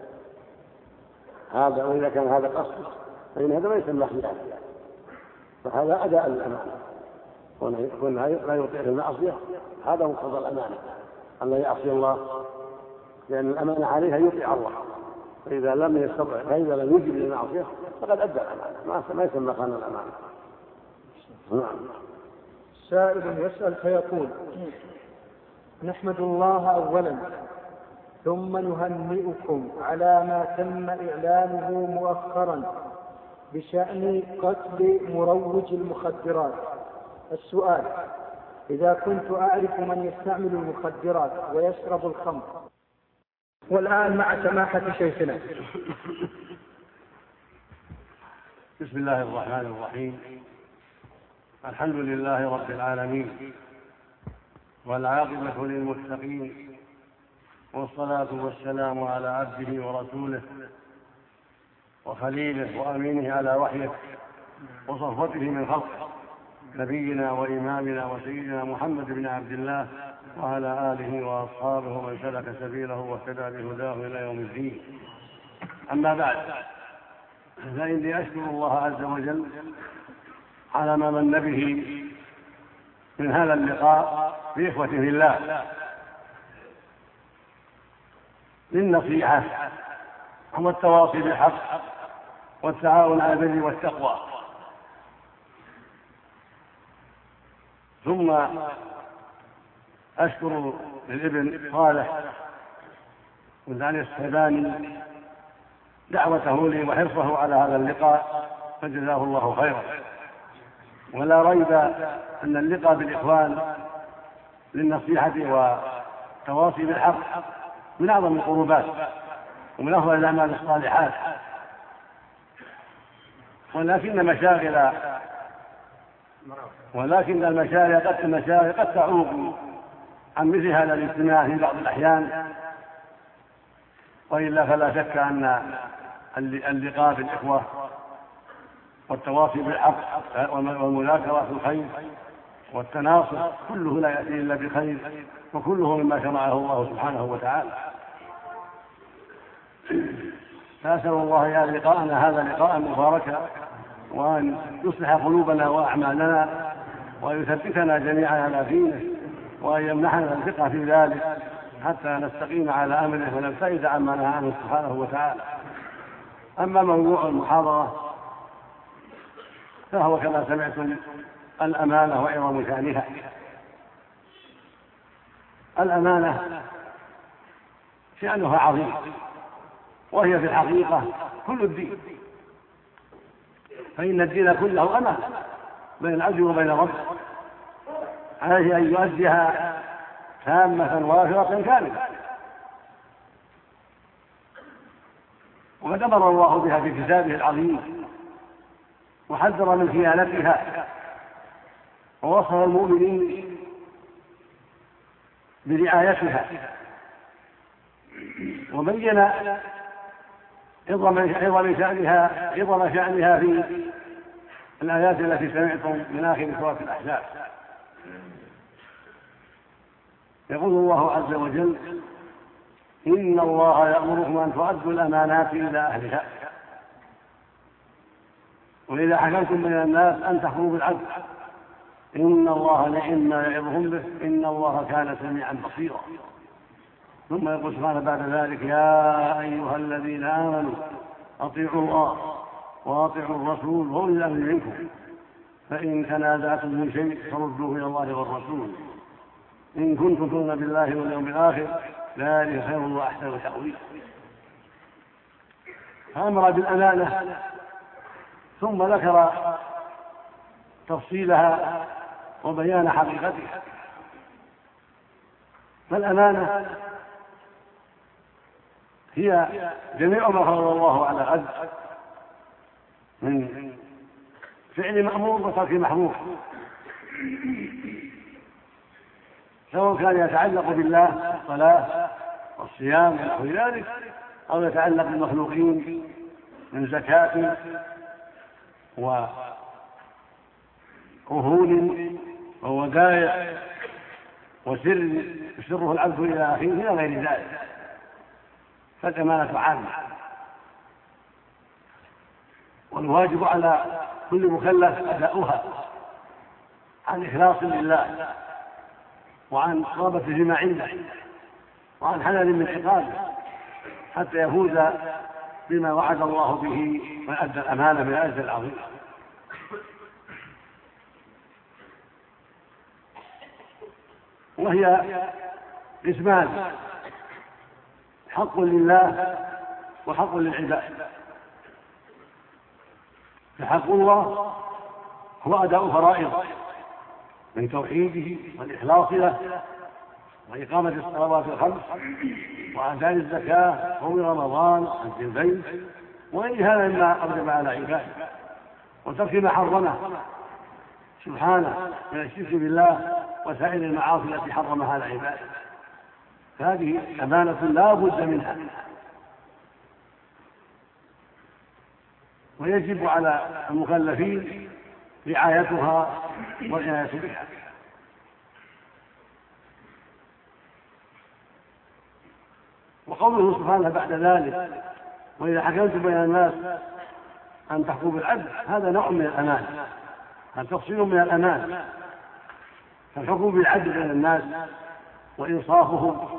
هذا وإذا كان هذا قصد فإن هذا ما يسمى خيانة، فهذا أداء الأمانة. وأن لا يطيع في المعصية هذا مقتضى الأمانة، أن لا يعصي الله، لأن الأمانة عليها يطيع الله، فإذا لم يستطع فإذا لم يجب للمعصية فقد أدى الأمانة، ما يسمى خان الأمانة. نعم. سائل يسأل فيقول: نحمد الله أولا ثم نهنئكم على ما تم إعلانه مؤخرا بشأن قتل مروج المخدرات. السؤال: إذا كنت أعرف من يستعمل المخدرات ويشرب الخمر، والآن مع سماحة شيخنا. بسم الله الرحمن الرحيم، الحمد لله رب العالمين، والعاقبة للمتقين، والصلاة والسلام على عبده ورسوله وخليله وأمينه على وحيه وصفوته من خلقه، نبينا وإمامنا وسيدنا محمد بن عبد الله وعلى آله وأصحابه ومن سلك سبيله واهتدى بهداه إلى يوم الدين. أما بعد، فإني أشكر الله عز وجل على ما من به من هذا اللقاء بإخوة في الله للنصيحة والتواصي بالحق والتعاون على البر والتقوى. ثم أشكر للابن صالح بن علي السباني دعوته لي وحرصه على هذا اللقاء، فجزاه الله خيرا. ولا ريب أن اللقاء بالإخوان للنصيحة والتواصي بالحق من أعظم القربات ومن أفضل الأعمال الصالحات، ولكن مشاغل ولكن المشاغل قد المشاغل قد تعوق عن مثل هذا الاجتماع في بعض الأحيان، وإلا فلا شك أن اللقاء بالإخوة والتواصي بالحق والمذاكرة في الخير والتناصر كله لا يأتي إلا بخير، وكله مما شرعه الله سبحانه وتعالى. فأسأل الله يا لقاءنا هذا لقاء مباركا، وأن يصلح قلوبنا وأعمالنا، ويثبتنا جميعا على دينه، وأن يمنحنا الثقة في ذلك حتى نستقيم على أمره ونبتعد عما نهى عنه سبحانه وتعالى. أما موضوع المحاضرة فهو كما سمعتم الأمانة وعظم شأنها. الأمانة شأنها عظيم، وهي في الحقيقة كل الدين، فإن الدين كله أمانة بين العبد وبين ربه، عليه أن يؤديها تامة وافرة كاملة. وقد أمر الله بها في كتابه العظيم وحذر من خيانتها، ووصف المؤمنين برعايتها، وبين عظم شأنها عظم شأنها في الآيات التي سمعتم من آخر سورة الأحزاب. يقول الله عز وجل: إن الله يأمركم أن تؤدوا الأمانات إلى أهلها وإذا حكمتم بين الناس أن تحكموا بالعدل إن الله نعم يعظكم به إن الله كان سميعا بصيرا. ثم يقول سبحانه بعد ذلك: يا أيها الذين آمنوا أطيعوا الله وأطيعوا الرسول وأولي الأمر منكم فإن تنازعتم في شيء فردوه إلى الله والرسول إن كنتم تؤمنون بالله واليوم الآخر ذلك خير وأحسن تأويلا. فأمر بالأمانة ثم ذكر تفصيلها وبيان حقيقتها. فالأمانة هي جميع ما فرض الله على العبد من فعل مأمور وترك محمور، سواء كان يتعلق بالله الصلاة والصيام ونحو ذلك أو يتعلق بالمخلوقين من زكاة وعهود وودائع وسر يسره العبد إلى أخيه إلى غير ذلك، فالأمانة عامة. والواجب على كل مكلف أداؤها عن إخلاص لله وعن رغبة فيما عنده وعن حلال من عقابه حتى يفوز بما وعد الله به من أدى الأمانة من الأجر العظيم. وهي قسمان: حق لله وحق للعباد. فحق الله هو أداء فرائض من توحيده والإخلاص له وإقامة الصلوات الخمس وأداء الزكاة وصوم رمضان وحج البيت وغير هذا مما أوجب على عباده وترك ما حرمه سبحانه من الشرك بالله وسائر المعاصي التي حرمها على عباده. فهذه أمانة لا بد منها، ويجب على المكلفين رعايتها والعناية بها. وقوله سبحانه بعد ذلك: وإذا حكمتم بين الناس أن تحكموا بالعدل، هذا نوع من الأمان، هذا تفصيل من الأمان. فالحكم بالعدل بين الناس وإنصافهم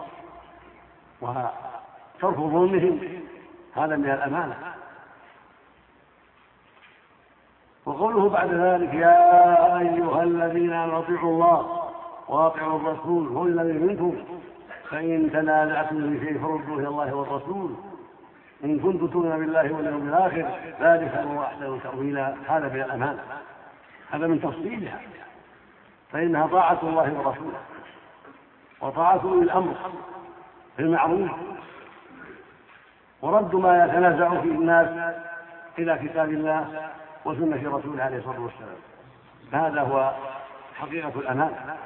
وترك ظلمهم هذا من الأمانة. وقوله بعد ذلك: يا أيها الذين آمنوا أطيعوا الله وأطيعوا الرسول وأولي الأمر منكم فإن تنازعتم في شيء فردوه إلى الله والرسول إن كنتم تؤمنون بالله واليوم الآخر ذلك هو أحسن تأويلا. هذا من الأمانة، هذا من تفصيلها، فإنها طاعة الله ورسوله وطاعة أولي الأمر في المعروف ورد ما يتنازع فيه الناس إلى كتاب الله وسنة رسوله عليه الصلاة والسلام. هذا هو حقيقة الأمانة،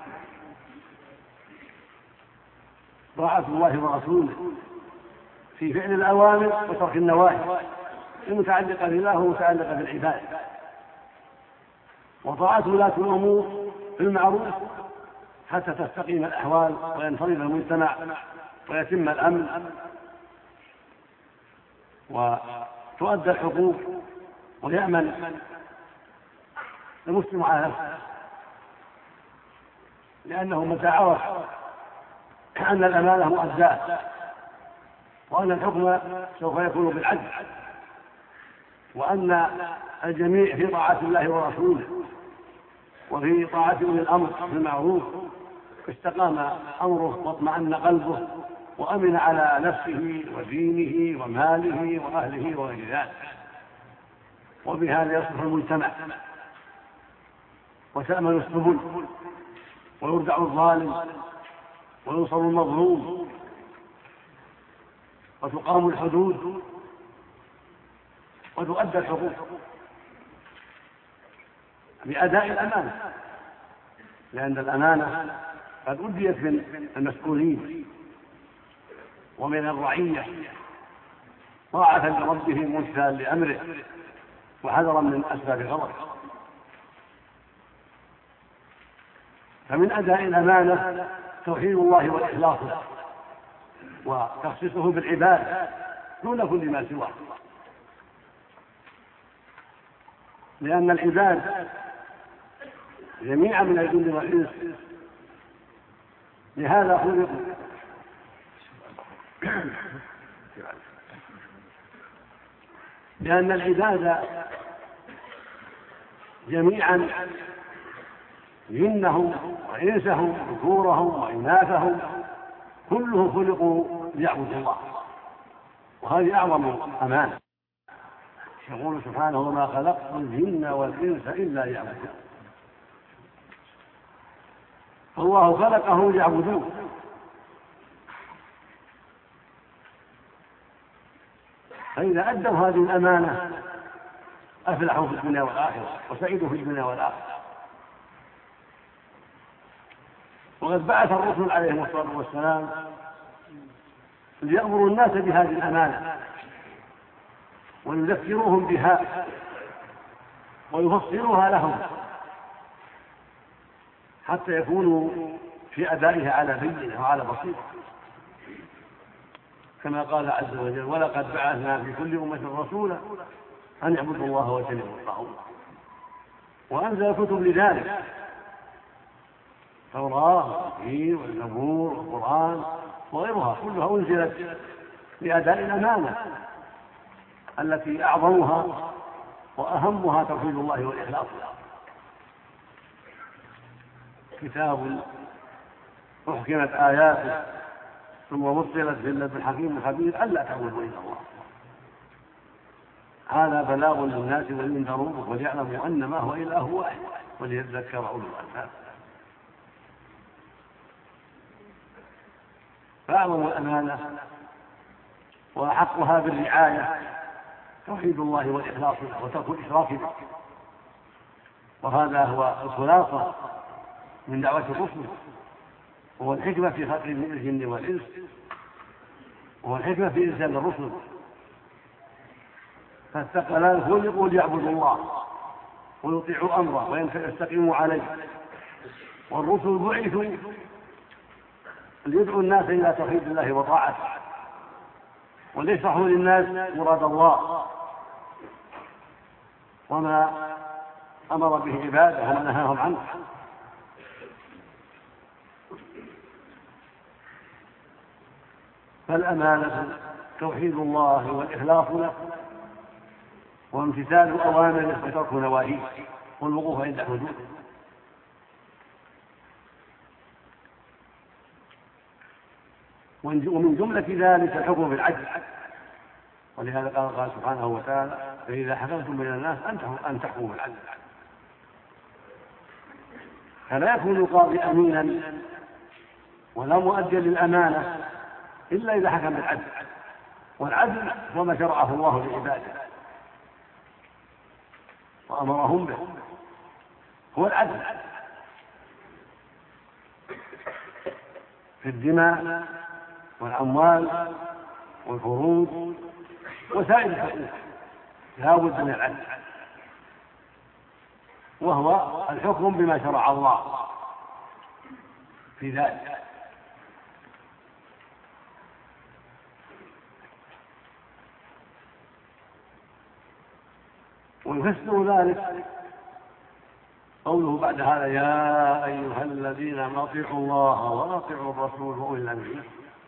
طاعة الله ورسوله في فعل الأوامر وترك النواهي المتعلقة بالله ومتعلقة بالعباد، وطاعة ولاة الأمور في المعروف حتى تستقيم الأحوال وينفرد المجتمع ويتم الأمن وتؤدى الحقوق ويأمن المسلم على نفسه، لأنه متى عرف أن الأمانة مؤداة وأن الحكم سوف يكون بالعدل وأن الجميع في طاعة الله ورسوله وفي طاعة أولي الأمر بالمعروف، استقام أمره واطمأن قلبه وأمن على نفسه ودينه وماله وأهله وغير ذلك، وبهذا يصلح المجتمع وتأمن السبل ويردع الظالم وينصر المظلوم وتقام الحدود وتؤدى الحقوق بأداء الأمانة، لأن الأمانة قد أديت من المسؤولين ومن الرعية طاعة لربهم وامتثالا لأمره وحذرا من أسباب غضبه. فمن أداء الأمانة توحيد الله والإخلاص له وتخصيصه بالعبادة دون كل ما سواه، لأن العباد جميعا من الجن والإنس لهذا خلقوا، لأن العباد جميعا جنهم وإنسهم ذكورهم وإناثهم كلهم خلقوا ليعبدوا الله، وهذه أعظم أمانة. يقول سبحانه: وما خلقت الجن والإنس إلا ليعبدون. فالله خلقه ليعبدوه، فإذا أدوا هذه الأمانة أفلحوا في الدنيا والآخرة وسعيدوا في الدنيا والآخرة. وقد بعث الرسل عليهم الصلاة والسلام ليأمروا الناس بهذه الأمانة ويذكروهم بها ويفصلوها لهم حتى يكونوا في أدائها على بينة وعلى بصيرة، كما قال عز وجل: ولقد بعثنا في كل أمة رسولا أن اعبدوا الله واجتنبوا الطاغوت. وأنزل الكتب لذلك: التوراة والإنجيل والزبور والقرآن وغيرها كلها أنزلت لأداء الأمانة التي أعظمها وأهمها توحيد الله والإخلاص. كتاب أحكمت آياته ثم فصلت في لدن حكيم خبير ألا تعبدوا إلا الله. هذا بلاغ للناس ولينذروا وليعلموا أنما هو إله واحد وليذكر أولو الألباب. فأعظم الأمانة وأحقها بالرعاية توحيد الله والإخلاص له وترك الإشراك به، وهذا هو الخلاصة من دعوة الرسل، وهو الحكمة في خلق الجن والإنس، وهو الحكمة في إرسال الرسل. فالثقلان خلقوا ليعبدوا الله ويطيعوا أمره ويستقيموا عليه، والرسل بعثوا ليدعوا الناس إلى توحيد الله وطاعته وليشرحوا للناس مراد الله وما أمر به عباده وما نهاهم عنه. فالأمانة توحيد الله والإخلاص له وامتثال أوامره وترك نواهيه والوقوف عند حدوده. ومن جملة ذلك الحكم بالعدل، ولهذا قال قال سبحانه وتعالى: فإذا حكمتم بين الناس أن تحكموا بالعدل. فلا يكون القاضي أمينا ولا مؤديا للأمانة إلا إذا حكم بالعدل، والعدل هو ما شرعه الله لعباده وأمرهم به، هو العدل في الدماء والأموال والفروض وسائر الحقوق، لا بد من العدل، وهو الحكم بما شرع الله في ذلك. ويفسر ذلك قوله بعد هذا: يا أيها الذين آمنوا أطيعوا الله وأطيعوا الرسول وأولي الأمر منكم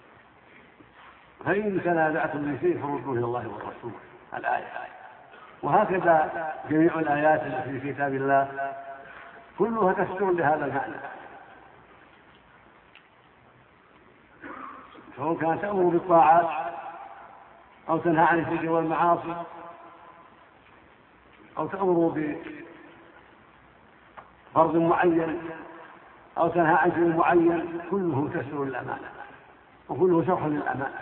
فإن تنازعتم في شيء فردوه إلى الله والرسول. الآية. وهكذا جميع الآيات التي في كتاب الله كلها تفسير لهذا المعنى، سواء كانت تأمر بالطاعات أو تنهى عن الشرك والمعاصي أو تأمر بفرض معين أو تنهى عن شيء معين، كله تفسير للأمانة وكله شرح للأمانة.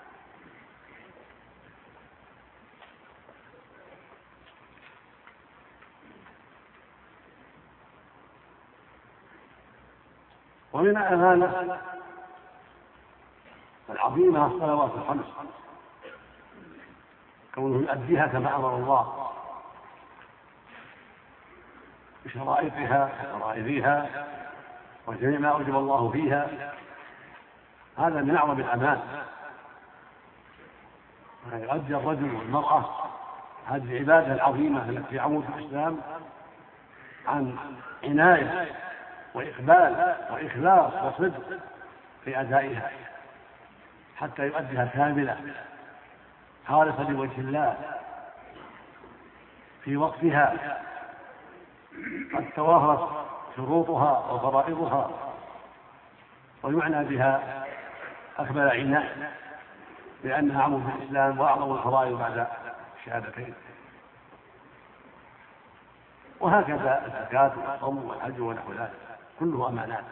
ومن الأمانة العظيمة الصلوات الخمس، كونه يؤديها كما أمر الله بشرائطها وفرائضها وجميع ما أوجب الله فيها هذا من أعظم الأمان. يؤدي الرجل والمرأة هذه العبادة العظيمة التي عمود الإسلام عن عناية وإقبال وإخلاص وصدق في أدائها حتى يؤديها كاملة خالصة لوجه الله في وقتها قد توافرت شروطها وفرائضها، ويعنى بها أكمل عناية لأنها عمود الإسلام وأعظم الفرائض بعد الشهادتين. وهكذا الزكاة والصوم والحج ونحو ذلك كله أمانات.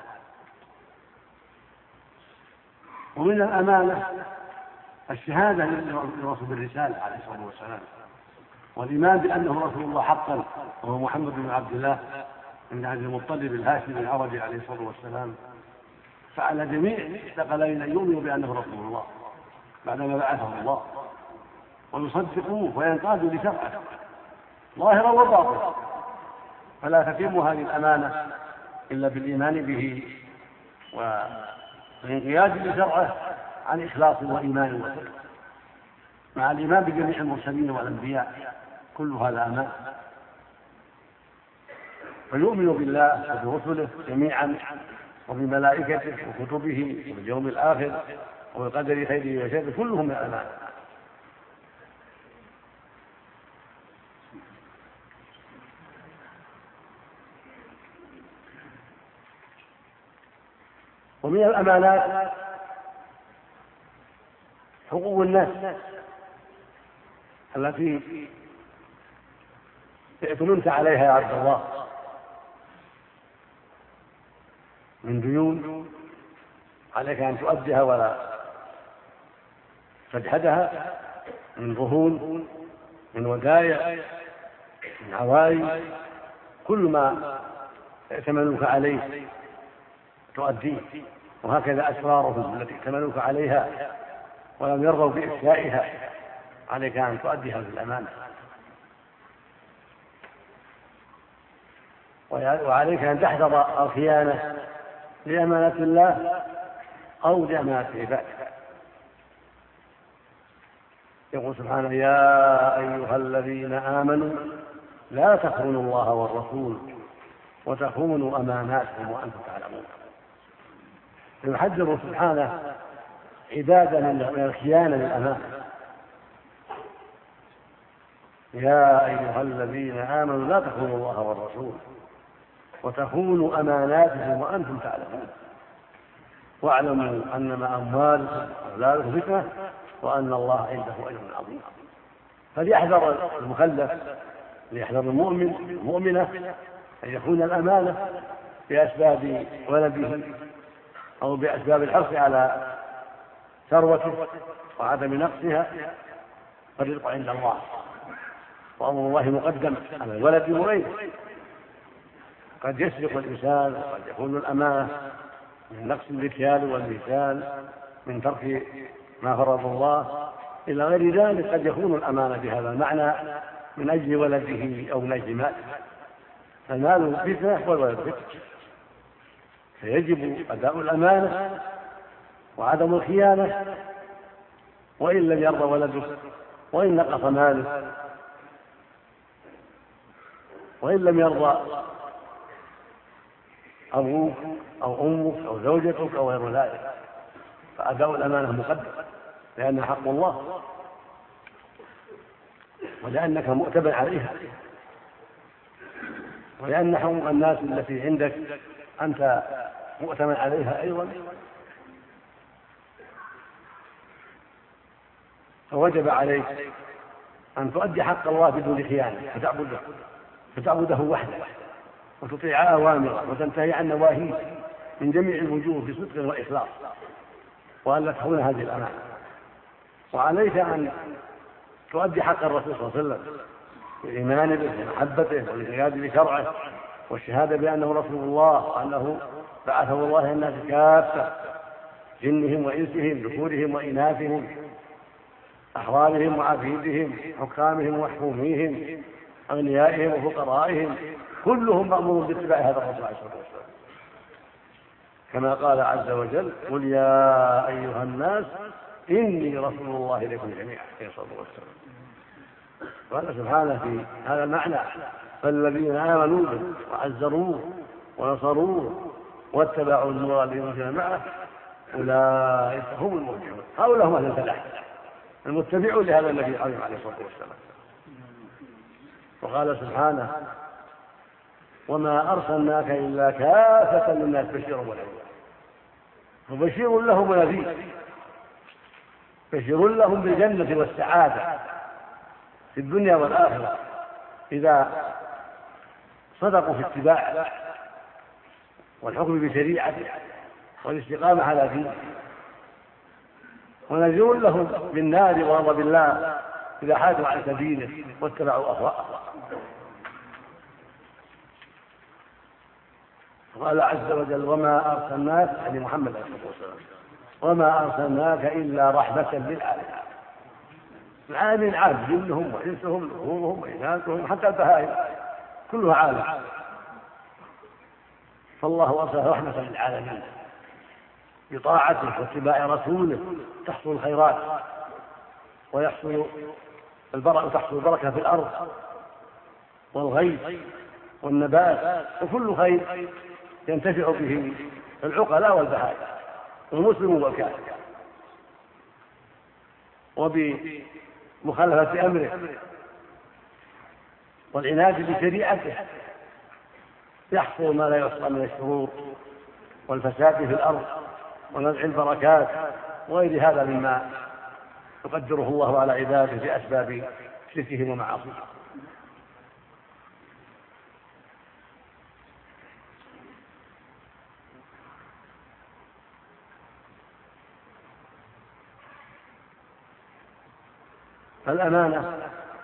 ومن الأمانة الشهادة لرسول الرسالة عليه الصلاة والسلام، والإيمان بأنه رسول الله حقا وهو محمد بن عبد الله بن عبد المطلب الهاشمي العربي عليه الصلاة والسلام. فعلى جميع الثقلين أن يؤمنوا بأنه رسول الله بعدما بعثه الله، ويصدقوه وينقادوا لشرعه ظاهرا وباطنا. فلا تتم هذه الأمانة إلا بالإيمان به والانقياد لشرعه عن إخلاص وإيمان وصدق، مع الإيمان بجميع المرسلين والأنبياء كل هذا أمان. فيؤمن بالله وبرسله جميعا وبملائكته وكتبه وباليوم الآخر وبقدر خيره وشره كلهم من الأمان. ومن الأمانات حقوق الناس التي ائتمنت عليها يا عبد الله من ديون عليك أن تؤديها ولا تجحدها، من رهون، من ودائع، من عوائد، كل ما ائتمنوك عليه تؤديه. وهكذا أسرارهم التي ائتمنوك عليها ولم يرضوا بإفشائها عليك أن تؤديها بالأمانة. وعليك أن تحذر الخيانة لأمانة الله أو لأمانة عباده. يقول سبحانه: يا أيها الذين آمنوا لا تخونوا الله والرسول وتخونوا أماناتكم وأنتم تعلمون. يحذر سبحانه عباده من الخيانة للأمانة. يا أيها الذين آمنوا لا تخونوا الله والرسول وتخونوا أماناتكم وأنتم تعلمون واعلموا أنما أموالكم وأولادكم فتنة وأن الله عنده أجر عظيم. فليحذر المكلف، ليحذر المؤمن المؤمنة أن يكون الأمانة بأسباب ولده أو بأسباب الحرص على ثروته وعدم نقصها، فالرزق عند الله وأمر الله مقدم على الولد وغيره. قد يسبق الإنسان وقد يكون الأمانة من نقص المكيال والميزان، من ترك ما فرض الله إلى غير ذلك. قد يكون الأمانة بهذا المعنى من أجل ولده أو من أجل ماله، فالمال فتنة والولد فتنة، فيجب أداء الأمانة وعدم الخيانة، وإن لم يرضى ولده وإن نقص ماله وإن لم يرضى أبوك أو أمك أو زوجتك أو غير ذلك، فأداء الأمانة مقدم لأنها حق الله ولأنك مؤتمن عليها، ولأن حقوق الناس التي عندك أنت مؤتمن عليها أيضا. فوجب عليك أن تؤدي حق الله بدون خيانة، فتعبده فتعبده وحده وتطيع أوامره وتنتهي عن نواهيه من جميع الوجوه بصدق وإخلاص، وأن لا تخون هذه الأمانة. وعليك أن تؤدي حق الرسول صلى الله عليه وسلم بالإيمان به ومحبته والانقياد لشرعه والشهادة بأنه رسول الله وأنه بعثه الله للناس كافة، جنهم وإنسهم، ذكورهم وإناثهم، أحرارهم وعبيدهم، حكامهم وحكوميهم، أغنيائهم وفقرائهم، كلهم مأمور باتباع هذا الرسول عليه الصلاة والسلام. كما قال عز وجل: قل يا أيها الناس إني رسول الله إليكم جميعا عليه الصلاة والسلام. قال سبحانه في هذا المعنى: فالذين آمنوا به وعزروه ونصروه واتبعوا النور الذي أنزل معه أولئك هم المفلحون. هؤلاء هم أهل الفلاح المتبعون لهذا النبي العظيم عليه الصلاة والسلام. وقال سبحانه: وما أرسلناك إلا كافة للناس بشيرا ونذيرا. فبشير لهم ونذير، بشير لهم بالجنة والسعادة في الدنيا والآخرة إذا صدقوا في اتباعه والحكم بشريعته والاستقامة على دينه، ونذير لهم بالنار وغضب الله إذا حادوا عن سبيله واتبعوا أهواءه. قال عز وجل: وما أرسلناك، يعني محمد عليه الصلاة والسلام، وما أرسلناك إلا رحمة للعالمين. العالمين عام، جنهم وإنسهم ذكورهم وإناثهم حتى البهائم كلها عالم. فالله أرسل رحمة للعالمين بطاعته واتباع رسوله تحصل الخيرات ويحصل البركة، تحصل البركة في الأرض والغيث والنبات وكل خير ينتفع به العقلاء والبهائم والمسلم والكافر. وبمخالفة أمره والعناد بشريعته يحصل ما لا يحصى من الشرور والفساد في الأرض ونزع البركات وغير هذا مما يقدره الله على عباده بأسباب شركهم ومعاصيهم. الأمانة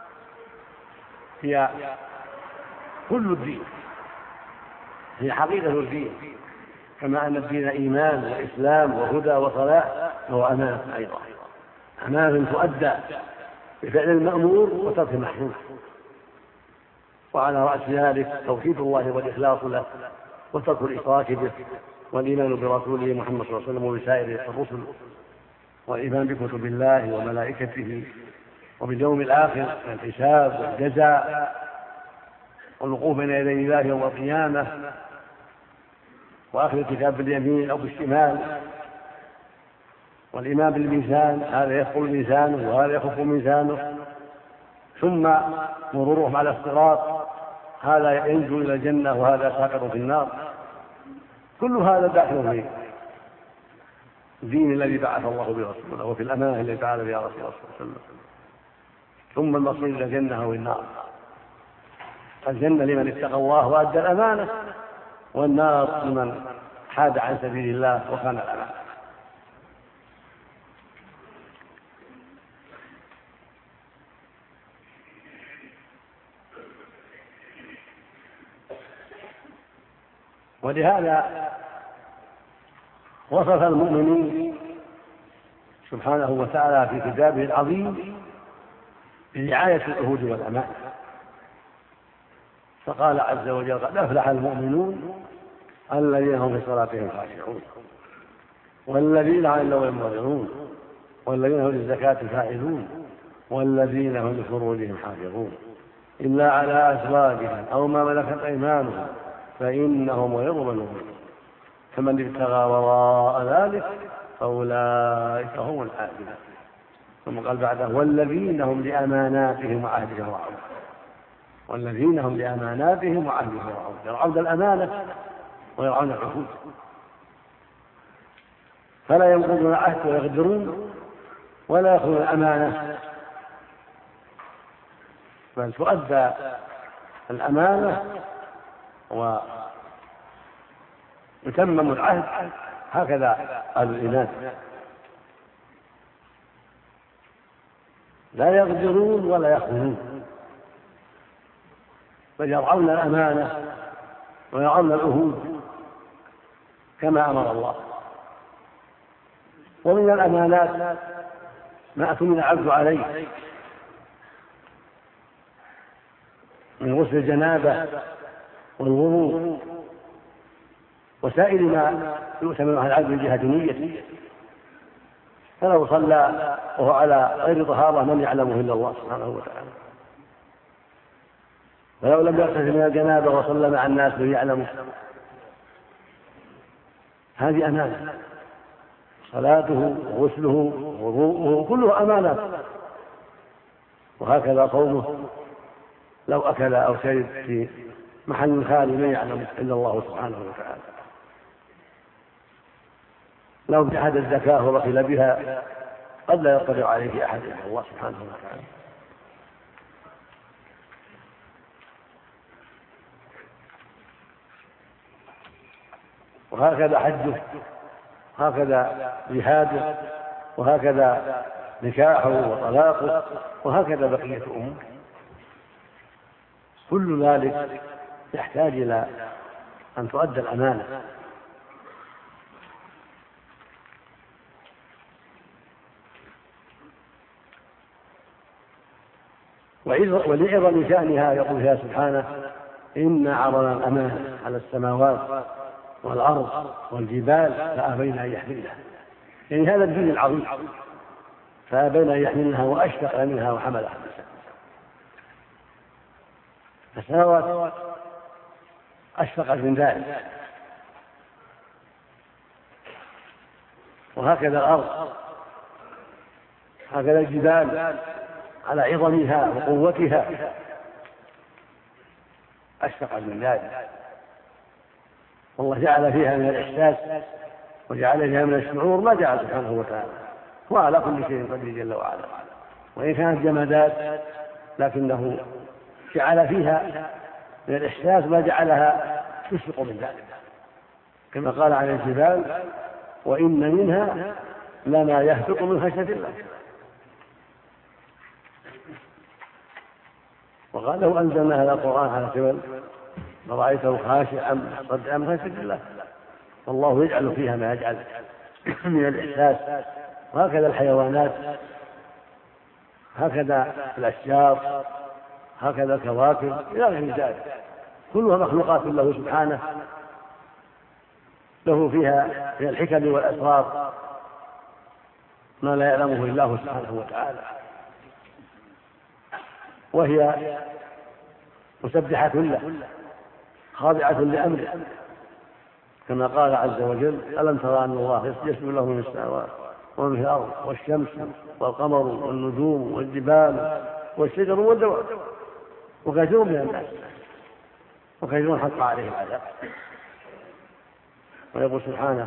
هي كل الدين، هي حقيقة الدين، كما أن الدين إيمان وإسلام وهدى وصلاح، وهو أمانة أيضا، أمانة تؤدى بفعل المأمور وترك المحظور، وعلى رأس ذلك توحيد الله والإخلاص له وترك الإشراك به والإيمان برسوله محمد صلى الله عليه وسلم وبسائر الرسل والإيمان بكتب الله وملائكته وباليوم الآخر والحساب والجزاء والوقوف بين يدي الله يوم القيامة وأخذ الكتاب باليمين أو بالشمال والإيمان بالميزان، هذا يثقل ميزانه وهذا يخف ميزانه، ثم مرورهم على الصراط، هذا ينجو إلى الجنة وهذا ساقط في النار. كل هذا داخل في الدين الذي بعث الله برسوله وفي الأمانة التي بعث بها رسول الله صلى الله عليه وسلم. ثم المصير إلى الجنة أو النار، الجنة لمن اتقى الله وأدى الأمانة، والنار لمن حاد عن سبيل الله وخان الأمانة. ولهذا وصف المؤمنين سبحانه وتعالى في كتابه العظيم برعاية العهود والأمانة، فقال عز وجل: قد أفلح المؤمنون الذين هم في صلاتهم خاشعون والذين عن اللغو معرضون والذين هم للزكاة فاعلون والذين هم لفروجهم حافظون إلا على أزواجهم أو ما ملكت أيمانهم فإنهم غير ملومون فمن ابتغى وراء ذلك فأولئك هم العادون. ثم قال بعده: والذين هم لأماناتهم وعهدهم راعون والذين هم لأماناتهم وعهدهم راعون، يرعون الأمانة ويرعون العهود، فلا ينقضون العهد ويغدرون ولا يأخذون الأمانة، بل تؤدى الأمانة ويتمم العهد. هكذا أهل الإيمان، لا يغدرون ولا يخونون، بل يرعون الأمانة ويرعون العهود كما أمر الله. ومن الأمانات ما أتمنى العبد عليه من غسل الجنابة والوضوء وسائر ما يؤتمن على العبد من جهة نيته. فلو صلى وهو على غير طهارة من يعلمه إلا الله سبحانه وتعالى، ولو لم يغتسل من الجنابة وصلى مع الناس من يعلمه، هذه أمانة. صلاته وغسله ووضوءه كله أمانة. وهكذا صومه لو أكل أو شرب في محل خالي من يعلمه إلا الله سبحانه وتعالى. لو جحد الزكاة وبخل بها قد لا يطلع عليه أحد إلا الله سبحانه وتعالى. وهكذا حجه، هكذا جهاده، وهكذا نكاحه وطلاقه، وهكذا بقية أمور. كل ذلك يحتاج إلى أن تؤدى الأمانة. ولعظم شأنها يقول فيها سبحانه: إنا عرضنا الأمانة على السماوات والأرض والجبال فأبين أن يحملنها. يعني هذا الدين العظيم، فأبين أن يحملنها وأشفق منها وحملها الإنسان. السماوات أشفقت من ذلك، وهكذا الأرض، هكذا الجبال على عظمها وقوتها أشفقت من ذلك. والله جعل فيها من الإحساس وجعل فيها من الشعور ما جعل سبحانه وتعالى، وعلى كل شيء قدير جل وعلا. وإن كانت جمادات لكنه جعل فيها من الإحساس ما جعلها تشفق من ذلك، كما قال عن الجبال: وإن منها لما يهبط من خشية الله. وقال: لو أنزلنا هذا القرآن على جبل لرأيته خاشعا متصدعا من خشية الله. والله يجعل فيها ما يجعل من الإحساس. وهكذا الحيوانات، هكذا الأشجار، هكذا الكواكب إلى غير ذلك، كلها مخلوقات له سبحانه، له فيها من الحكم والأسرار ما لا يعلمه إلا الله سبحانه وتعالى. وهي مسبحة له خاضعة لأمره، كما قال عز وجل: ألم ترى أن الله يسجد له من السماوات ومن في الأرض والشمس والقمر والنجوم والجبال والشجر والدواب وكثير من الناس وكثير حق عليه العذاب. ويقول سبحانه: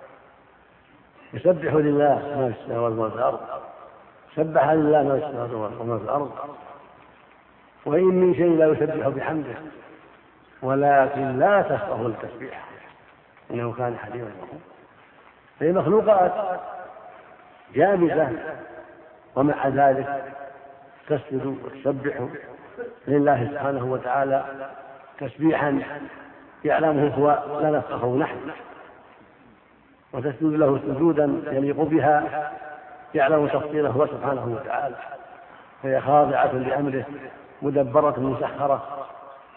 يسبح لله ما في السماوات وما في الأرض، سبح لله ما في السماوات وما في الأرض، وإن من شيء لا يسبح بحمده ولكن لا تفقهوا التسبيح إنه كان حليما غفورا. هي مخلوقات جامدة ومع ذلك تسجد وتسبح لله سبحانه وتعالى تسبيحا يعلمه هو لا نفقهه نحن، وتسجد له سجودا يليق بها يعلم تفصيله هو سبحانه وتعالى. فهي خاضعة لأمره مدبرة مسخرة.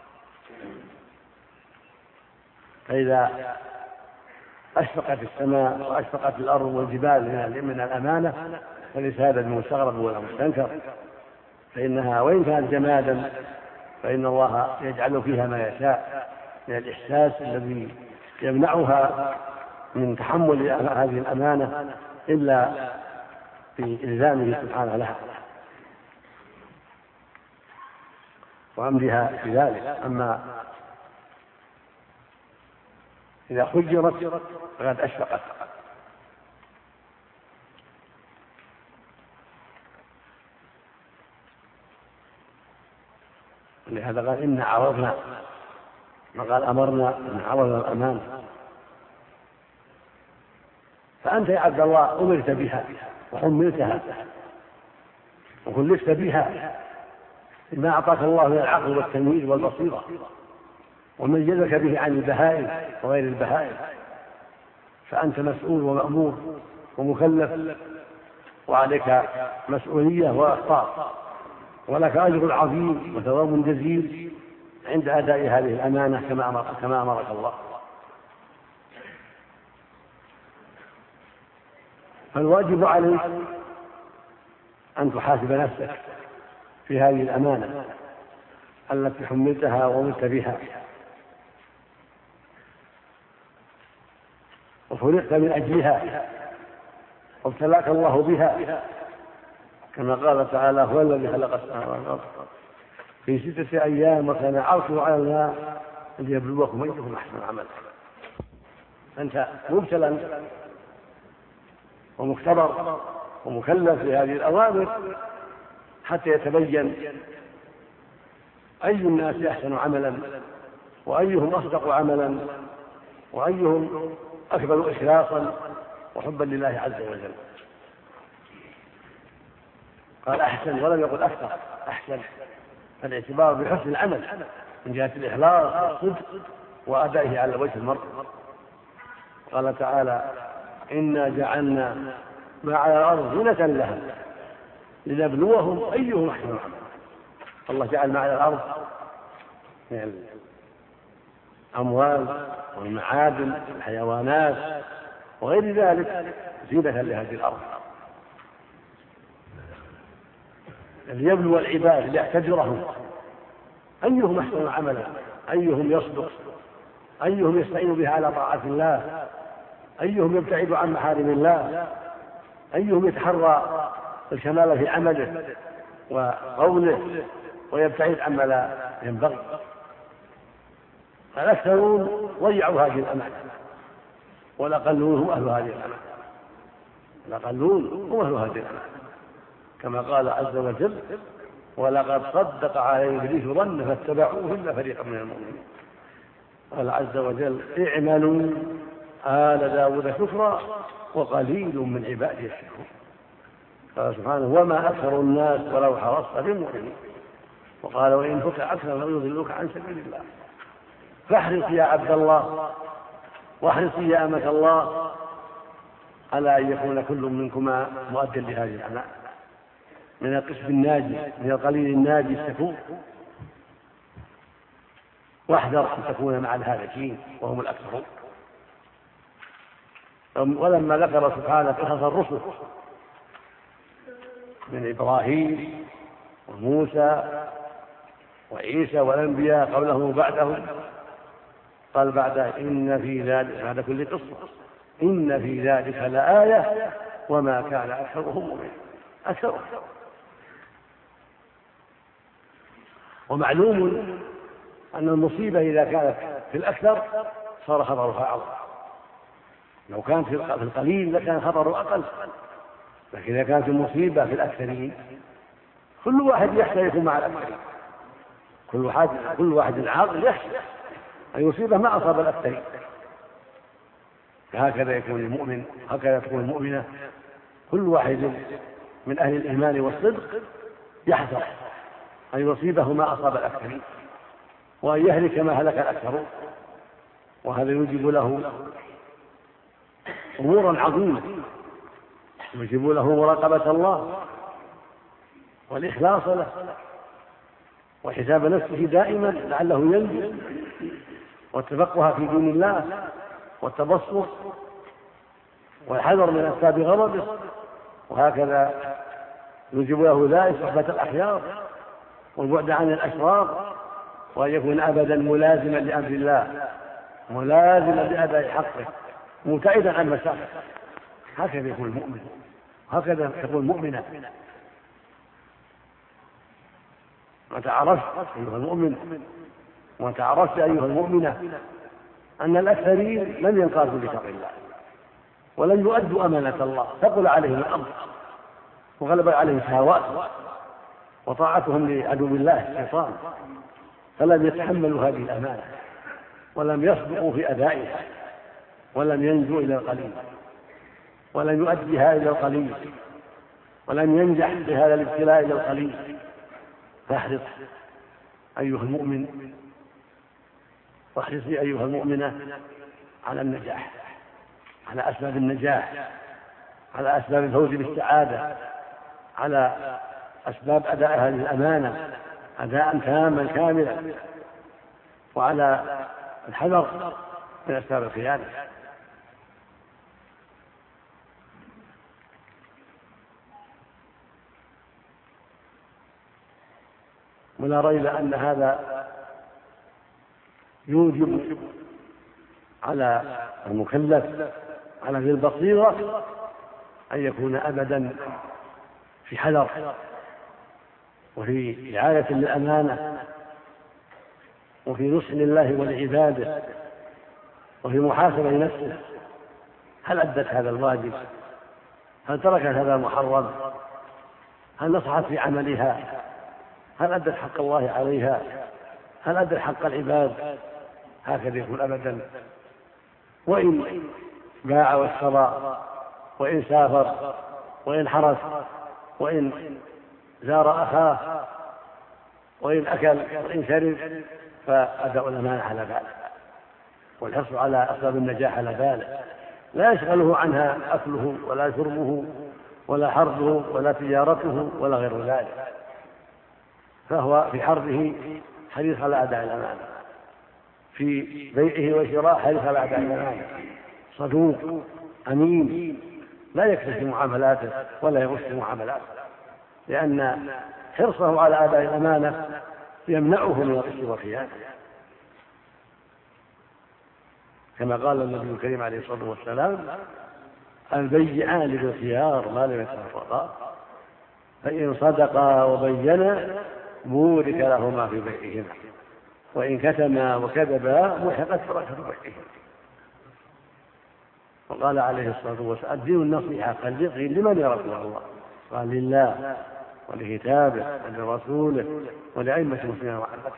فإذا أشفقت السماء وأشفقت الأرض والجبال من الأمانة فليس هذا المستغرب ولا مستنكر، فإنها وإن كانت جمادا فإن الله يجعل فيها ما يشاء من الإحساس الذي يمنعها من تحمل هذه الأمانة إلا بإلزامه سبحانه لها وأمرها في ذلك. أما إذا خجرت فقد أشفقت. لهذا قال: إن عرضنا، ما قال أمرنا، إن عرضنا الأمان. فأنت يا عبد الله أمرت بها وحملتها وكلفت بها بما أعطاك الله من العقل والتمييز والبصيرة وميزك به عن البهائم وغير البهائم، فأنت مسؤول ومأمور ومكلف وعليك مسؤولية وأخطاء، ولك أجر عظيم وثواب جزيل عند أداء هذه الأمانة كما أمرك الله. فالواجب عليك أن تحاسب نفسك في هذه الأمانة التي حملتها ومت بها وخلقت من أجلها وابتلاك الله بها، كما قال تعالى: هو الذي خلق السماوات والأرض في ستة أيام وكان عرشه على الماء ليبلوكم أيكم أحسن عملا. أنت مبتلى ومختبر ومكلف بهذه الأوامر حتى يتبين أي الناس أحسن عملا وأيهم أصدق عملا وأيهم أكبر إخلاصا وحبا لله عز وجل. قال أحسن ولم يقل أكثر، أحسن، الاعتبار بحسن العمل من جهة الإخلاص والصدق وأدائه على وجه المرء. قال تعالى: إنا جعلنا ما على الأرض زينة لها لنبلوهم أيهم أحسن عملا. الله جعل ما على الأرض من الأموال والمعادن والحيوانات وغير ذلك زينة لهذه الأرض ليبلو العباد ليعتبرهم أيهم أحسن عملا، أيهم يصدق، أيهم يستعين بها على طاعة الله، أيهم يبتعد عن محارم الله، أيهم يتحرى الكمال في عمله وقوله ويبتعد عما لا ينبغي. الأكثرون ضيعوا هذه الأمانة والأقلون هم أهل هذه الأمانة، الأقلون هم أهل هذه الأمانة، كما قال عز وجل: ولقد صدق عليهم إبليس ظنه فاتبعوه إلا فريقا من المؤمنين. قال عز وجل: اعملوا آل داود شكرا وقليل من عبادي الشكور. قال سبحانه: وما أكثر الناس ولو حرصت بالمؤمنين. وقال: وإن تطع أكثر فيضلوك عن سبيل الله. فاحرص يا عبد الله واحرص يا أمة الله على أن يكون كل منكما مؤدًا لهذه الأمانة من القسم الناجي، من القليل الناجي الشكور. واحذر أن تكون مع الهالكين وهم الأكثرون. ولما ذكر سبحانه قصص الرسل من إبراهيم وموسى وعيسى والأنبياء قبلهم وبعدهم قال بعد: إن في ذلك، بعد كل قصة، إن في ذلك لآية وما كان أكثرهم مؤمنين. أكثرهم. ومعلوم أن المصيبة إذا كانت في الأكثر صار خطرها أعظم. لو كانت في القليل لكان خطره أقل، لكن إذا كانت المصيبة في الأكثرين كل واحد يحترق مع الأكثرين، كل واحد كل واحد عاقل يخشى أن يصيبه ما أصاب الأكثرين. هكذا يكون المؤمن، هكذا تكون المؤمنة. كل واحد من أهل الإيمان والصدق يحذر أن يصيبه ما أصاب الأكثرين وأن يهلك ما هلك الأكثرون. وهذا يوجب له أمورا عظيمة، يوجب له مراقبة الله والإخلاص له وحساب نفسه دائما لعله ينجو، والتفقه في دين الله والتبصر والحذر من أسباب غضبه. وهكذا يوجب له ذلك صحبة الأخيار والبعد عن الأشرار، وأن يكون أبدا ملازما لأمر الله، ملازما لأداء حقه، مبتعدا عن مشاقه. هكذا يكون المؤمن، هكذا تكون المؤمنة. وتعرفت أيها المؤمن وتعرفت أيها المؤمنة أن الأكثرين لم ينقادوا لشرع الله ولم يؤدوا أمانة الله، ثقل عليهم الأمر وغلب عليهم شهوات وطاعتهم لعدو الله الشيطان، فلم يتحملوا هذه الأمانة ولم يصدقوا في أدائها ولم ينجوا إلى القليل ولم يؤديها إلى القليل ولم ينجح بهذا الابتلاء إلى القليل. فاحرص أيها المؤمن واحرصي أيها المؤمنة على النجاح، على أسباب النجاح، على أسباب الفوز بالسعادة، على أسباب أداء هذه الأمانة أداء تاما كاملا، وعلى الحذر من أسباب الخيانة. ولا ريب أن هذا يوجب على المكلف على ذي البصيرة أن يكون أبدا في حذر وفي رعاية للأمانة وفي نصح لله ولعباده وفي محاسبة نفسه. هل أدت هذا الواجب؟ هل تركت هذا المحرم؟ هل نصحت في عملها؟ هل أدت حق الله عليها؟ هل أدت حق العباد؟ هكذا يكون أبدا. وإن باع واشترى وإن سافر وإن حرس وإن زار أخاه وإن أكل وإن شرب فأداء الأمانة على باله والحرص على أسباب النجاح على باله، لا يشغله عنها أكله ولا شربه ولا حربه ولا تجارته ولا غير ذلك، فهو في حربه حريص على أداء الأمانة، في بيعه وشراء حريص على أداء الأمانة، صدوق أمين لا يكذب في معاملاته ولا يغش في معاملاته، لأن حرصه على أداء الأمانة يمنعه من الغش والخيانة، كما قال النبي الكريم عليه الصلاة والسلام: البيعان بالخيار ما لم يتفرقا فإن صدقا وبينا بورك لهما في بيعهما وإن كتما وكذبا محقت بركة بيعهما. وقال عليه الصلاة والسلام: الدين النصيحة. قال: قيل لمن يا رسول الله؟ قال: لله ولكتابه ولرسوله ولأئمة المسلمين وعامته.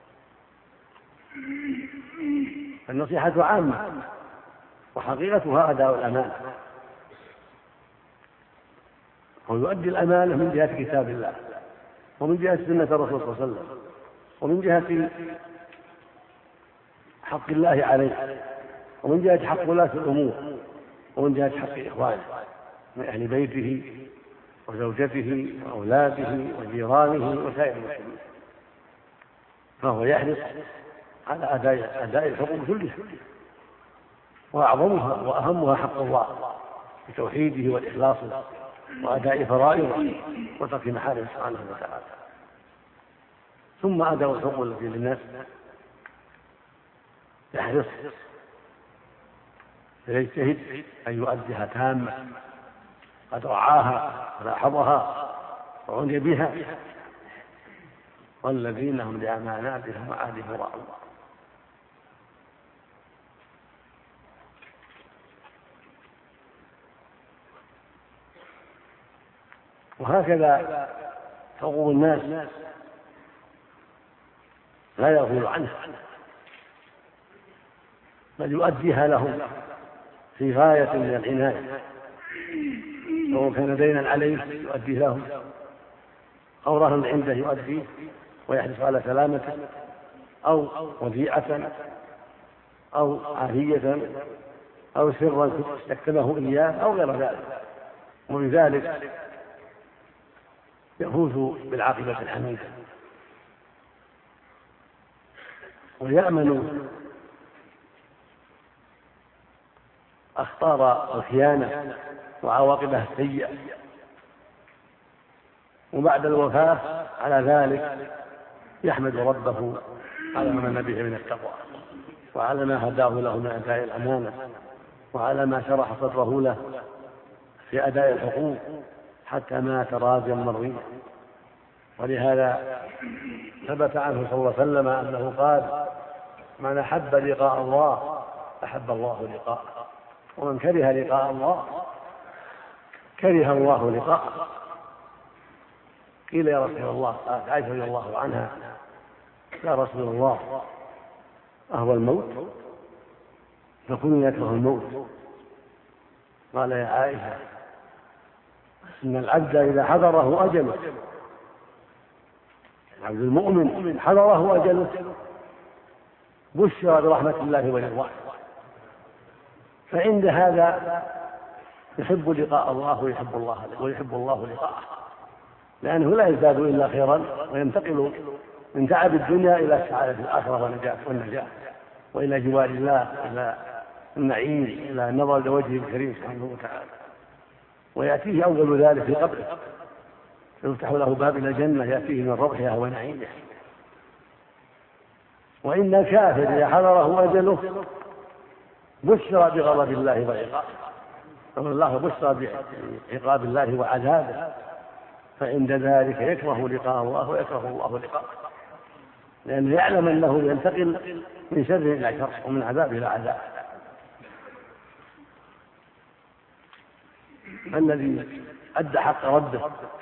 النصيحة عامة وحقيقتها أداء الأمانة، ويؤدي الأمانة من جهة كتاب الله ومن جهة سنة الرسول صلى الله عليه وسلم ومن جهة حق الله عليه ومن جهة حق ولاة الأمور ومن جهة حق إخوانه من أهل بيته وزوجته وأولاده وجيرانه وسائر المسلمين، فهو يحرص على أداء, أداء الحقوق كلها، وأعظمها وأهمها حق الله بتوحيده والإخلاص وأداء فرائضه وترك محارمه سبحانه وتعالى، ثم أداء الحقوق التي للناس يحرص فيجتهد أن يؤديها تامة قد رعاها ولاحظها وعني بها، والذين هم لأماناتهم وعهدهم راعون. وهكذا حقوق الناس لا يغفل عنها بل يؤديها لهم في غاية من العناية، سواء كان دينا عليه يؤديه لهم أو رهن عنده يؤديه ويحرص على سلامته أو وديعة أو عافية أو سرا يكتبه إياه أو غير ذلك، وبذلك يفوز بالعاقبة الحميدة ويأمن أخطار الخيانة وعواقبها السيئة، وبعد الوفاة على ذلك يحمد ربه على ما من به من التقوى وعلى ما هداه له من أداء الأمانة وعلى ما شرح صدره له في أداء الحقوق حتى مات راضيا مرضيا. ولهذا ثبت عنه صلى الله عليه وسلم أنه قال: من أحب لقاء الله أحب الله لقاءه، ومن كره لقاء الله كره الله لقاءه. قيل: يا رسول الله، قالت عائشة رضي الله عنها: يا رسول الله، أهو الموت؟ فكل يكره الموت. قال: يا عائشة، إن العبد إذا حضره أجله، العبد المؤمن حضره أجله بشر برحمة الله ورضوانه، فعند هذا يحب لقاء الله ويحب الله ويحب الله لقاءه، لأنه لا يزداد إلا خيرا وينتقل من تعب الدنيا إلى سعادة الآخرة والنجاة وإلى جوار الله، إلى النعيم، إلى النظر لوجهه الكريم سبحانه وتعالى. ويأتيه أول ذلك في قبره، يفتح له باب إلى الجنة يأتيه من روحها ونعيمها وإن الكافر إذا حضره أجله بشرى بغضب الله وعقابه، الله بشرى بعقاب الله وعذابه، فعند ذلك يكره لقاء الله ويكره الله لقاءه، لأنه يعلم أنه ينتقل من شر إلى شر ومن عذاب إلى عذاب. الذي أدى حق ربه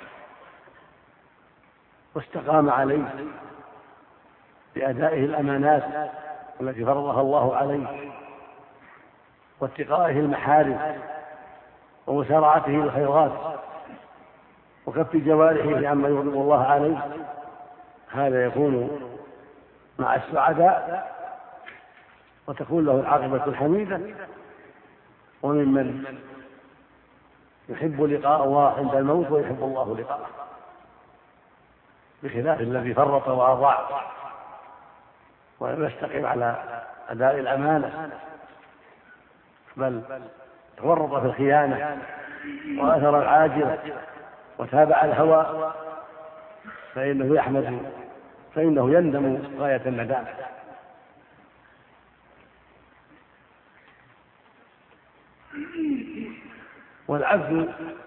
واستقام عليه بأدائه الأمانات التي فرضها الله عليه واتقائه المحارم ومسارعته للخيرات وكف جوارحه عما يغضب الله عليه، هذا يكون مع السعداء وتكون له العاقبة الحميدة، وممن يحب لقاء الله عند الموت ويحب الله لقاءه، بخلاف الذي فرط وأضاع ولم يستقم على أداء الأمانة بل تورط في الخيانة وأثر العاجلة وتابع الهوى، فإنه يحمد فإنه يندم غاية الندامة. والعبد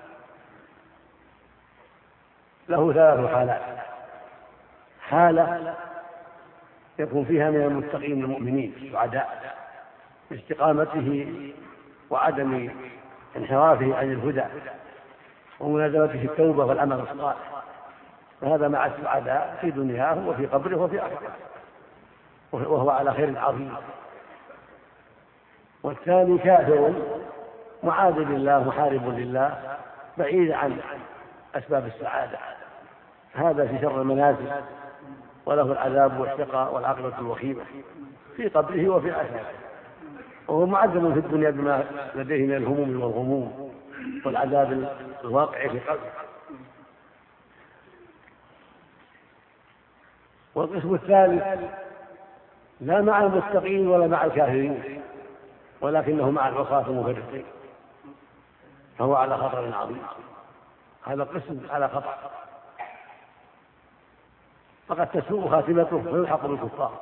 له ثلاث حالات: حالة يكون فيها من المتقين المؤمنين السعداء باستقامته وعدم انحرافه عن الهدى وملازمته التوبة والعمل الصالح، فهذا مع السعداء في دنياه وفي قبره وفي آخرته، وهو على خير عظيم. والثاني كافر معاذ لله محارب لله بعيد عن أسباب السعادة، هذا في شر المنازل وله العذاب والشقاء والعاقبة الوخيمة في قبره وفي آخرته، وهو معذب في الدنيا بما لديه من الهموم والغموم والعذاب الواقع في قلبه. والقسم الثالث لا مع المتقين ولا مع الكافرين ولكنه مع العصاة المفرطين، فهو على خطر عظيم. هذا القسم على خطر، فقد تسوء خاتمته فيلحق بالكفار،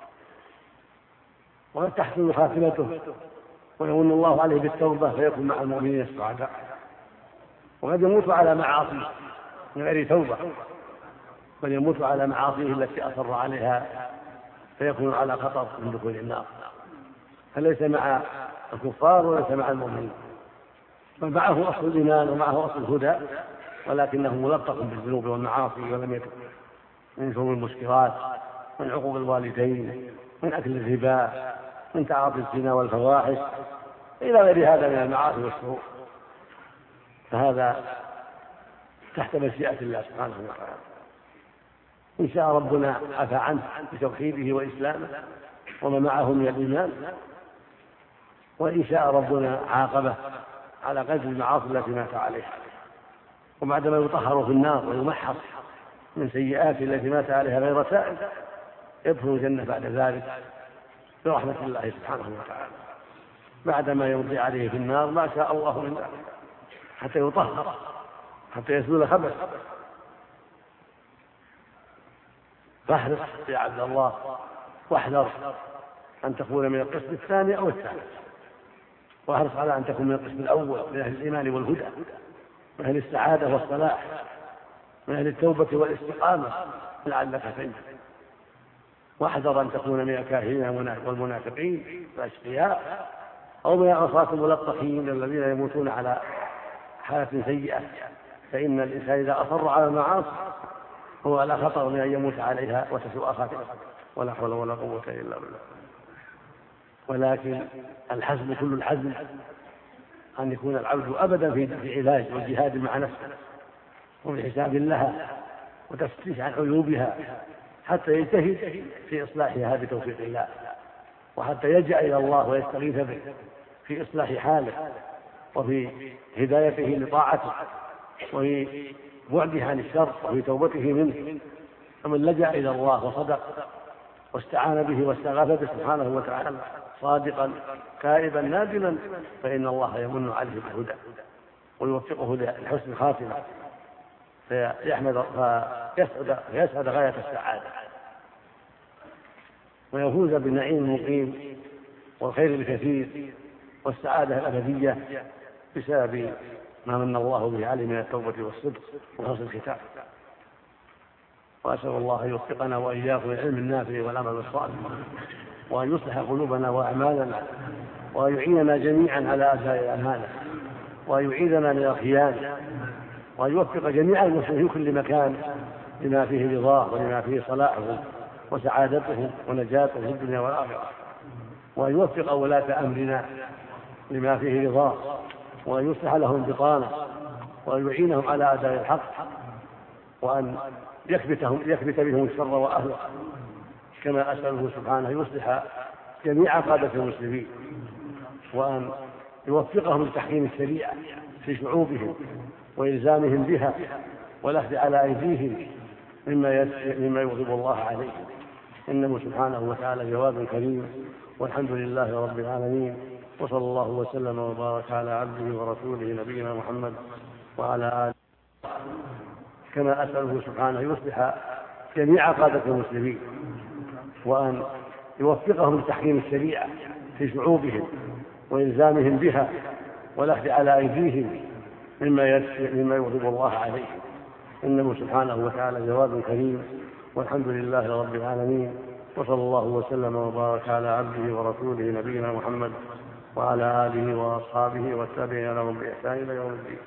وقد تحسن خاتمته ويمن الله عليه بالتوبة فيكون مع المؤمنين السعداء، وقد يموت على معاصيه من غير توبة، بل يموت على معاصيه التي أصر عليها فيكون على خطر من دخول النار، فليس مع الكفار وليس مع المؤمنين، بل معه أصل الإيمان ومعه أصل الهدى، ولكنه ملطخ بالذنوب والمعاصي ولم يتب من شرب المسكرات، من عقوق الوالدين، من أكل الربا، من تعاطي الزنا والفواحش إلى غير هذا من المعاصي والشرور، فهذا تحت مشيئة الله سبحانه وتعالى. إن شاء ربنا عفى عنه بتوحيده وإسلامه وما معه من الإيمان، وإن شاء ربنا عاقبه على قدر المعاصي التي مات عليها، وبعدما يطهر في النار ويمحص من سيئات التي مات عليها غير تائب يدخل الجنة بعد ذلك برحمة الله سبحانه وتعالى، بعدما يمضي عليه في النار ما شاء الله من ذلك حتى يطهر حتى يزول خبث. فاحرص يا عبد الله واحذر أن تكون من القسم الثاني أو الثالث، واحرص على أن تكون من القسم الأول من أهل الإيمان والهدى، من أهل السعادة والصلاح، من أهل التوبة والاستقامة لعلك تنجو. واحذر أن تكون من الكافرين والمنافقين والأشقياء أو من العصاة الملطخين الذين يموتون على حالة سيئة، فإن الإنسان إذا أصر على المعاصي هو على خطر من أن يموت عليها وتسوء خاتمته، ولا حول ولا قوة إلا بالله. ولكن الحزم كل الحزم أن يكون العبد أبدا في علاج والجهاد مع نفسه وبحساب لها وتفتيش عن عيوبها حتى يجتهد في إصلاحها بتوفيق الله، وحتى يلجأ إلى الله ويستغيث به في إصلاح حاله وفي هدايته لطاعته وفي بعده عن الشر وفي توبته منه. فمن لجأ إلى الله وصدق واستعان به واستغاث به سبحانه وتعالى صادقا تائبا نادما فإن الله يمن عليه بالهدى ويوفقه لحسن الخاتمة فيحمد فيسعد, فيسعد غاية السعادة. ويفوز بالنعيم المقيم والخير الكثير والسعادة الأبدية بسبب ما من الله به عليه من التوبة والصدق وحسن الختام. وأسأل الله أن يوفقنا وإياكم للعلم النافع والعمل الصالح، وأن يصلح قلوبنا وأعمالنا، وأن يعيننا جميعا على أداء الأمانة، وأن يعيذنا من الخيانة، وأن يوفق جميع المسلمين في كل مكان لما فيه رضاه ولما فيه صلاحهم وسعادتهم ونجاتهم في الدنيا والآخرة، وأن يوفق ولاة أمرنا لما فيه رضاه، وأن يصلح لهم بطانة، وأن يعينهم على أداء الحق، وأن يكبتهم يكبت بهم الشر وأهله، كما أسأله سبحانه يصلح جميع قادة المسلمين، وأن يوفقهم لتحكيم الشريعة في شعوبهم وإلزامهم بها والأخذ على أيديهم مما مما يغضب الله عليهم، إنه سبحانه وتعالى جواد كريم، والحمد لله رب العالمين، وصلى الله وسلم وبارك على عبده ورسوله نبينا محمد وعلى آله، كما أسأله سبحانه يصلح جميع قادة المسلمين، وأن يوفقهم لتحكيم الشريعة في شعوبهم وإلزامهم بها والأخذ على أيديهم مما مما يغضب الله عليهم، إنه سبحانه وتعالى جواد كريم، والحمد لله رب العالمين، وصلى الله وسلم وبارك على عبده ورسوله نبينا محمد وعلى آله وأصحابه والتابعين لهم بإحسان إلى يوم الدين.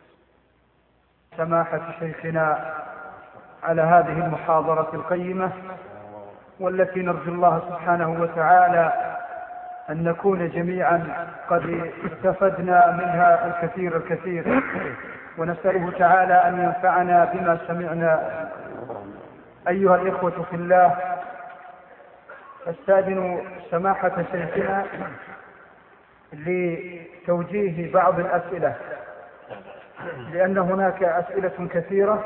سماحة شيخنا على هذه المحاضرة القيمة، والتي نرجو الله سبحانه وتعالى أن نكون جميعا قد استفدنا منها الكثير الكثير، ونسأله تعالى أن ينفعنا بما سمعنا. أيها الإخوة في الله، أستأذن سماحة شيخنا لتوجيه بعض الأسئلة، لأن هناك أسئلة كثيرة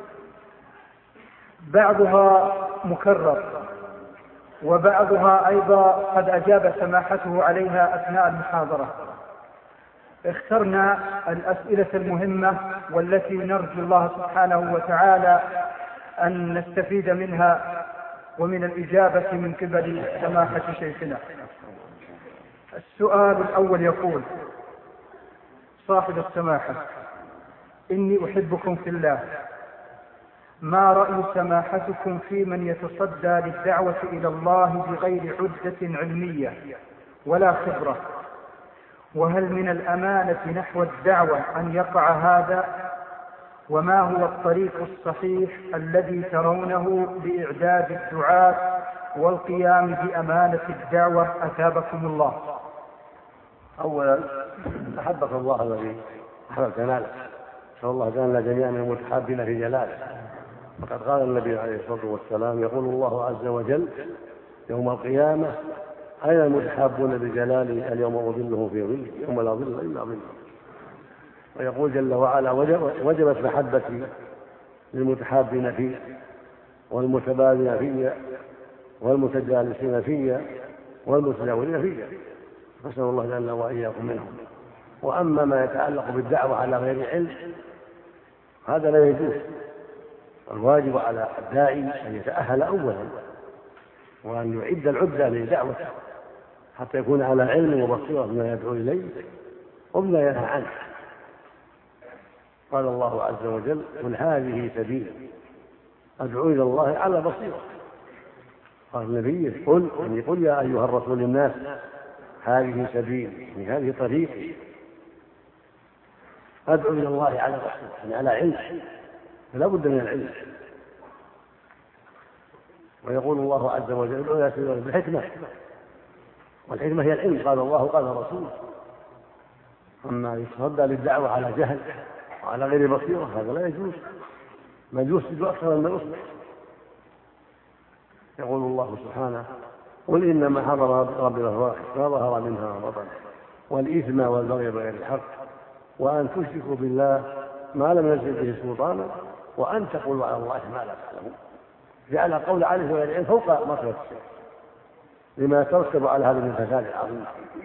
بعضها مكرر، وبعضها أيضا قد أجاب سماحته عليها أثناء المحاضرة. اخترنا الأسئلة المهمة والتي نرجو الله سبحانه وتعالى أن نستفيد منها ومن الإجابة من قبل سماحة شيخنا. السؤال الأول يقول صاحب السماحة: إني أحبكم في الله، ما رأي سماحتكم في من يتصدى للدعوة إلى الله بغير حجة علمية ولا خبرة؟ وهل من الأمانة نحو الدعوة أن يقع هذا؟ وما هو الطريق الصحيح الذي ترونه لإعداد الدعاة والقيام بأمانة الدعوة؟ أثابكم الله. أولا أحبك الله الذي أحببت ناله، نسأل الله جعلنا جميعا من المتحابين في جلاله. وقد قال النبي عليه الصلاة والسلام: يقول الله عز وجل يوم القيامة: أين المتحابون بجلالي اليوم أظلهم في ظلي يوم لا ظل إلا ظله. ويقول جل وعلا: وجبت محبتي للمتحابين في والمتبادلين في والمتجالسين في والمتجاورين في، نسأل الله جل وإياكم منهم. وأما ما يتعلق بالدعوة على غير علم هذا لا يجوز. الواجب على الداعي أن يتأهل أولا، وأن يعد العدة لدعوته حتى يكون على علم وبصيرة بما يدعو إليه وبما ينهى عنه. قال الله عز وجل: قل هذه سبيلي أدعو إلى الله على بصيرة. قال النبي: قل يعني قل يا أيها الرسول الناس هذه سبيلي، يعني هذه طريقي أدعو إلى الله على بصيرة، يعني على علم، فلا بد من العلم. ويقول الله عز وجل: ادعوا إلى سبيل بالحكمة، والحكمة هي العلم، قال الله قال رسوله. أما يتصدى للدعوة على جهل وعلى غير بصيرة هذا لا يجوز، بل يفسد أكثر مما يصلح. يقول الله سبحانه: قل إنما حرم ربي الفواحش ما ظهر منها وبطن والإثم والبغي بغير الحق وأن تشركوا بالله ما لم ينزل به سلطانا وأن تقولوا على الله ما لا تعلمون. جعل قول عليه وغير العلم فوق مرتبة الشرك لما يترتب على هذا من الفساد العظيم.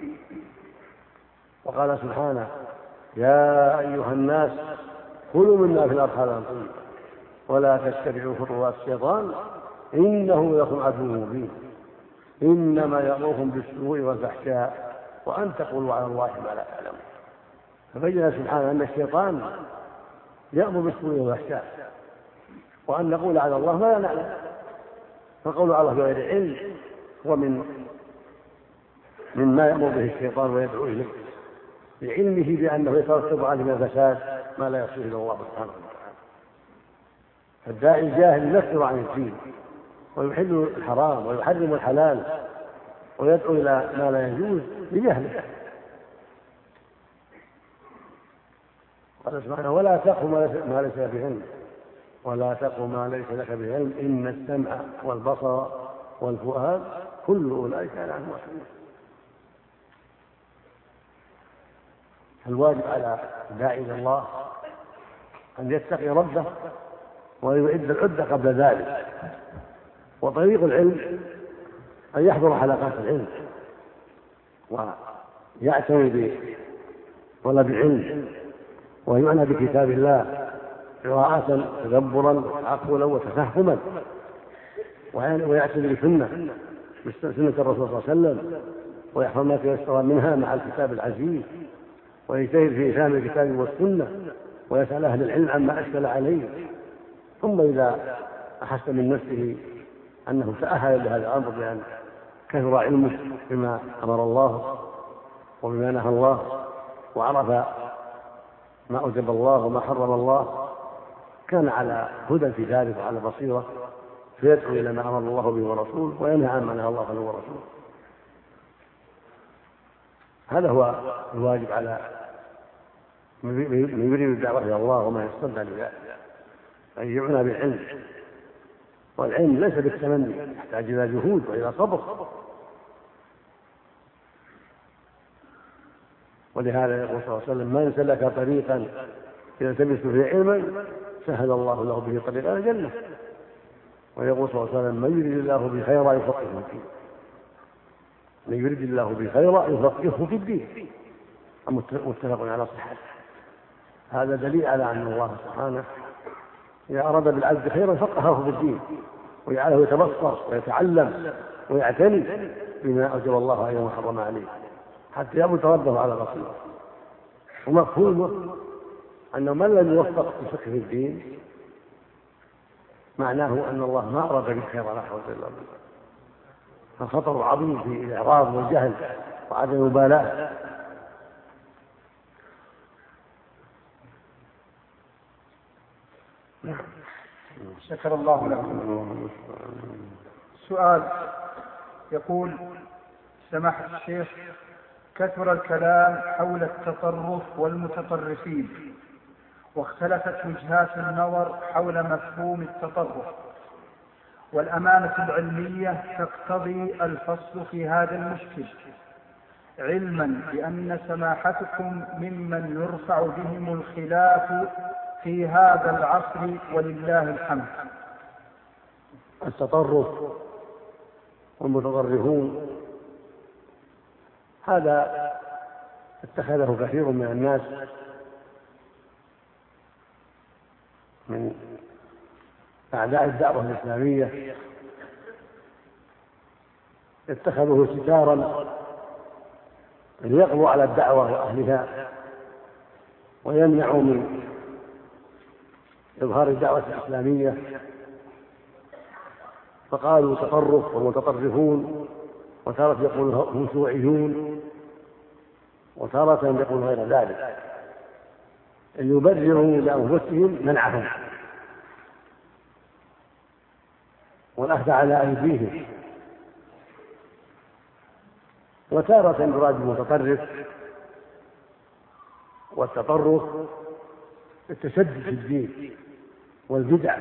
وقال سبحانه: يا أيها الناس كلوا مما في الأرض حلالا طيبا ولا تتبعوا خطوات الشيطان إنه لكم عدو مبين. إنما يأمركم بالسوء والفحشاء وأن تقولوا على الله ما لا تعلمون. فبين سبحانه أن الشيطان يأمر بالسوء والفحشاء وأن نقول على الله ما لا نعلم، فقول على الله بغير علم هو من مما يأمر به الشيطان ويدعو إليه لعلمه بأنه يترتب عليه من الفساد ما لا يصل إلى الله سبحانه وتعالى. فالداعي الجاهل يكفر عن الدين ويحل الحرام ويحرم الحلال ويدعو إلى ما لا يجوز بجهله. قال سبحانه ولا تقف ما ليس لك بعلم ولا تقف ما ليس لك بعلم إن السمع والبصر والفؤاد كل أولئك كان عنه مسؤولا. الواجب على الداعي إلى الله أن يتقي ربه ويعد العدة قبل ذلك. وطريق العلم أن يحضر حلقات العلم ويعتني بطلب العلم ويعنى بكتاب الله قراءة تدبرا وتعقلا وتفهما، ويعتني بسنة سنة الرسول صلى الله عليه وسلم ويحفظ ما تيسر منها مع الكتاب العزيز، ويجتهد في فهم الكتاب والسنة ويسأل أهل العلم عما أشكل عليه. ثم إذا أحس من نفسه أنه تأهل لهذا الأمر بأن كثر علمه بما أمر الله وبما نهى الله وعرف ما أوجب الله وما حرم الله، كان على هدى في ذلك وعلى بصيرة، فيدعو إلى ما أمر الله به ورسوله وينهى عما نهى الله عنه ورسوله. هذا هو الواجب على من يريد الدعوة إلى الله وما يصدى لذلك، أن يعنى بالعلم. والعلم ليس بالتمني، يحتاج إلى جهود وإلى صبر. ولهذا يقول صلى الله عليه وسلم من سلك طريقا يلتمس فيه علما سهل الله له به طريقا إلى الجنة. ويقول صلى الله عليه وسلم من يريد الله به خيرا يفقهه في الدين، من يريد الله به خيرا يفقهه في الدين، متفق على صحته. هذا دليل على أن الله سبحانه إذا أراد بالعبد خيرا فقهه في الدين ويجعله يتبصر ويتعلم ويعتني بما أوجب الله عليه وحرم عليه حتى يعبد ربه على بصيرة. ومفهومه أنه من لم يوفق في فقه الدين معناه أن الله ما أراد به خيرا لا حول ولا قوة إلا بالله. فالخطر عظيم في الإعراض والجهل وعدم المبالاة. شكر الله لكم. سؤال يقول: سماحة الشيخ، كثر الكلام حول التطرف والمتطرفين، واختلفت وجهات النظر حول مفهوم التطرف، والأمانة العلمية تقتضي الفصل في هذا المشكل، علما بأن سماحتكم ممن يرفع بهم الخلاف في هذا العصر ولله الحمد. التطرف والمتطرفون هذا اتخذه كثير من الناس من أعداء الدعوة الإسلامية، اتخذوه ستارا ليقضوا على الدعوة وأهلها ويمنعوا من إظهار الدعوة الإسلامية، فقالوا تطرف ومتطرفون، وتارة يقول هم شيوعيون، وتارة يقول غير ذلك، ليبرروا لأنفسهم منعهم والأخذ على أيديهم. وتارة يراد المتطرف والتطرف التشدد في الدين والبدع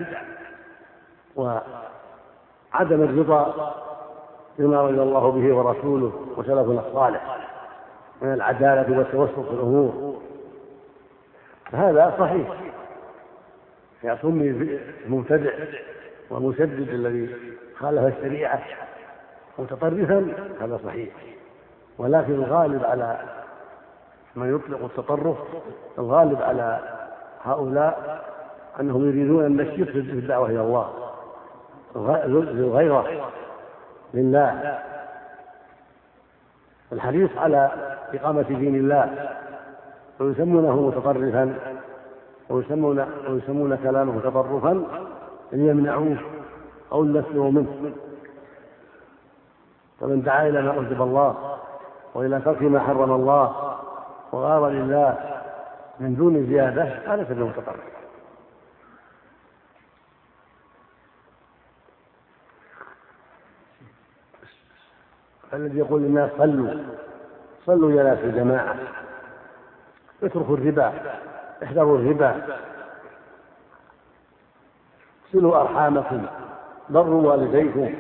وعدم الرضا بما رضي الله به ورسوله وسلفنا الصالح من العدالة والتوسط في الأمور. هذا صحيح، يسمي المبتدع والمشدد الذي خالف الشريعة متطرفا، هذا صحيح. ولكن الغالب على من يطلق التطرف، الغالب على هؤلاء أنهم يريدون النشيط في الدعوة إلى الله، الغيرة لله الحريص على إقامة دين الله، ويسمونه متطرفا ويسمون, ويسمون كلامه تطرفا ليمنعوه أو ينفروا منه. فمن دعا إلى ما أوجب الله وإلى ترك ما حرم الله وغار لله من دون زيادة هذا سبيل متطرف. الذي يقول للناس صلوا صلوا يا ناس الجماعة، اتركوا الربا، احذروا الربا، صلوا أرحامكم، بروا والديكم،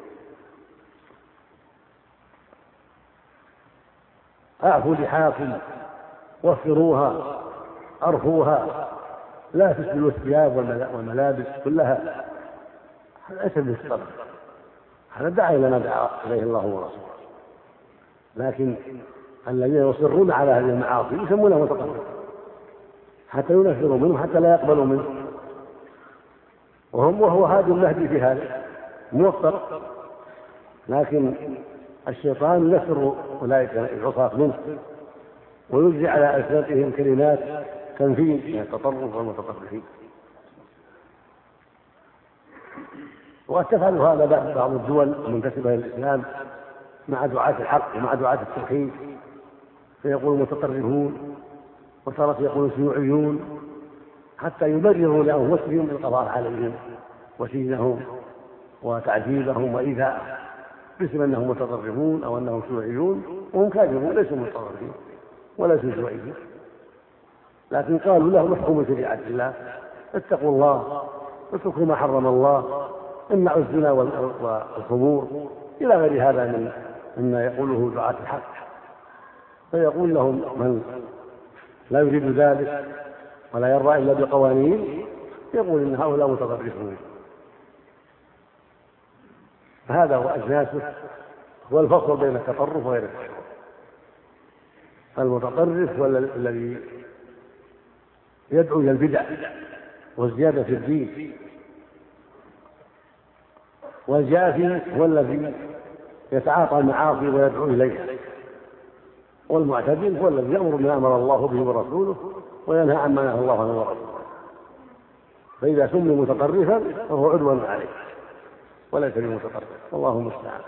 أعفوا لحاكم، وفروها، أرخوها، لا تسبلوا الثياب والملابس كلها. هذا ليس بالصبر، هذا دعا إلى ما دعا إليه الله ورسوله. لكن الذين يصرون على هذه المعاصي يسمونه متطرف حتى ينفروا منه، حتى لا يقبلوا منه، وهم وهو هادي المهدي في هذا موفق. لكن الشيطان ينفر أولئك العصاة منه ويجري على ألسنتهم كلمات تنفيذ من التطرف والمتطرفين. وقد تفعل هذا بعض الدول المنتسبة للإسلام مع دعاة الحق ومع دعاة التوحيد، فيقول متطرفون وترك يقول شيوعيون، حتى يبرروا لأنفسهم القضاء عليهم وسجنهم وتعذيبهم وإيذاءهم باسم أنهم متطرفون أو أنهم شيوعيون، وهم كاذبون ليسوا متطرفين ولا شيوعيين. لكن قالوا لهم احكموا بشريعة الله، اتقوا الله، اتركوا ما حرم الله، امنعوا الزنا والخمور إلى غير هذا من مما يقوله دعاة الحق. فيقول لهم من لا يريد ذلك ولا يرضى إلا بقوانين يقول إن هؤلاء متطرفون. هذا هو أجناسه، هو الفصل بين التطرف وغير التطرف. المتطرف هو الذي يدعو إلى البدع والزيادة في الدين، والجافي هو الذي يتعاطى المعاصي ويدعو إليها، والمعتدل هو الذي يأمر بما أمر الله به ورسوله وينهى عما نهى الله عنه ورسوله. فإذا سمي متطرفا فهو عدوان عليه وليس بمتطرف، والله المستعان.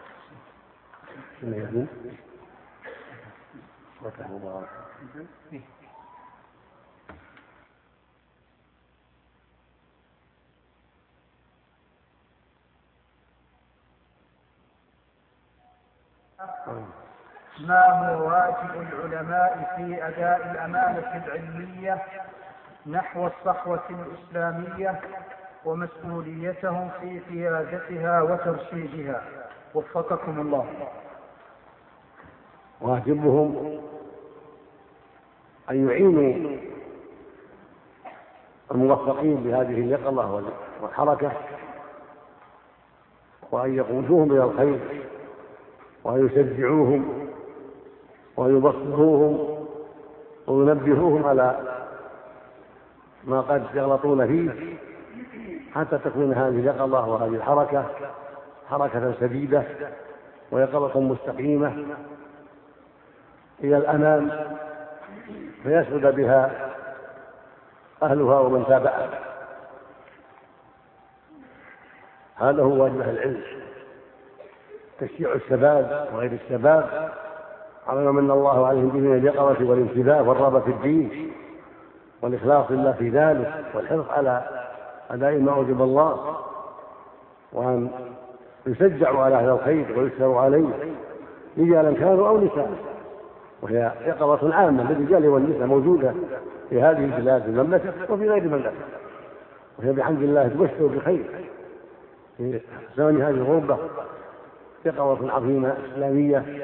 ما هو واجب العلماء في أداء الأمانة العلمية نحو الصحوة الإسلامية ومسؤوليتهم في قيادتها وترشيدها؟ وفقكم الله. واجبهم أن يعينوا الموفقين بهذه اليقظة والحركة، وأن يقودوهم إلى الخير، وأن يشجعوهم ويبصروهم وينبهوهم على ما قد يغلطون فيه، حتى تكون هذه اليقظة وهذه الحركة حركة سديدة ويقظة مستقيمة إلى الأمام، فيسعد بها أهلها ومن تابعها. هذا هو واجب أهل العلم، تشجيع الشباب وغير الشباب على ما من الله عليهم به من اليقظة والانتباه والرغبة في الدين والإخلاص لله في ذلك والحرص على أداء ما أوجب الله، وأن يشجعوا على هذا الخير ويشكروا عليه رجالا كانوا أو نساء. وهي يقظة عامة للرجال والنساء موجودة في هذه البلاد المملكة وفي غير المملكة، وهي بحمد الله تبشر بخير في زمن هذه الغربة. يقظة عظيمة إسلامية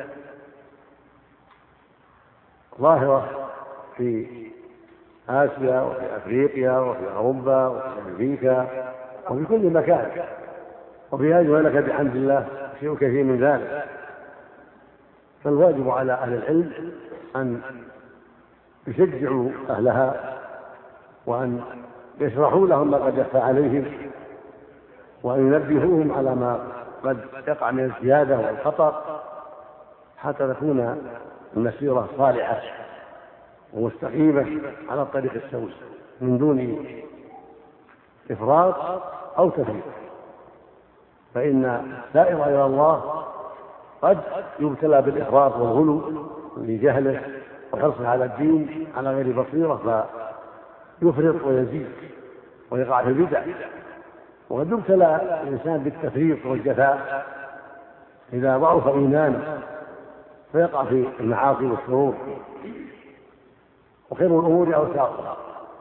ظاهرة في آسيا وفي أفريقيا وفي أوروبا وفي أمريكا وفي كل مكان، وفي هذه المملكة بحمد الله شيء كثير من ذلك. فالواجب على أهل العلم أن يشجعوا أهلها وأن يشرحوا لهم ما قد يخفى عليهم، وأن ينبهوهم على ما قد يقع من الزيادة والخطر، حتى تكون المسيرة صالحة ومستقيمة على الطريق السوي من دون إفراط أو تفريط. فإن السائر إلى الله قد يبتلى بالإفراط والغلو لجهله وحرصه على الدين على غير بصيرة فيفرط ويزيد ويقع في البدع، وقد يبتلى الإنسان بالتفريط والجفاء إذا ضعف إيمانه فيقع في المعاصي والشرور. وخير الأمور أوساطها،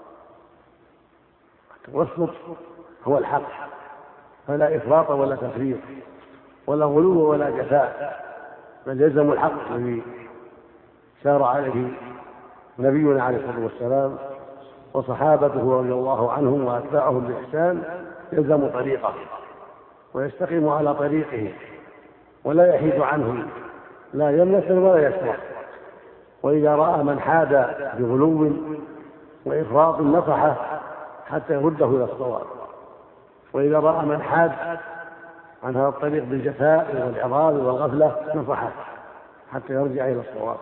والوسط هو الحق، فلا إفراط ولا تفريط ولا غلو ولا جفاء، بل يلزم الحق الذي سار عليه نبينا عليه الصلاة والسلام وصحابته رضي الله عنهم وأتباعهم بإحسان، يلزم طريقه ويستقيم على طريقه ولا يحيد عنه، لا يمنة ولا يسرع. وإذا رأى من حاد بغلو وإفراط نصحه حتى يرده إلى الصواب، وإذا رأى من حاد عن هذا الطريق بالجفاء والإعراض والغفلة نصحه حتى يرجع إلى الصواب.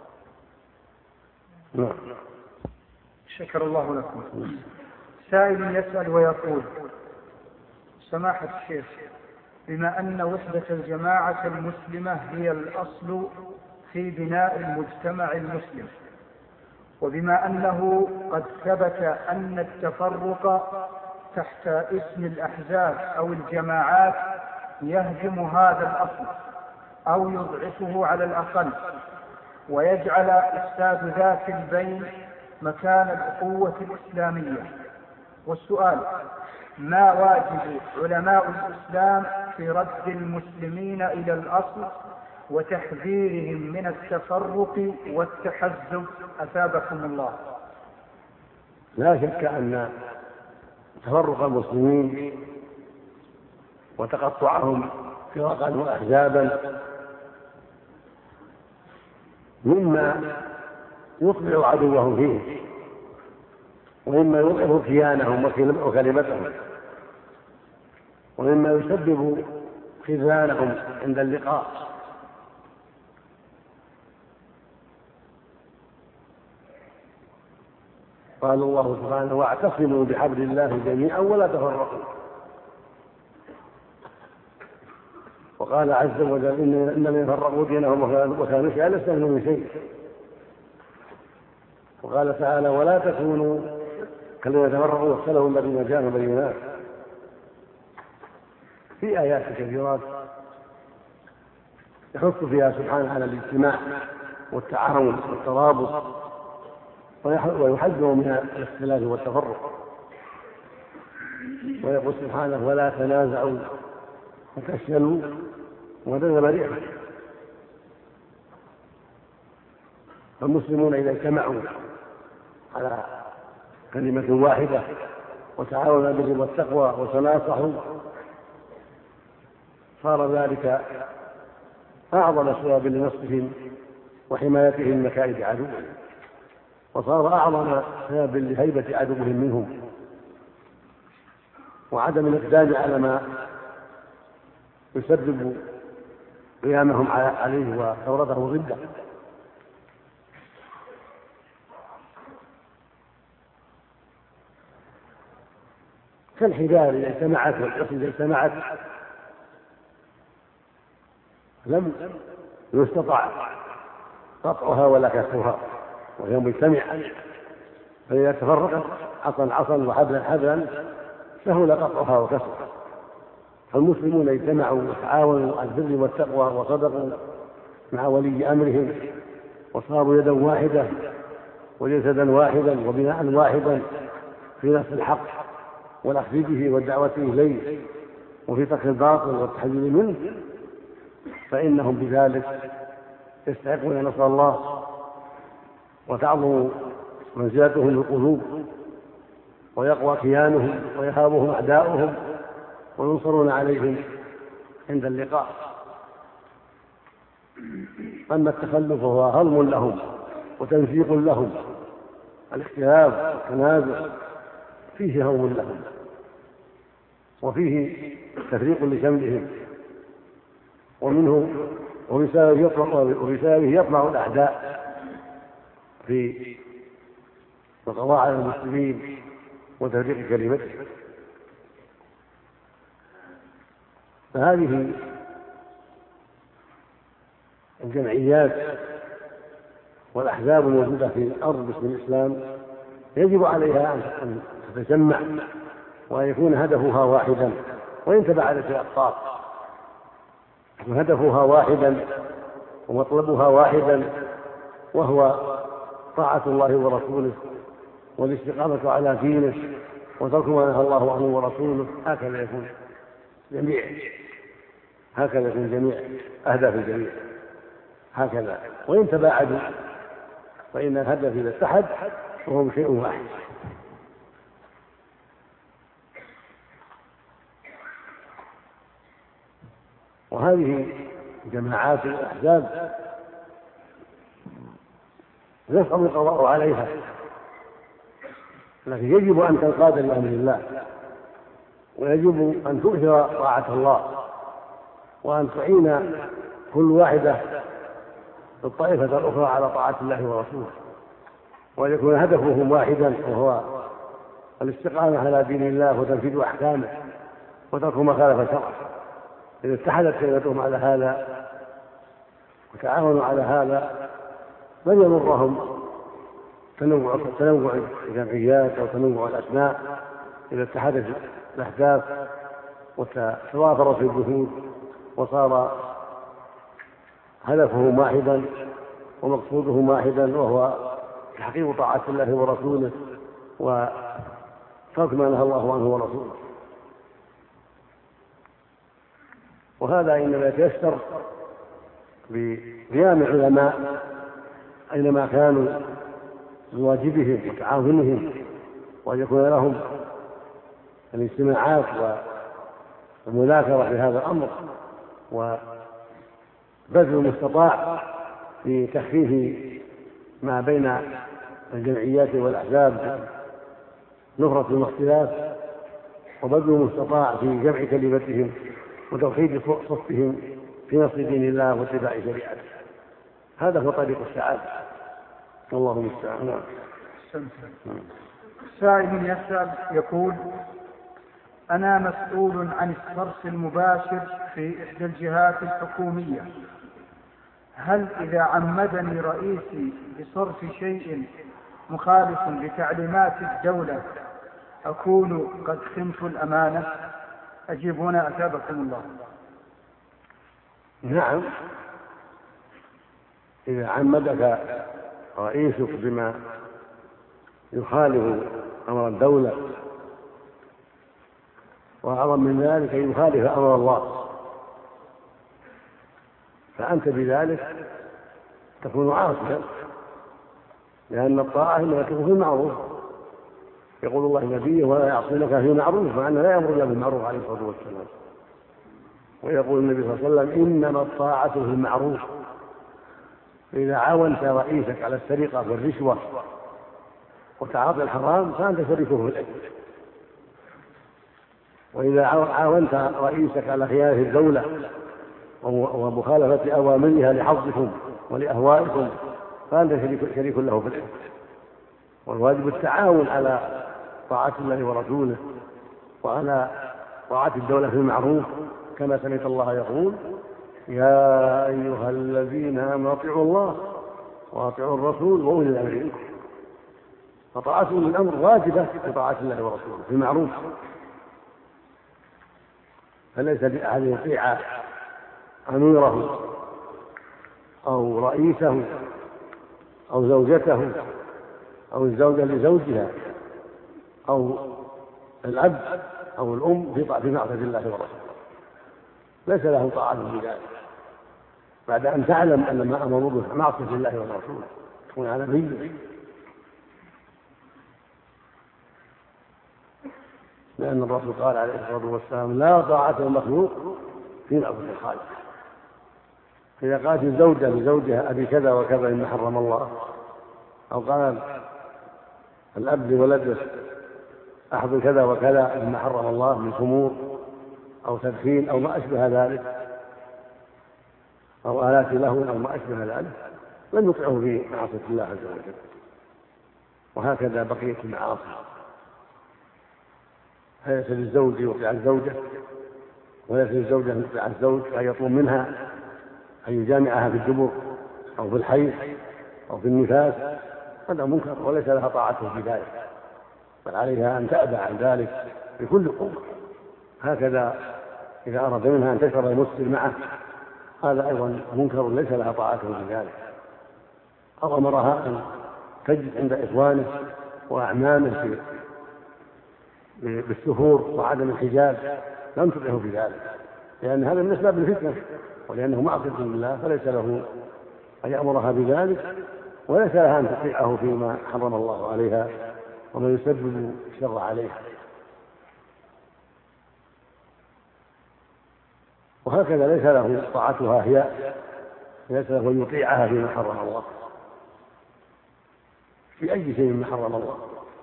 نعم. شكر الله لكم. سائل يسأل ويقول: سماحة الشيخ، بما أن وحدة الجماعة المسلمة هي الأصل في بناء المجتمع المسلم، وبما أنه قد ثبت أن التفرق تحت اسم الأحزاب أو الجماعات يهدم هذا الأصل أو يضعفه على الأقل، ويجعل إفساد ذات البين مكان الأخوة الإسلامية، والسؤال: ما واجب علماء الإسلام في رد المسلمين إلى الأصل وتحذيرهم من التفرق والتحزب؟ أثابكم الله. لا شك أن تفرق المسلمين وتقطعهم فرقا وأحزابا مما يطبع عدوهم فيه، ومما يوقف كيانهم وكلمتهم، ومما يسبب خذلانهم عند اللقاء. قال الله سبحانه: واعتصموا بحبل الله جميعا ولا تفرقوا. وقال عز وجل: إن الذين فرقوا دينهم وكانوا شيعا لست منهم من شيء. وقال تعالى: ولا تكونوا كالذين تفرقوا واختلفوا من بعد ما جاءهم البينات. في آيات كثيرات يحث فيها سبحانه على الاجتماع والتعاون والترابط، ويحذر من الاختلاف والتفرق، ويقول سبحانه: ولا تنازعوا فتفشلوا وتذهب ريحكم. فالمسلمون إذا اجتمعوا على كلمة واحدة وتعاونوا على البر والتقوى وتناصحوا صار ذلك أعظم سبب لنصرهم وحمايتهم من مكائد عدوهم، وصار أعظم سبب لهيبة عدوهم منهم وعدم الإقدام على ما يسبب قيامهم عليه وثورته ضده. كالحجار إذا اجتمعت والعصي إذا اجتمعت لم يستطع قطعها ولا كسرها وهي مجتمعة، فإذا تفرقت عصا عصا وحبلا حبلا سهل قطعها وكسرها. فالمسلمون اجتمعوا وتعاونوا على البر والتقوى وصدقوا مع ولي أمرهم وصاروا يدا واحدة وجسدا واحدا وبناء واحدا في نفس الحق والأخذ به والدعوة إليه وفي ترك الباطل والتحذير منه، فإنهم بذلك يستحقون نصر الله وتعظم منزلتهم في القلوب ويقوى كيانهم ويهابهم أعداؤهم وينصرون عليهم عند اللقاء. أما التخلف فهو هضم لهم وتنسيق لهم، الاختلاف والتنازع فيه هضم لهم وفيه تفريق لشملهم، ومنه وبسببه يطمع, وبسببه يطمع الأعداء في القضاء على المسلمين وتفريق كلمتهم. فهذه الجمعيات والأحزاب الموجودة في الأرض باسم الإسلام يجب عليها أن تتجمع وأن يكون هدفها واحدا وإن تباعدت الأقطار، هدفها واحدا ومطلبها واحدا، وهو طاعة الله ورسوله والاستقامة على دينه وترك ما نهى الله عنه ورسوله. هكذا يكون جميع هكذا يكون جميع أهداف الجميع هكذا، وإن تباعدوا فإن الهدف إذا اتحد وهم شيء واحد. وهذه جماعات الأحزاب يصعب القضاء عليها، لكن يجب أن تنقاد لأمر الله، ويجب أن تؤثر طاعة الله، وأن تعين كل واحدة الطائفة الأخرى على طاعة الله ورسوله، وأن يكون هدفهم واحدا وهو الاستقامة على دين الله وتنفيذ أحكامه وترك ما خالف شرعه. إذا اتحدت كلمتهم على هذا وتعاونوا على هذا لن يضرهم تنوع تنوع الجمعيات أو تنوع الأسماء. إذا اتحدت الأحداث وتوافرت الجهود وصار هدفهم واحدا ومقصودهم واحدا وهو تحقيق طاعة الله ورسوله وترك ما نهى الله عنه ورسوله. وهذا إنما يتيسر بقيام العلماء أينما كانوا بواجبهم وتعاونهم، وأن يكون لهم الاجتماعات والمذاكرة في هذا الأمر وبذل المستطاع في تخفيف ما بين الجمعيات والأحزاب نفرة واختلاف، وبذل المستطاع في جمع كلمتهم وتوحيد صفهم في نصر دين الله واتباع شريعته. هذا هو طريق السعادة، والله المستعان. سائل يسأل يقول: أنا مسؤول عن الصرف المباشر في إحدى الجهات الحكومية، هل إذا عمدني رئيسي بصرف شيء مخالف لتعليمات الدولة أكون قد خنت الأمانة؟ أجيبونا أثابكم الله. نعم، إذا عمدك رئيسك بما يخالف أمر الدولة، وأعظم من ذلك يخالف أمر الله، فأنت بذلك تكون عاصيا، لأن الطاعة إنما تكون في المعروف. يقول الله لنبيه: ولا يعصونك في معروف، مع أنه لا يأمر إلا بالمعروف عليه الصلاة والسلام. ويقول النبي صلى الله عليه وسلم: إنما الطاعة في المعروف. فإذا عاونت رئيسك على السرقة والرشوة وتعاطي الحرام فأنت شريكه في الإثم. وإذا عاونت رئيسك على خيانة الدولة ومخالفة أوامرها لحظكم ولأهوائكم فأنت شريك له في الإثم. والواجب التعاون على طاعة الله ورسوله وعلى طاعة الدولة في المعروف، كما سمعت الله يقول: يا أيها الذين آمنوا أطيعوا الله وأطيعوا الرسول وأولي الأمر منكم. فطاعة أولي الأمر واجبة بطاعة الله ورسوله في المعروف، فليس بأحد يطيع أميره أو رئيسه أو زوجته أو الزوجة لزوجها أو الأب أو الأم في معصية الله ورسوله، ليس له طاعة في ذلك بعد أن تعلم أن ما أمروا به معصية الله ورسوله، تكون على بينة. لأن الرسول قال عليه الصلاة والسلام: لا طاعة المخلوق في معصية الخالق. إذا قالت الزوجة لزوجها: أبي كذا وكذا إن حرم الله، أو قال الأب لولده: أحضر كذا وكذا إن حرم الله من خمور أو تدخين أو ما أشبه ذلك، أو آلات له أو ما أشبه ذلك لم يطعه في معاصي الله عز وجل. وهكذا بقية المعاصي، فليس للزوج يطيع الزوجة، وليس للزوجة أن تطيع الزوج، أن يطلب منها أن يجامعها في الدبر أو في الحيض أو في النفاس، هذا منكر وليس لها طاعته في ذلك، بل عليها أن تأبى عن ذلك بكل قوة. هكذا إذا أراد منها أن تشرب المسكر معه، هذا أيضا منكر ليس لها طاعته في ذلك. أو أمرها أن تجلس عند إخوانه وأعمامه بالسفور وعدم الحجاب، لم تطعه في ذلك، لأن هذا من أسباب الفتنة، ولأنه معصية لله، فليس له أن يأمرها بذلك، وليس لها أن تطيعه فيما حرم الله عليها وما يسبب الشر عليها. وهكذا ليس له طاعتها هي، ليس له أن يطيعها فيما حرم الله، في أي شيء مما حرم الله.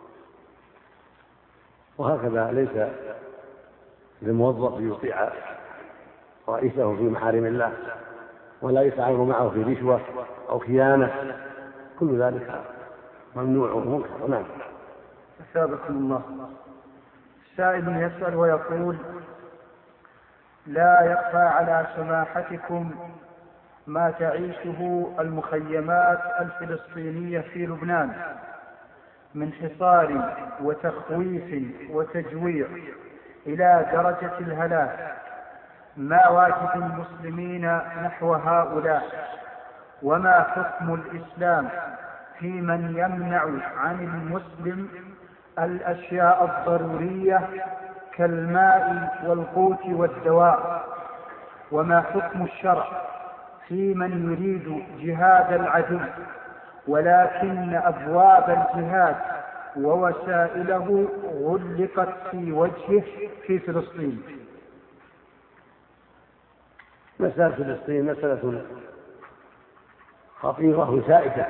وهكذا ليس للموظف يطيع رئيسه في محارم الله، ولا يتعامل معه في رشوة أو خيانة، كل ذلك ممنوع ومنكر. نعم. أثابكم الله. سائل يسأل ويقول: لا يخفى على سماحتكم ما تعيشه المخيمات الفلسطينية في لبنان من حصار وتخويف وتجويع إلى درجة الهلاك. ما واجب المسلمين نحو هؤلاء؟ وما حكم الإسلام في من يمنع عن المسلم الأشياء الضرورية كالماء والقوت والدواء؟ وما حكم الشرع في من يريد جهاد العدو ولكن أبواب الجهاد ووسائله غلقت في وجهه في فلسطين؟ مسألة فلسطين مسألة خطيرة وسائدة،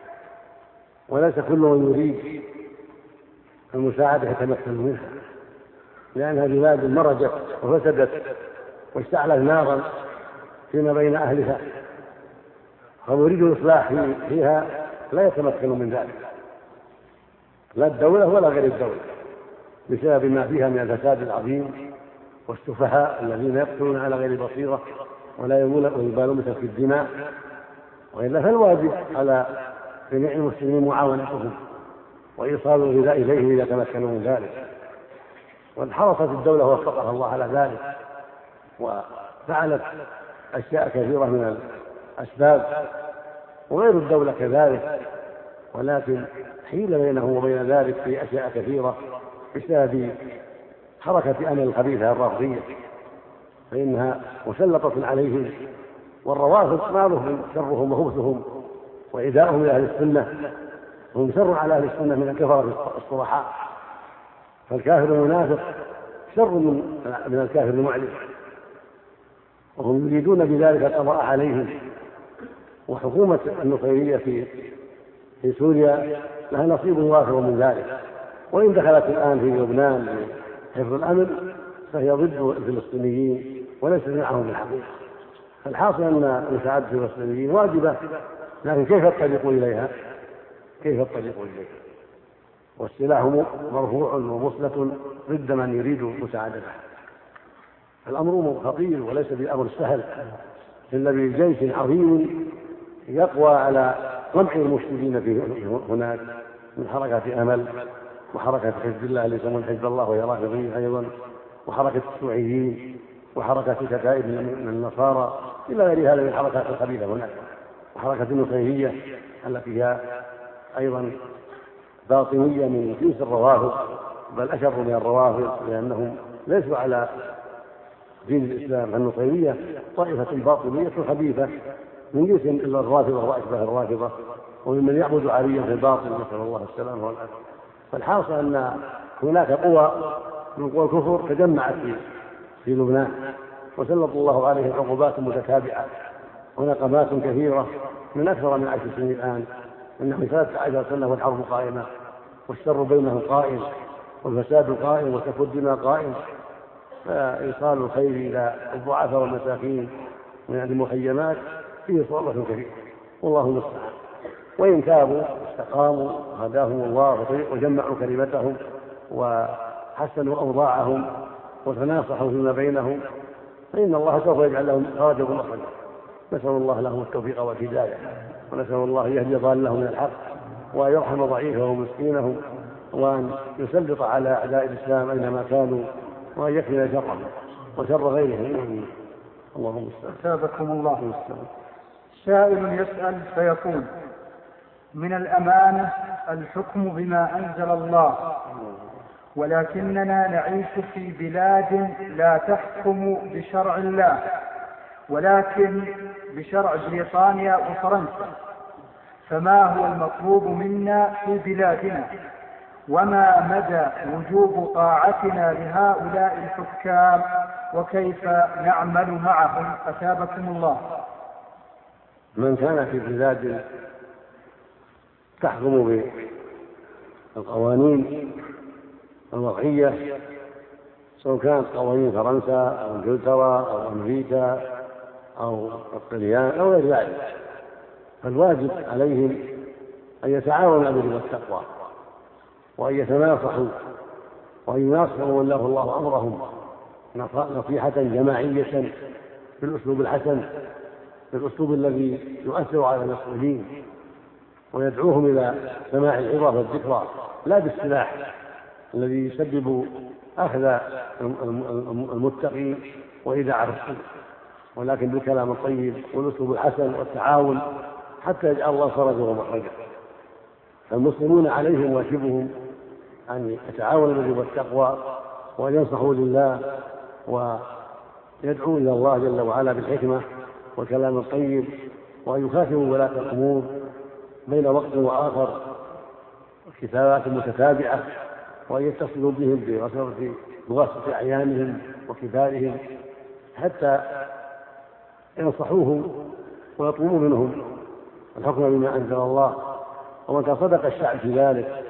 وليس كل من يريد المساعدة يتمكن منها، لأنها بلاد مرجت وفسدت واشتعلت نارا فيما بين أهلها، فمريد الإصلاح فيها لا يتمكن من ذلك، لا الدولة ولا غير الدولة، بسبب ما فيها من الفساد العظيم والسفهاء الذين يقتلون على غير بصيرة ولا يبالون بسفك الدماء. وإلا فالواجب على جميع المسلمين معاونتهم وإيصال الغذاء إليه إذا تمكنوا من ذلك. وانحرصت الدولة ووفقها الله على ذلك، وفعلت أشياء كثيرة من الأسباب، وغير الدولة كذلك، ولكن حيل بينه وبين ذلك في أشياء كثيرة بسبب حركة أمل الخبيثة الرافضية، فإنها مسلطة عليهم، والروافض معروف شرهم وخبثهم وعداؤهم لأهل السنة، هم شر على أهل السنة من الكفرة الصرحاء، فالكافر المنافق شر من الكافر المعلن، وهم يريدون بذلك القضاء عليهم. وحكومة النصيرية في في سوريا لها نصيب وافر من ذلك، وإن دخلت الآن في لبنان حفظ الأمن فهي ضد الفلسطينيين وليس معهم بالحقيقة. الحاصل أن مساعدة الفلسطينيين واجبة، لكن كيف الطريق إليها؟ كيف الطريق إليها؟ والسلاح مرفوع ومسلة ضد من يريد مساعدته. الأمر خطير وليس بأمر سهل، إلا بجيش عظيم يقوى على قمع المفسدين في هناك من حركة أمل وحركة حزب الله اللي يسمون حزب الله وهي رافضين أيضا، وحركة الشيوعيين وحركة كتائب من النصارى إلى غير هذه الحركات الخبيثة هناك، وحركة النصيرية التي هي أيضا باطنية من جنس الروافض، بل أشر من الروافض لأنهم ليسوا على دين الإسلام. النصيرية طائفة باطنية خبيثة من جنس إلا الرافضة وأشبه الرافضة، وممن يعبد عريا في الباطل، نسأل الله السلامة والعافية. فالحاصل أن هناك قوى من قوى الكفر تجمعت في لبنان، وسلط الله عليهم عقوبات متتابعة ونقمات كثيرة من أكثر من عشر سنين الآن، إنهم ثلاثة عشر سنة والحرب قائمة والشر بينهم قائم والفساد قائم وسفك الدماء قائم. فإيصال الخير إلى الضعفاء والمساكين من المخيمات فيه صعوبة كثيرة والله المستعان. وإن تابوا واستقاموا هداهم الله وجمعوا كلمتهم وحسنوا أوضاعهم وتناصحوا فيما بينهم فإن الله سوف يجعل لهم فرجا ومخرجا. نسأل الله لهم التوفيق والهداية، ونسأل الله يهدي ضالهم من الحق وأن يرحم ضعيفهم ومسكينهم وأن يسلط على أعداء الإسلام أينما كانوا وأن يكفي شرهم وشر غيرهم. اللهم أثابكم الله. سائل يسأل فيقول: من الأمانة الحكم بما أنزل الله، ولكننا نعيش في بلاد لا تحكم بشرع الله ولكن بشرع بريطانيا وفرنسا، فما هو المطلوب منا في بلادنا؟ وما مدى وجوب طاعتنا لهؤلاء الحكام؟ وكيف نعمل معهم؟ أثابكم الله. من كان في بلاد تحكم بالقوانين الوضعية، سواء كانت قوانين فرنسا أو انجلترا أو أمريكا أو الطليان أو غير ذلك، فالواجب عليهم أن يتعاونوا بالبر والتقوى وأن يتناصحوا وأن يناصحوا من الله أمرهم نصيحة جماعية بالأسلوب الحسن، بالأسلوب الذي يؤثر على المسؤولين، ويدعوهم إلى سماع العظة والذكرى لا بالسلاح الذي يسبب أخذ المتقي وإيذاء الرسول، ولكن بالكلام الطيب والأسلوب الحسن والتعاون حتى يجعل الله فرجا ومخرجا. فالمسلمون عليهم واجبهم أن يتعاونوا بالبر والتقوى وأن ينصحوا لله ويدعوا إلى الله جل وعلا بالحكمة والكلام الطيب، وأن يخاطبوا ولاة الأمور بين وقت وآخر كتابات متتابعة، وأن يتصلوا بهم بواسطة أعيانهم وكبارهم حتى ينصحوهم ويطلبوا منهم الحكم بما أنزل الله. ومتى صدق الشعب في ذلك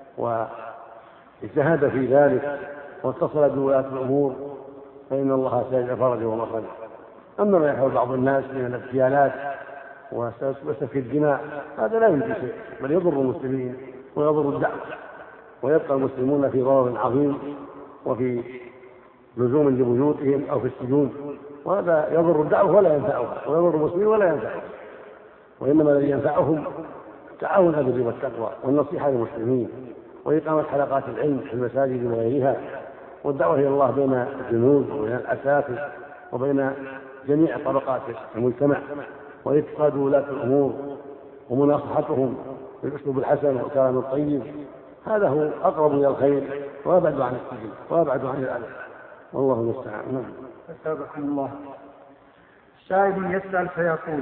واجتهد في ذلك واتصل بولاة الأمور فإن الله سيجعل فرجا ومخرجا. أما ما يحول بعض الناس من الاغتيالات وسفك الدماء هذا لا ينجي شيء، بل يضر المسلمين ويضر الدعوة، ويبقى المسلمون في ضرر عظيم وفي لزوم لبيوتهم أو في السجون، وهذا يضر الدعوة ولا ينفعها، ويضر المسلمين ولا ينفعهم. وإنما الذي ينفعهم تعاون بالبر والتقوى والنصيحة للمسلمين وإقامة حلقات العلم في المساجد وغيرها، والدعوة إلى الله بين الجنود وبين الأساتذة وبين جميع طبقات المجتمع، وإتقاد ولاة الأمور ومناصحتهم بالأسلوب الحسن والكلام الطيب. هذا هو أقرب إلى الخير وأبعد عن السجن وأبعد عن الأذى، والله المستعان. أثابكم الله. سائل يسأل فيقول: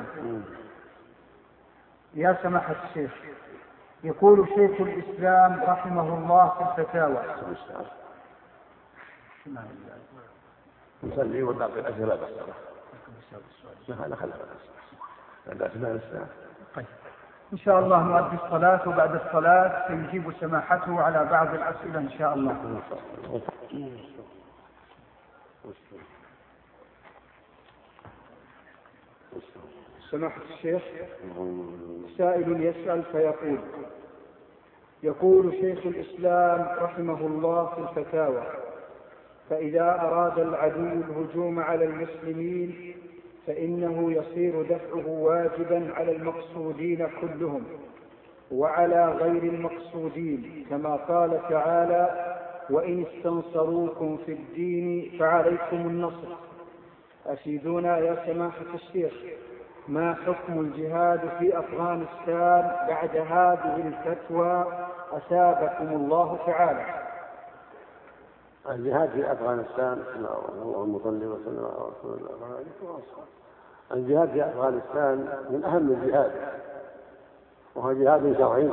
يا سماحة الشيخ، يقول شيخ الإسلام رحمه الله في الفتاوى. نصلي ونعطي الأسئلة بس. لا خلف الأسئلة. طيب إن شاء الله نؤدي الصلاة، وبعد الصلاة سيجيب سماحته على بعض الأسئلة إن شاء الله. سماحة الشيخ، سائل يسأل فيقول: يقول شيخ الإسلام رحمه الله في الفتاوى: فإذا أراد العدو الهجوم على المسلمين فإنه يصير دفعه واجبا على المقصودين كلهم وعلى غير المقصودين، كما قال تعالى: وإن استنصروكم في الدين فعليكم النصر. أفيدونا يا سماحة الشيخ، ما حكم الجهاد في أفغانستان بعد هذه الفتوى؟ أثابكم الله تعالى. الجهاد في أفغانستان، الله المصلي وسلم على رسول الله. الجهاد في أفغانستان من أهم الجهاد، وهو جهاد شرعي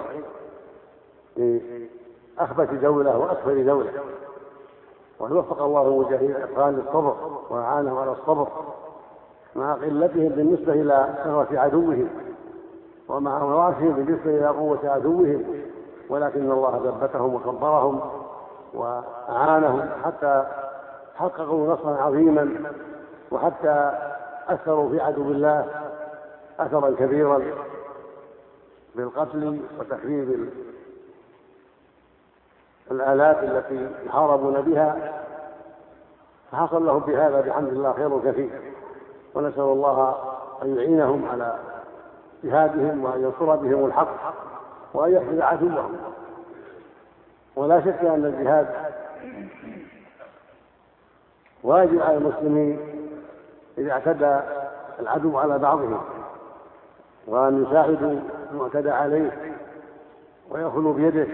لأخبث دولة وأكبر دولة، ووفق الله المجاهدين الأفغان للصبر وأعانهم على الصبر مع قلتهم بالنسبة إلى قوة عدوهم ومع ضعفهم بالنسبة إلى قوة عدوهم، ولكن الله ثبتهم وصبرهم وأعانهم حتى حققوا نصرا عظيما، وحتى أثروا في عدو الله أثرا كبيرا بالقتل وتخريب الآلات التي يحاربون بها، فحصل لهم بهذا بحمد الله خير كثير، ونسأل الله أن يعينهم على جهادهم وأن ينصر بهم الحق وأن يحفظ عدوهم. ولا شك أن الجهاد واجب على المسلمين إذا اعتدى العدو على بعضهم، وأن يساعدوا المعتدى عليه ويأخذوا بيده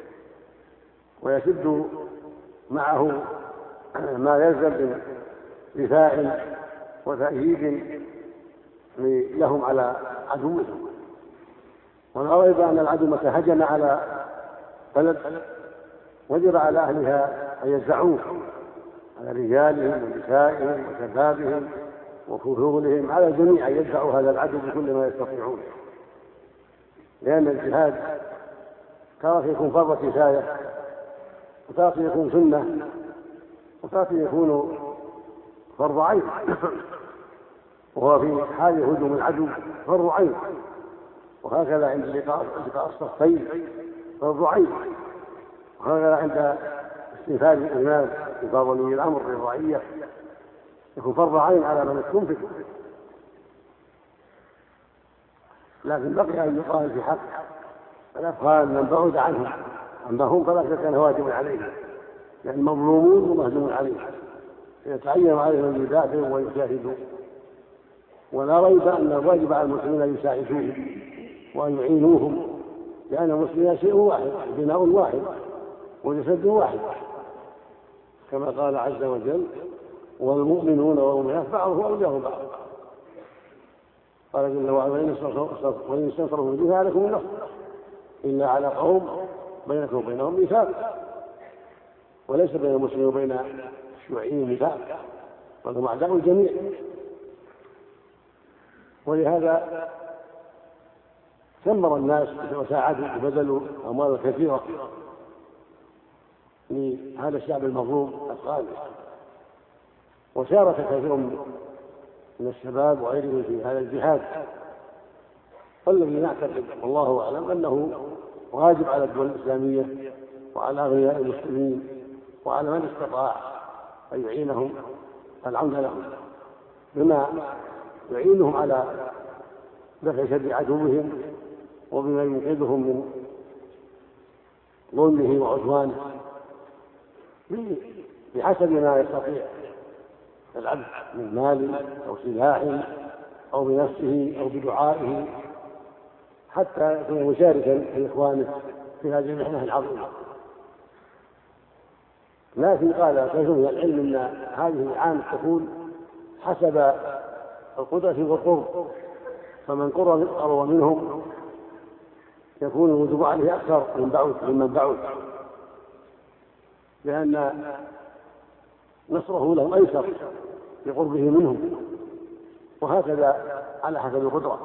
ويسدوا معه ما يلزم من دفاع وتأييد لهم على عدوهم. ولا ريب أن العدو متى هجم على بلد وجب على أهلها أن يدفعوه، على رجالهم ونسائهم وشبابهم وكهولهم، على الجميع أن يدفعوا هذا العدو بكل ما يستطيعون، لأن الجهاد تارة يكون فرض كفاية، وتارة يكون سنة، وتارة يكون فرض عين، وهو في حال هجوم العدو فرض عين، وهكذا عند لقاء الصفين فرض عين، وهكذا عند استنفاذ الإمام استنفاذ ولي الأمر للرعية يكون فرض عين على من يستنفذ. لكن بقي أن يقال في حق الأفغان من بعد عنهم، أما هم فلا شك أنه واجب عليهم، لأن مظلومون ومهزوم عليهم، يتعين عليهم أن يدافعوا ويجاهدوا. ولا ريب أن الواجب على المسلمين أن يساعدوهم وأن يعينوهم، لأن المسلمين شيء واحد، بناء واحد وجسد واحد، كما قال عز وجل: والمؤمنون والمؤمنات بعضهم أولياء بعض. قال جل وعلا: وإن استنصروا فيه فعليكم النصر إلا على قوم بينكم وبينهم ميثاق. وليس بين المسلمين وبين الشيوعيين ميثاق، بل هم أعداء الجميع. ولهذا ثمر الناس وساعدوا وبذلوا أموالا كثيرة لهذا الشعب المظلوم الغالي، وشارك كثير من الشباب وغيرهم في هذا الجهاد. والذي نعتقد والله أعلم أنه واجب على الدول الإسلامية وعلى أغنياء المسلمين وعلى من استطاع أن يعينهم العون لهم بما يعينهم على دفع شر عدوهم وبما ينقذهم من ظلمه وعدوانه بحسب ما يستطيع العبد من مال أو سلاح أو بنفسه أو بدعائه، حتى يكون مشاركا لإخوانه في هذه المحنة العظيمة. لكن قال كثير من العلم أن هذه العام تكون حسب القدرة والقرب، فمن قرب منهم يكون الوجوب عليه أكثر من بعد ممن بعد، لأن نصره لهم أيسر بقربه منهم، وهكذا على حسب القدرة.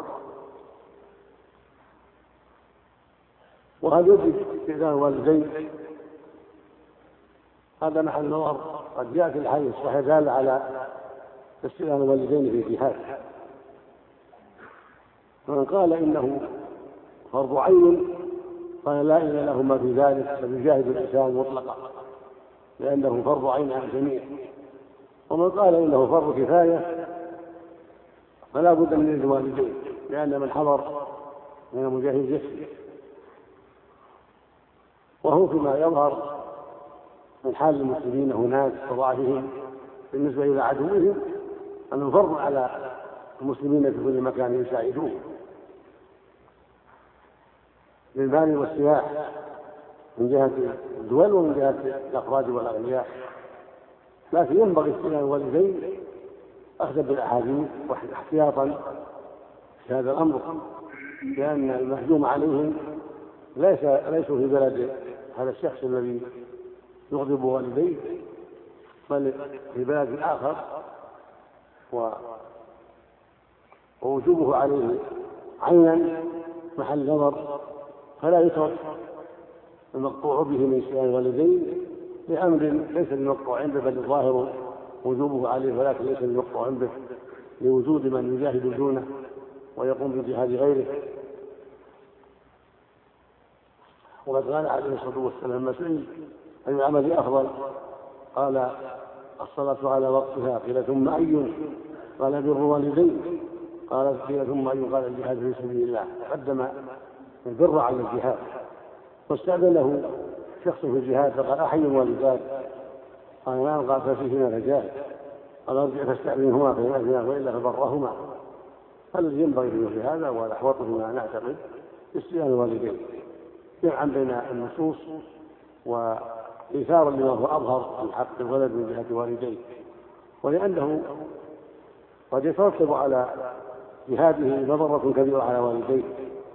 وهذا يجب استئذان الوالدين، هذا محل نظر. قد جاءت الحديث الصحيح دال على استئذان الوالدين في الجهاد، فمن قال إنه فرض عين قال لا إله له ما في ذلك، فيجاهد الإنسان مطلقا لأنه فرض عين على الجميع. ومن قال إنه فرض كفاية فلا بد من إذن الوالدين، لأن من حضر من المجاهد يكفي. وهو فيما يظهر من حال المسلمين هناك وضعفهم بالنسبة إلى عدوهم أنه فرض على المسلمين في كل مكان يساعدوه بالمال والسلاح من جهة الدول ومن جهة الأفراد والأغنياء. لكن ينبغي استئذان الوالدين أخذا بالأحاديث واحتياطا في هذا الأمر، لأن المهجوم عليهم ليس ليسوا في بلد هذا الشخص الذي يغضب والديه، بل في بلد آخر، ووجوبه عليه عينا محل نظر، فلا يترك المقطوع به من استئذان الوالدين لأمر ليس بمقطوع به، بل الظاهر وجوبه عليه ولكن ليس بمقطوع به لوجود من يجاهد دونه ويقوم بجهاد غيره. وقد قال عليه الصلاة والسلام ما سئل أي العمل أفضل قال الصلاة على وقتها، قيل ثم أي؟ قال بر والدين، قال قيل ثم أي؟ قال الجهاد في سبيل الله. قدم البر على الجهاد. واستأذنه شخص في الجهاد فقال أحي الوالدان؟ قال نعم. قال ففيهما فجاهد. قال ارجع فاستأذنهما فإن أذنا وإلا فبرهما. فالذي ينبغي في مثل هذا والأحوط بما نعتقد استئذان الوالدين جمعا بين النصوص وإيثارا لما هو أظهر من حق الولد من جهة والديه، ولأنه قد يترتب على جهاده مضرة كبيرة على والديه،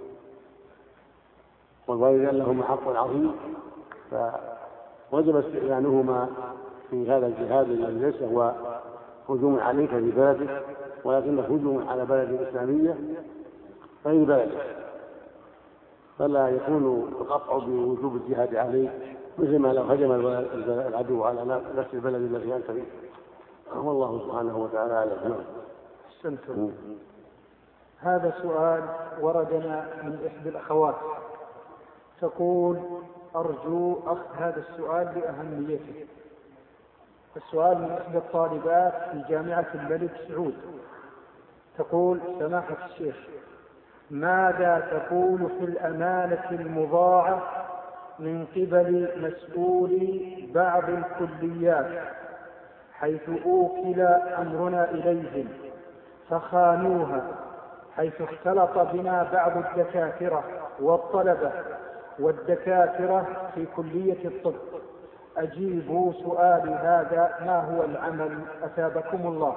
والوالدان لهما حق عظيم، فوجب استئذانهما في هذا الجهاد الذي ليس هو هجوم عليك في بلدك ولكنه هجوم على بلد إسلامية غير بلدك، فلا يكون القطع بوجوب الجهاد عليه مثل ما لو هجم العدو على نفس البلد الذي أنت فيه. والله سبحانه وتعالى أعلم. أحسنتم. هذا سؤال وردنا من إحدى الأخوات تقول أرجو أخذ هذا السؤال لأهميته. السؤال من إحدى الطالبات في جامعة الملك سعود تقول سماحة الشيخ ماذا تقول في الأمانة المضاعة من قبل مسؤولي بعض الكليات حيث أوكل أمرنا إليهم فخانوها، حيث اختلط بنا بعض الدكاترة والطلبة والدكاترة في كلية الطب. أجيبوا سؤالي هذا، ما هو العمل أثابكم الله؟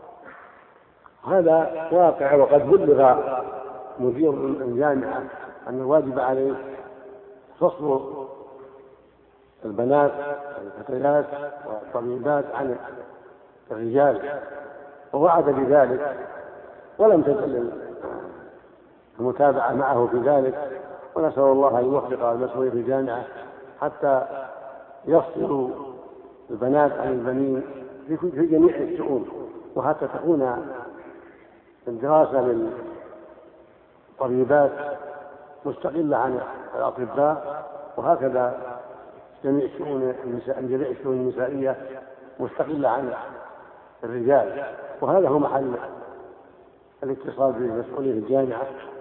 هذا واقع، وقد بلغ مدير الجامعة أن الواجب عليه فصل البنات والفتيات والطبيبات عن الرجال، ووعد بذلك ولم تزل المتابعة معه في ذلك، ونسأل الله أن يوفق المسؤولين في الجامعة حتى يفصلوا البنات عن البنين في جميع الشؤون، وحتى تكون الدراسة للطبيبات مستقلة عن الأطباء، وهكذا جميع الشؤون جميع الشؤون النسائية مستقلة عن الرجال. وهذا هو محل الاتصال بمسؤولين في الجامعة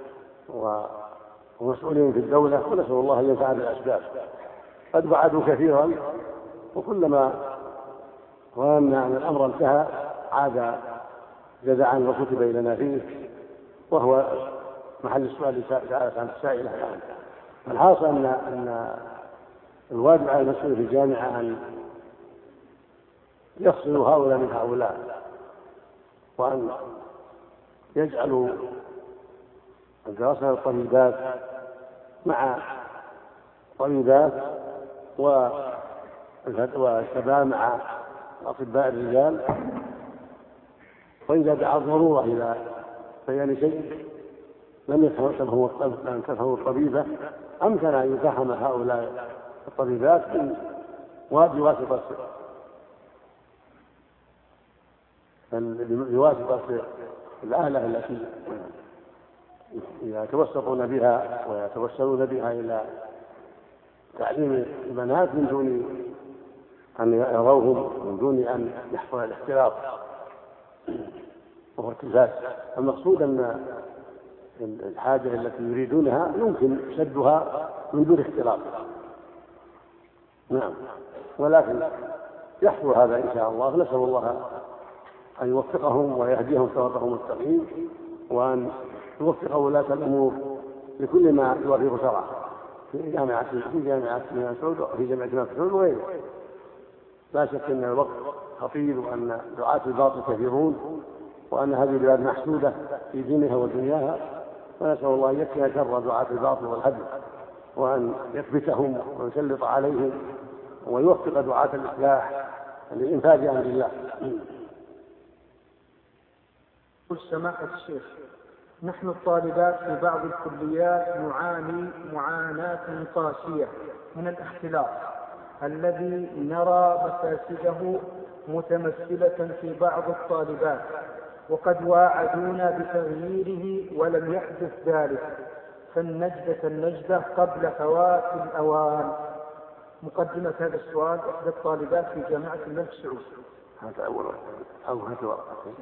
ومسؤولين في الدولة، ونسأل الله أن ينفع بالأسباب. قد وعدوا كثيرا، وكلما ظننا أن الأمر انتهى عاد جزعا وكتب إلينا فيه، وهو محل السؤال سألت عن السائلة الآن. الحاصل أن أن الواجب على المسؤول في الجامعة أن يفصلوا هؤلاء من هؤلاء، وأن يجعلوا الدراسة للطبيبات مع طبيبات والشباب مع أطباء الرجال، وإذا دعا الضرورة إلى بيان شيء لم تفهم الطبيبة أمكن أن يفهم هؤلاء الطبيبات بواسطة بواسطة الآلة التي يتوسطون بها ويتوسلون بها إلى تعليم البنات من دون أن يروهم، من دون أن يحصل الاختلاط وهو التلفاز. المقصود أن الحاجة التي يريدونها يمكن سدها من دون اختلاط. نعم، ولكن يحصل هذا إن شاء الله. نسأل الله أن يوفقهم ويهديهم صراطهم المستقيم، وأن يوفق ولاة الأمور لكل ما يوافق شرعه في جامعة في جامعة سعود وفي جامعة الملك سعود وغيره. لا شك أن الوقت خطير، وأن دعاة الباطل كثيرون، وأن هذه البلاد محسودة في دينها ودنياها، فنسأل الله أن يكفي شر دعاة الباطل والهدم، وأن يثبتهم ويسلط عليهم، ويوفق دعاة الإصلاح لإنفاذ أمر الله. قل سماحة الشيخ نحن الطالبات في بعض الكليات نعاني معاناة قاسية من الاختلاط الذي نرى مفاسده متمثلة في بعض الطالبات وقد واعدونا بتغييره ولم يحدث ذلك، فالنجدة النجدة قبل فوات الأوان. مقدمة هذا السؤال إحدى الطالبات في جامعة الملك سعود. هذا أول أو هذا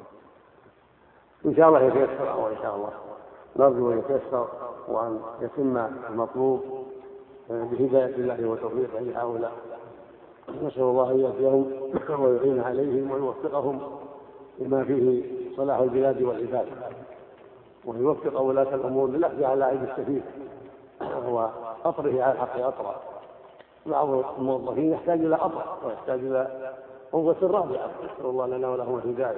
إن شاء الله يتيسر، أو إن شاء الله نرجو أن يتيسر وأن يتم المطلوب بهداية الله وتوفيقه لهؤلاء. نسأل الله أن يهديهم ويعين عليهم ويوفقهم لما فيه صلاح البلاد والعباد، ويوفق ولاة الأمور للأخذ على عيب السفيه وأطره على الحق أطرا. بعض الموظفين يحتاج إلى أطر ويحتاج إلى قوة رابعة. نسأل الله لنا ولهم الهداية.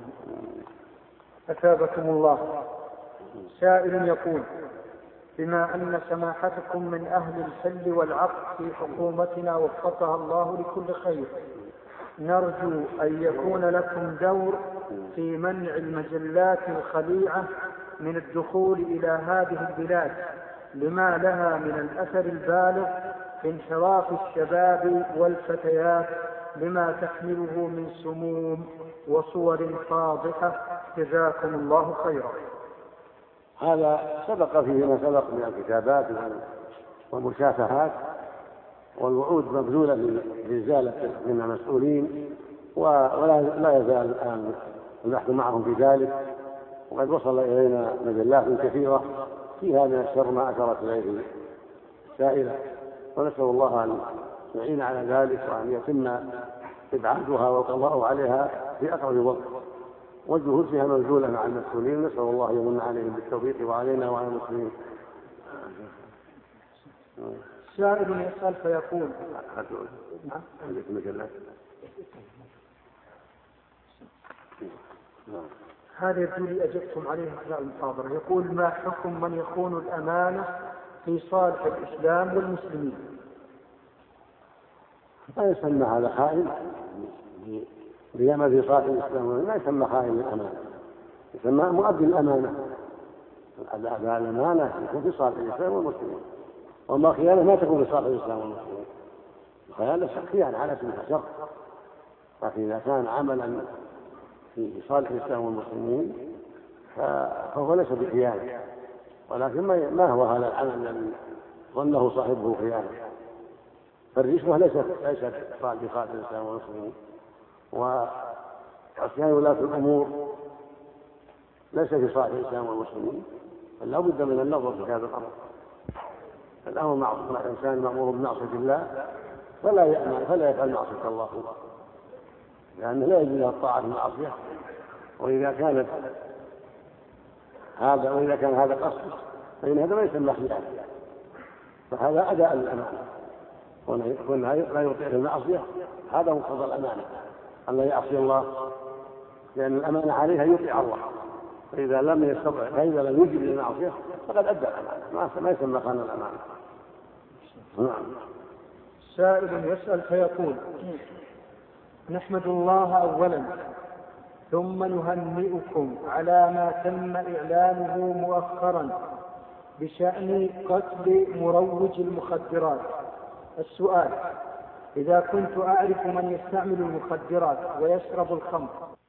أثابكم الله. سائل يقول: بما أن سماحتكم من أهل الحل والعقد في حكومتنا وفقها الله لكل خير، نرجو أن يكون لكم دور في منع المجلات الخليعة من الدخول إلى هذه البلاد، لما لها من الأثر البالغ في انحراف الشباب والفتيات، لما تحمله من سموم وصور فاضحة. جزاكم الله خيرا. هذا سبق فيه ما سبق من الكتابات والمشافهات والوعود مبذولة لإزالة من المسؤولين، ولا لا يزال الآن البحث معهم في ذلك. وقد وصل إلينا مجلات كثيرة فيها من الشر ما أشرت إليه السائلة، ونسأل الله أن يعين على ذلك وأن يتم إبعادها والقضاء عليها في أقرب وقت، والجهود فيها مبذولة مع المسؤولين. نسأل الله يمن عليهم بالتوفيق وعلينا وعلى المسلمين. سائل يسأل فيقول: نعم عندك مجلات. هذا يبدو لي أجبتم عليه أثناء المحاضرة. يقول: ما حكم من يخون الأمانة في صالح الإسلام والمسلمين؟ لا يسمى هذا خائن بما في صالح الإسلام، لا يسمى خائن الأمانة، يسمى مؤدي الأمانة. أداء الأمانة يكون في صالح الإسلام والمسلمين، وما خيانة ما تكون في صالح الإسلام والمسلمين. الخيانة خيانة على اسمها شر، لكن إذا كان عملا في صالح الإسلام والمسلمين فهو ليس بخيانة، ولكن ما هو هذا العمل الذي ظنه صاحبه خيانة. فالرشوة ليست ليست بصالح الإسلام والمسلمين، وعصيان ولاة الأمور ليس في صالح الإسلام والمسلمين، فلا بد من النظر في هذا الأمر. الأمر مع الإنسان مأمور بمعصية الله فلا يأمن فلا يفعل معصية الله، لأنه لا يجوز له الطاعة في المعصية. وإذا كانت هذا وإذا كان هذا قصد فإن هذا ما يسمى خيانة، فهذا أداء الأمانة. ويكون لا يطيع المعصية هذا مقتضى الأمانة، أن لا يعصي الله، لأن الأمانة عليها يطيع الله. فإذا لم يستطع فإذا لم يجب للمعصية فقد أدى الأمانة، ما يسمى خان الأمانة. نعم. سائل يسأل فيقول: نحمد الله أولا، ثم نهنئكم على ما تم إعلانه مؤخرا بشأن قتل مروج المخدرات. السؤال: إذا كنت أعرف من يستعمل المخدرات ويشرب الخمر